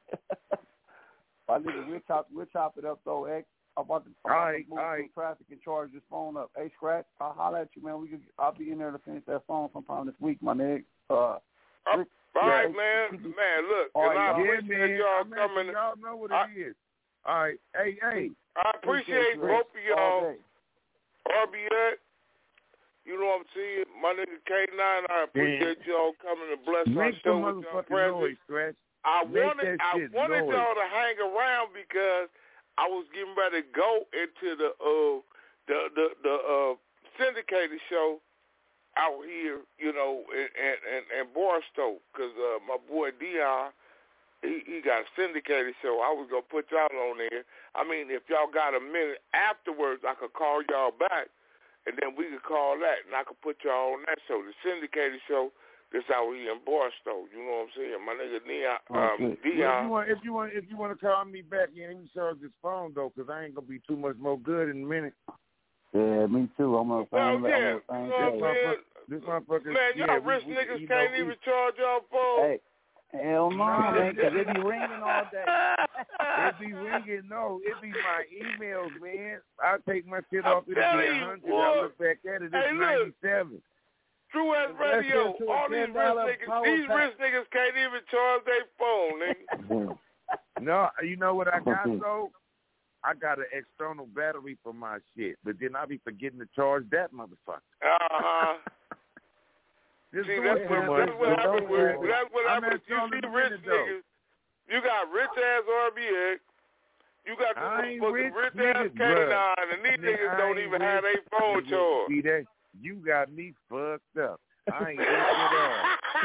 my nigga, we'll chop, we'll chop it up though, X. I'm about to, I'm about right, to move right. some traffic and charge this phone up. Hey, Scratch, I'll holler at you, man. We could, I'll be in there to finish that phone sometime this week, my nigga. Uh, Rick, all right, man. Man, look, all and right, I yeah, appreciate man. y'all I mean, coming. Y'all know what I, it is. All right, hey, hey. I appreciate both of y'all. R B X, you know what I'm saying? My nigga K nine, I appreciate yeah. y'all coming to bless our Make show with your presence. Noise, I Make wanted, I wanted noise. y'all to hang around because I was getting ready to go into the uh the the the uh syndicated show out here, you know, in in, in Barstow, because uh, my boy Dion, he, he got a syndicated show. I was gonna put y'all on there. I mean, if y'all got a minute afterwards, I could call y'all back, and then we could call that, and I could put y'all on that show, the syndicated show. This out here in Barstow, you know what I'm saying? My nigga Dion, um, Dion. Well, if you want, if you want, if you want to call me back, yeah, let me charge this phone though, because I ain't gonna be too much more good in a minute. Yeah, me too. I'm on the well, same yeah, I'm you know what I'm saying? This motherfucker, man, y'all yeah, rich we, we, niggas you can't know, even we, charge y'all phone. Hey, hell no, man, because it be ringing all day. It be ringing, no, it be my emails, man. I take my shit I'm off, it'll be telling a you, hundred. boy. I look back at it, it's Hey, look. ninety-seven. True West Radio, all these rich niggas, these pack. rich niggas can't even charge their phone, nigga. No, you know what I got though? I got an external battery for my shit, but then I be forgetting to charge that motherfucker. Uh-huh. See, that's what, that's what happens with, that's what happens. You see rich niggas, you got rich-ass R B X, you got this motherfucking rich-ass K nine, and these Man, niggas don't even rich. have their phone charged. See that? You got me fucked up. I ain't rich at all.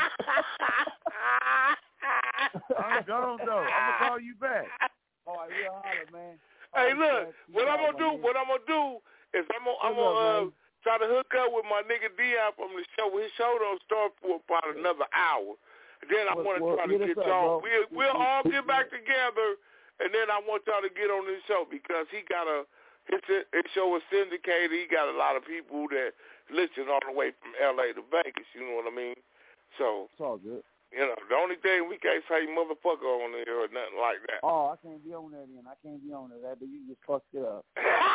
I'm gone though. I'm gonna call you back. All right, we'll holler, man. Hey, look, what I'm gonna do, what I'm gonna do is I'm gonna, I'm gonna uh, try to hook up with my nigga Dion from the show. His show don't start for about another hour. Then I want to well, try to get up, y'all. bro. We'll, we'll all get back together, and then I want y'all to get on this show because he got a his, his show is syndicated. He got a lot of people that listen all the way from L A to Vegas. You know what I mean? So it's all good. You know, the only thing we can't say motherfucker on there or nothing like that. Oh, I can't be on that then. I can't be on that. But you just fucked it up.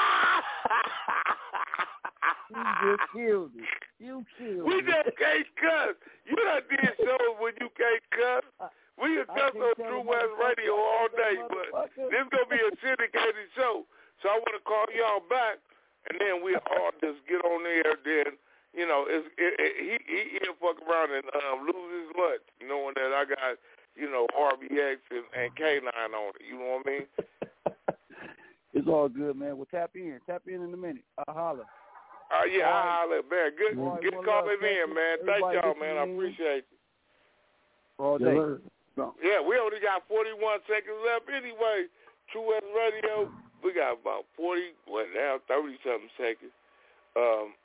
You just killed it. You killed we it. We just can't cuss. You done did shows when you can't cuss. We can cuss on True West Radio all day, but this going to be a syndicated show. So I want to call y'all back, and then we all just get on there then. You know, it's, it, it, he he he'll fuck around and um, lose his lunch, knowing that I got, you know, R B X and, and K nine on it. You know what I mean? It's all good, man. We'll tap in. Tap in in a minute. I'll holler. Uh, yeah, I'll holler. Man, good, right, good calling in, man. Thank y'all, man. I appreciate you. All day. No. Yeah, we only got forty-one seconds left anyway. True West Radio, we got about forty, what now, thirty-something seconds. Um,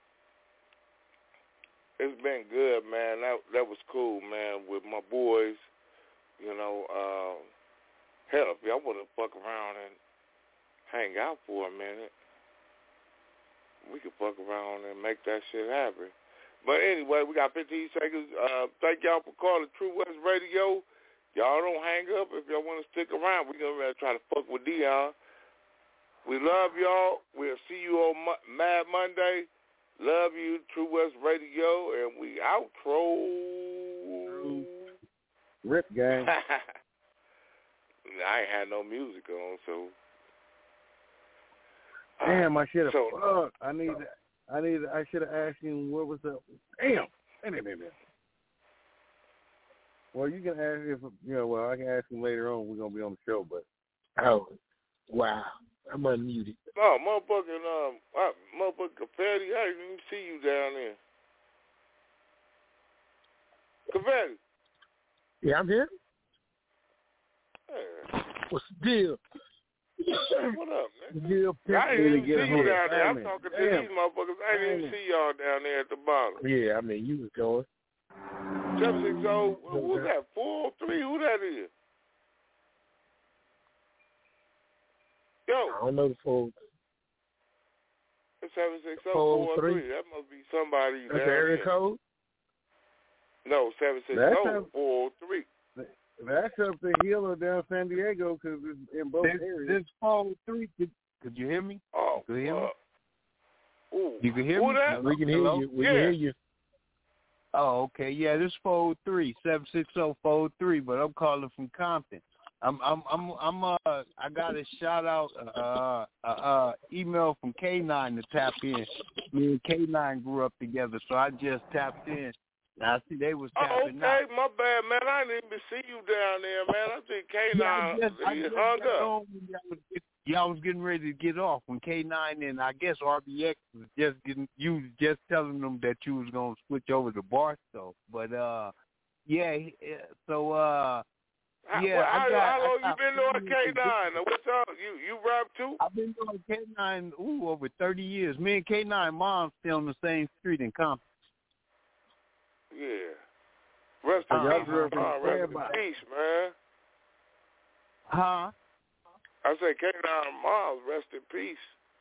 It's been good, man. That that was cool, man, with my boys. You know, uh, hell, if y'all want to fuck around and hang out for a minute, we could fuck around and make that shit happen. But anyway, we got fifteen seconds. Uh, thank y'all for calling True West Radio. Y'all don't hang up if y'all want to stick around. We're going to try to fuck with Dion. We love y'all. We'll see you on Mo- Mad Monday. Love you, True West Radio, and we outro. Rip gang. I ain't had no music on, so. Damn, I should have. So, fuck. I need. I need. I should have asked him what was the. Damn. Damn, damn, damn. Well, you can ask if you know. Well, I can ask him later on. We're gonna be on the show, but. Oh, wow. I'm unmuted. No, motherfucking, um, uh, motherfucking Confetti, I didn't even see you down there. Confetti. Yeah, I'm here. Hey. What's the deal? What up, man? The deal I didn't even see you down there. I'm Damn. talking to Damn. these motherfuckers. I didn't even see y'all down there at the bottom. Yeah, I mean, you was going. seven six zero, who's that? four oh three, who that is? Yo. I don't know the folks. seven six zero, four oh three, that must be somebody That's down the area there. code? No, seven six zero, four oh three. That's up in Hill or down San Diego because it's in both this, areas. This four oh three, could, could you hear me? Oh, could you hear me? Uh, ooh. You can hear Who me? that? We can hear Hello? you. We yeah. can hear you. Oh, okay. Yeah, this four oh three, seven six zero, four oh three, but I'm calling from Compton. I'm I'm I'm I'm uh I got a shout out uh uh, uh email from K nine to tap in. Me and K nine grew up together, so I just tapped in. I see they was Oh, tapping okay, out. my bad, man. I didn't even see you down there, man. I think K nine Yeah, I just, I he just hung got up. on when y'all was, get, y'all was getting ready to get off when K nine and I guess R B X was just getting you was just telling them that you was gonna switch over to Barstow. But uh yeah, so uh yeah, well, I how, got, how long I got you been doing K nine? What's up? You you rap too? I've been doing K nine ooh over thirty years. Me and K nine moms stay on the same street in Compton. Yeah. Rest in Uh, peace, uh, rest in peace, man. Huh? I say K nine Miles, rest in peace.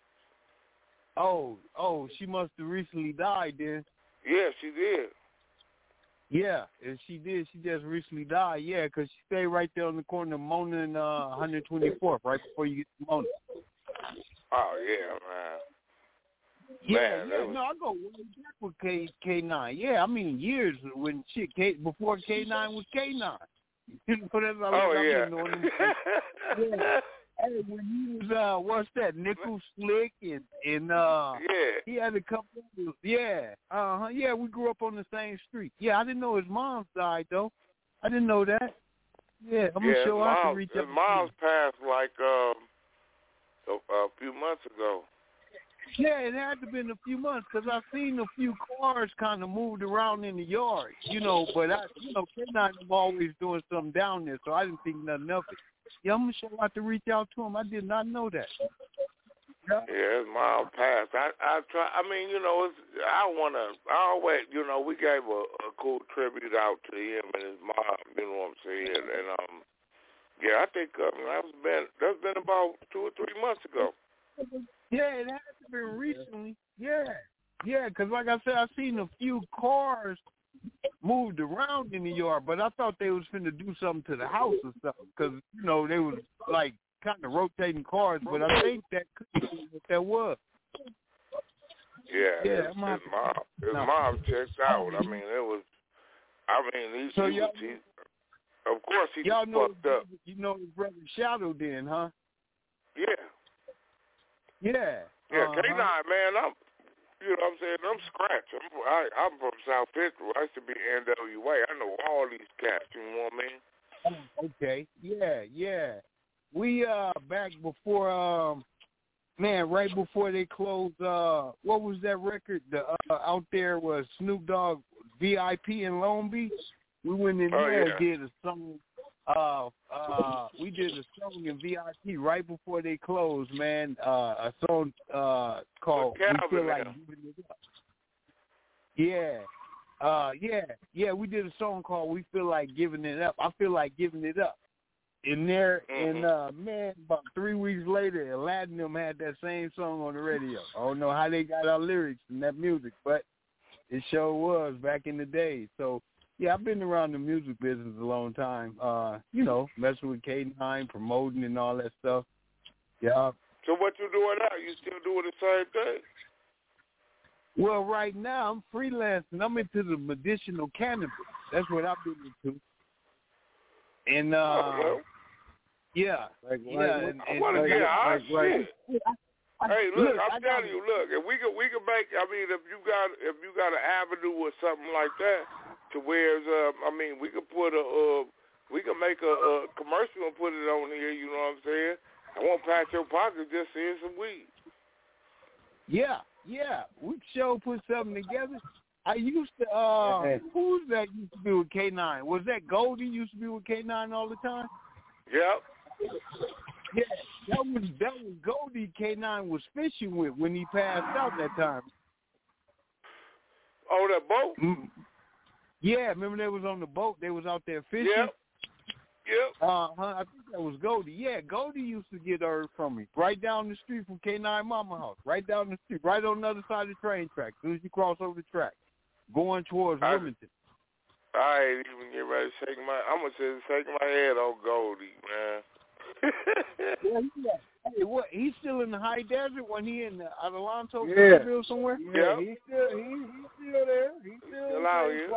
Oh, oh, she must have recently died then. Yeah, she did. Yeah, and she did. She just recently died. Yeah, because she stayed right there on the corner of Mona and uh, one twenty-fourth, right before you get to Mona. Oh yeah, man. Yeah, Man, yeah. was... No, I go way back with K K nine. Yeah, I mean years when shit K before K nine was K nine. You know, that's how oh I've yeah. been on them. Yeah. Hey, when he was uh, what's that? Nickel Slick and and uh, yeah, he had a couple of yeah, uh huh, yeah. We grew up on the same street. Yeah, I didn't know his mom died though. I didn't know that. Yeah, I'm yeah, gonna show out to reach his out. mom's passed like um a, a few months ago. Yeah, it had to have been a few months because I've seen a few cars kind of moved around in the yard, you know. But I, you know, K nine was always doing something down there, so I didn't think nothing of it. Yeah, I'm gonna show out to reach out to him. I did not know that. Yeah, his mom passed. I I try. I mean, you know, it's, I wanna. I always, you know, we gave a, a cool tribute out to him and his mom. You know what I'm saying? And um, yeah, I think um, that's been that's been about two or three months ago. Yeah, it has to be recently. Yeah, yeah, because like I said, I've seen a few cars moved around in the yard, but I thought they was finna do something to the house or something because, you know, they was like kind of rotating cars, but I think that could be what that was. Yeah, yeah his, his mom, his no. mom checked out. I mean, it was, I mean, he, so he was, he, of course he y'all was know fucked up. You know his brother Shadow then, huh? Yeah. Yeah. Yeah, uh-huh. K nine, man, I'm, you know what I'm saying, I'm scratch. I'm, I, I'm from South Central. I used to be N W A. I know all these cats, you know what I mean? Oh, okay. Yeah, yeah. We, uh, back before, um, man, right before they closed, uh, what was that record? The uh, out there was Snoop Dogg, V I P in Long Beach. We went in oh, there yeah. and did a song. Uh, uh, we did a song in V I P right before they closed, man. Uh, a song uh called "We Feel Like Giving It Up." Yeah, uh, yeah, yeah. We did a song called "We Feel Like Giving It Up." I feel like giving it up. In there, mm-hmm. and uh, man, about three weeks later, Aladdin them had that same song on the radio. I don't know how they got our lyrics and that music, but it sure was back in the day. So. Yeah, I've been around the music business a long time. Uh, you know, messing with K nine, promoting and all that stuff. Yeah. So what you doing now? You still doing the same thing? Well, right now I'm freelancing. I'm into the medicinal cannabis. That's what I've been into. And uh, oh, well. yeah, like, yeah. Like, and, I and, want to like, get our like, shit. Like, Hey, look, look I'm I telling got, you, look, if we could, we could make. I mean, if you got, if you got an avenue or something like that, to where, uh, I mean, we could put a, uh, we could make a, a commercial and put it on here. You know what I'm saying? I won't pat your pocket just seeing some weed. Yeah, yeah. We sure put something together. I used to. Uh, who's that used to be with K nine? Was that Goldie used to be with K nine all the time? Yep. Yeah, that was that was Goldie K nine was fishing with when he passed out that time. Oh, that boat? Mm. Yeah, remember they was on the boat. They was out there fishing. Yep. Yep. Uh huh. I think that was Goldie. Yeah, Goldie used to get hers from me right down the street from K nine Mama House. Right down the street, right on the other side of the train track. As soon as you cross over the track, going towards I, Wilmington. I ain't even get ready to shake my. I'm gonna just shake my head on Goldie, man. yeah, yeah. Hey, what? He's still in the high desert when he in the Adelanto yeah. field somewhere. Yeah, yep. he's still he, he's still there. He's still, still out here.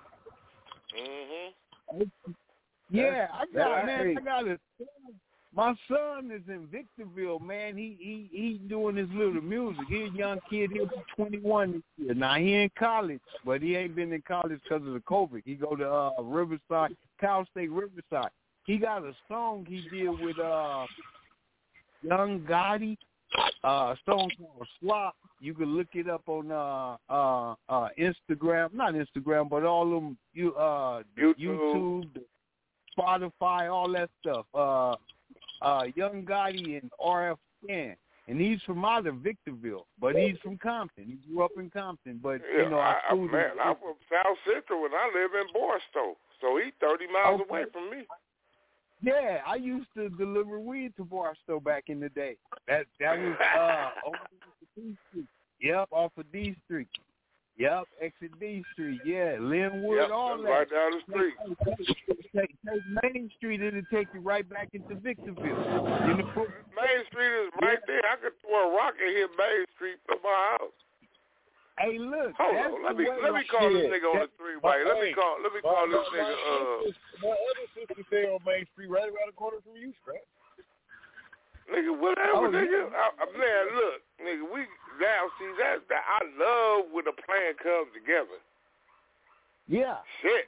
Mhm. Yeah, I got man. Hey. I got it. My son is in Victorville, man. He he he doing his little music. He's a young kid. He'll be twenty-one this year. Now he in college, but he ain't been in college because of the COVID. He go to uh, Riverside, Cal State Riverside. He got a song he did with uh, Young Gotti, uh, a song called Slop. You can look it up on uh, uh, uh, Instagram, not Instagram, but all them you uh, YouTube. YouTube, Spotify, all that stuff. Uh, uh, Young Gotti and R F Scan. And he's from out of Victorville, but he's from Compton. He grew up in Compton, but yeah, you know, I, I, man, I'm from South Central and I live in Barstow, so he's thirty miles okay. away from me. Yeah, I used to deliver weed to Barstow back in the day. That that was uh, over D Street. Yep, off of D Street. Yep, exit D Street. Yeah, Linwood, yep, all that. Right down the street. Take, take, take Main Street, it'll take you right back into Victorville. In the Main Street is right there. I could throw a rock and hit Main Street from my house. Hey, look. Hold on. Let me let me call this nigga on the three way. Let me call let me call this nigga. Uh, my other sister stay on Main Street, right around the corner from you, Scrap. Nigga, whatever, oh, nigga. Yeah. I, man, look, nigga, we now see that, that I love when the plan comes together. Yeah. Shit.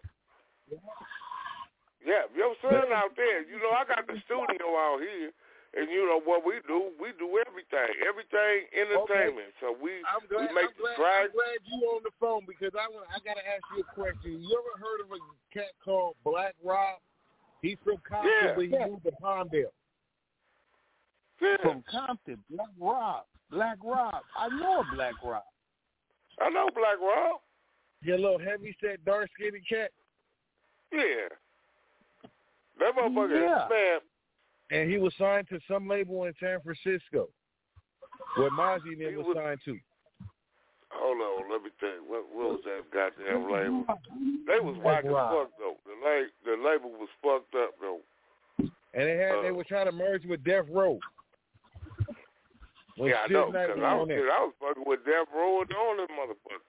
Yeah, your son out there, you know, I got the studio out here, and you know what we do? We do everything, everything entertainment. Okay. So we I'm glad, we make I'm glad, the track. I'm glad you on the phone because I want, I got to ask you a question. You ever heard of a cat called Black Rob? He's from Compton, yeah. but he yeah. moved to Palmdale. Yeah. From Compton, Black Rob. Black Rob. I know a Black Rob. I know Black Rob. Your little heavy set, dark skinny cat. Yeah. That motherfucker, yeah. man. And he was signed to some label in San Francisco, where Mozzie and them was, was signed to. Hold on, let me think. What, what was that goddamn label? They was whack as fuck though. The label, the label was fucked up though. And they had, uh, they were trying to merge with Death Row. Yeah, I know. Cause I was, I was fucking with Death Row and all them motherfuckers.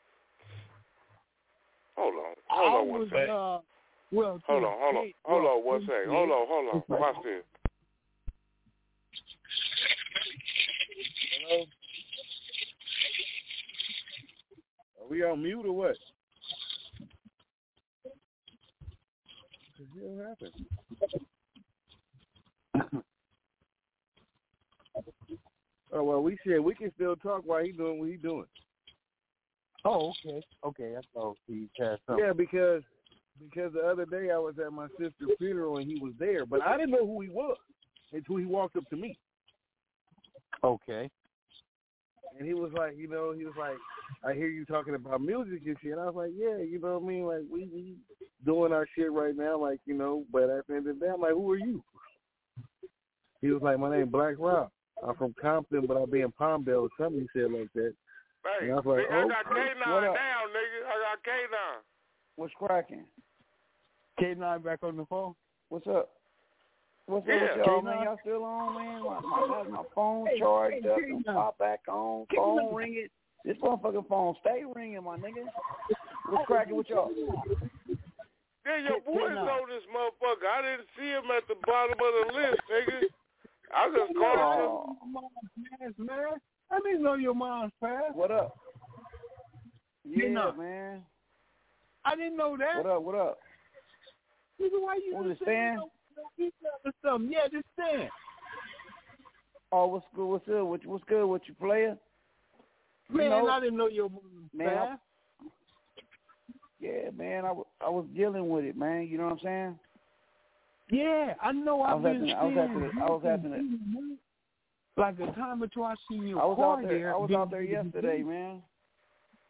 Hold on, hold I on one was, second. Uh, well, hold on, hold on, hold on one second. Hold on, hold on. Watch this. Hello? Are we on mute or what? What the hell happened? Oh, well, we said we can still talk while he doing what he doing. Oh, okay. Okay, I thought he passed something. Yeah, because because the other day I was at my sister's funeral and he was there, but I didn't know who he was until he walked up to me. Okay. And he was like, you know, he was like, I hear you talking about music and shit. And I was like, yeah, you know what I mean? Like, we, we doing our shit right now, like, you know, but at the end of the day, I'm like, who are you? He was like, my name Black Rob. I'm from Compton, but I'll be in Palmdale or something. He said like that. Hey, and I was like, nigga, oh, I got K nine down, nigga. I got K nine. What's cracking? K nine back on the phone? What's up? What's yeah. up with y'all, man? Y'all still on, man? My, my, my phone charged up. Don't pop back on. Phone ringing. This motherfucking phone stay ringing, my nigga. What's cracking with y'all? Yeah, your boy's on this motherfucker. I didn't see him at the bottom of the list, nigga. I just called him. Pass, man. I didn't know your mom's passed. What up? Yeah, you know. man. I didn't know that. What up? What up? Nigga, why you just stand? Something? Yeah, just stand. Oh, what's good? What's good? What, what's good with you, player? Man, you know, I didn't know your mom's man. passed. Yeah, man. I, w- I was dealing with it, man. You know what I'm saying? Yeah, I know. I I've was been having, I was having, I was having it. Like a time or two, I seen your I was car out there. there. I was out there yesterday, man.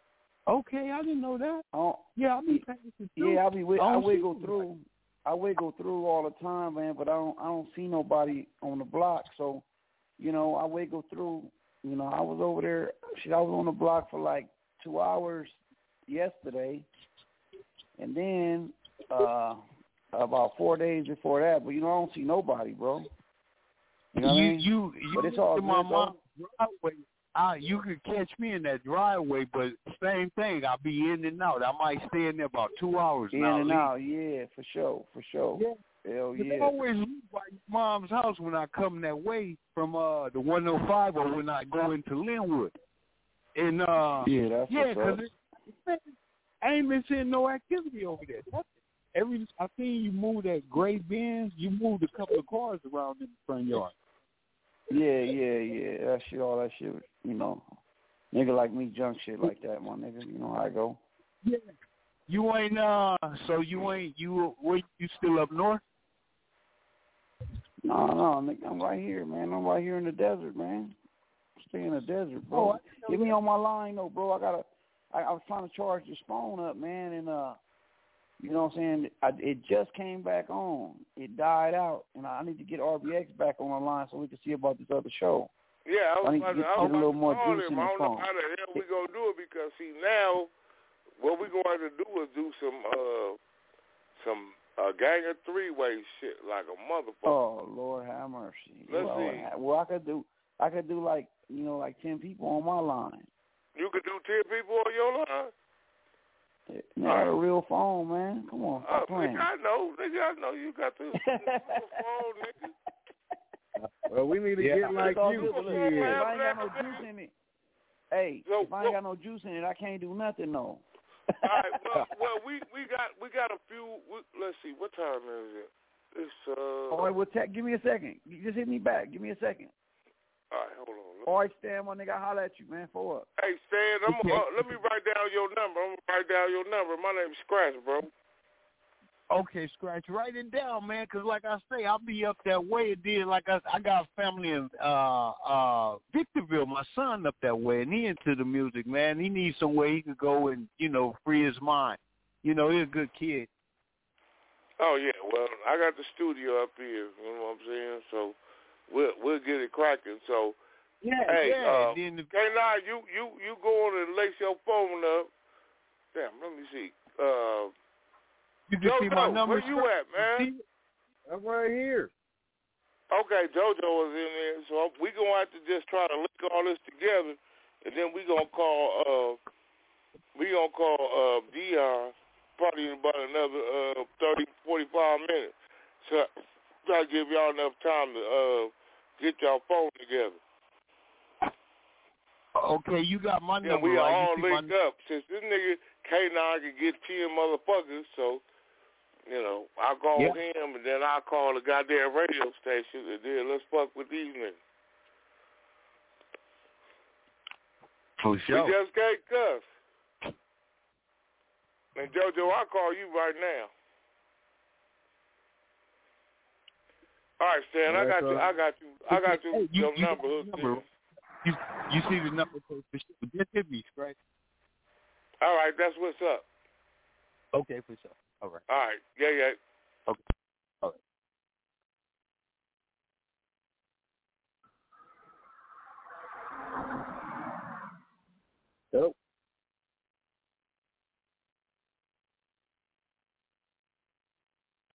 Okay, I didn't know that. Oh, yeah, I'll be passing through. Yeah, I'll be. With, I, I wiggle through. I wiggle through all the time, man. But I don't. I don't see nobody on the block. So, you know, I wiggle through. You know, I was over there. Shit, I was on the block for like two hours yesterday, and then uh about four days before that. But you know, I don't see nobody, bro. You know what you, I mean? you, you, but it's all my good, mom's driveway. I, you could catch me in that driveway, but same thing. I'll be in and out. I might stay in there about two hours. In now, and leave. out, yeah, for sure, for sure. Yeah. Hell yeah. I always leave by your mom's house when I come that way from uh the one oh five or when I go into Linwood. And uh yeah, that's yeah, what's up. It, man, I ain't been seeing no activity over there. Nothing. Every I seen you move that gray Benz. You moved a couple of cars around in the front yard. Yeah, yeah, yeah. That shit, all that shit, you know. Nigga like me junk shit like that, my nigga. You know how I go. Yeah. You ain't, uh, so you ain't, you, where, you still up north? No, no, nigga, I'm right here, man. I'm right here in the desert, man. Stay in the desert, bro. Oh, Get me on my line, though, bro. I gotta, I, I was trying to charge this phone up, man, and, uh, you know what I'm saying? I, it just came back on. It died out, and I need to get R B X back on the line so we can see about this other show. Yeah, I was I need about to to, get, I was get a little about more to call juice him. in I the don't know phone. how the hell we gonna do it because see now, what we going to do is do some uh some uh, gang of three way shit like a motherfucker. Oh Lord, have mercy. Let's well, see. Well, I could do, I could do like you know like ten people on my line. You could do ten people on your line. Yeah, I got a real phone, man. Come on, stop Uh, playing. nigga, I know, nigga, I know you got the phone, nigga. Well, we need to yeah. get like all you. good, but look, Yeah. if I ain't got no juice in it, hey, So, if I ain't got no juice in it, I can't do nothing, no. All right, well, well, we we got we got a few. We, let's see, what time is it? It's uh. All right, well, te- give me a second. Just hit me back. Give me a second. All right, hold on. All right, Stan, my nigga, I'll holler at you, man. For what? Hey, Stan, I'm, uh, let me write down your number. I'm gonna write down your number. My name's Scratch, bro. Okay, Scratch, write it down, man, because like I say, I'll be up that way. It did, like I, I got family in uh, uh, Victorville, my son up that way, and he into the music, man. He needs somewhere he could go and, you know, free his mind. You know, he's a good kid. Oh, yeah, well, I got the studio up here, you know what I'm saying? So we'll, we'll get it cracking. So, yeah, hey, yeah. uh, then the- K nine, you, you, you go on and lace your phone up. Damn, let me see. Uh, You can Jojo, see my number. where you at, man? I'm right here. Okay, Jojo is in there, so we gonna have to just try to link all this together, and then we gonna call. Uh, we gonna call uh, Dion probably in about another uh, thirty, forty-five minutes. So try to give y'all enough time to uh, get y'all phone together. Okay, you got my Yeah, number. we right? all You see linked my... up. Since this nigga K nine can get ten motherfuckers, so. You know, I call yeah. him, and then I call the goddamn radio station, and then let's fuck with these niggas. For sure. We just can't cuss. And JoJo, I call you right now. All right, Stan, I got you. I got you. I got you. Hey, you your you number hooked number. You, you see the number for sure. Just hit me, right? All right, that's what's up. Okay, for sure. All right. All right. Yeah, yeah. Okay.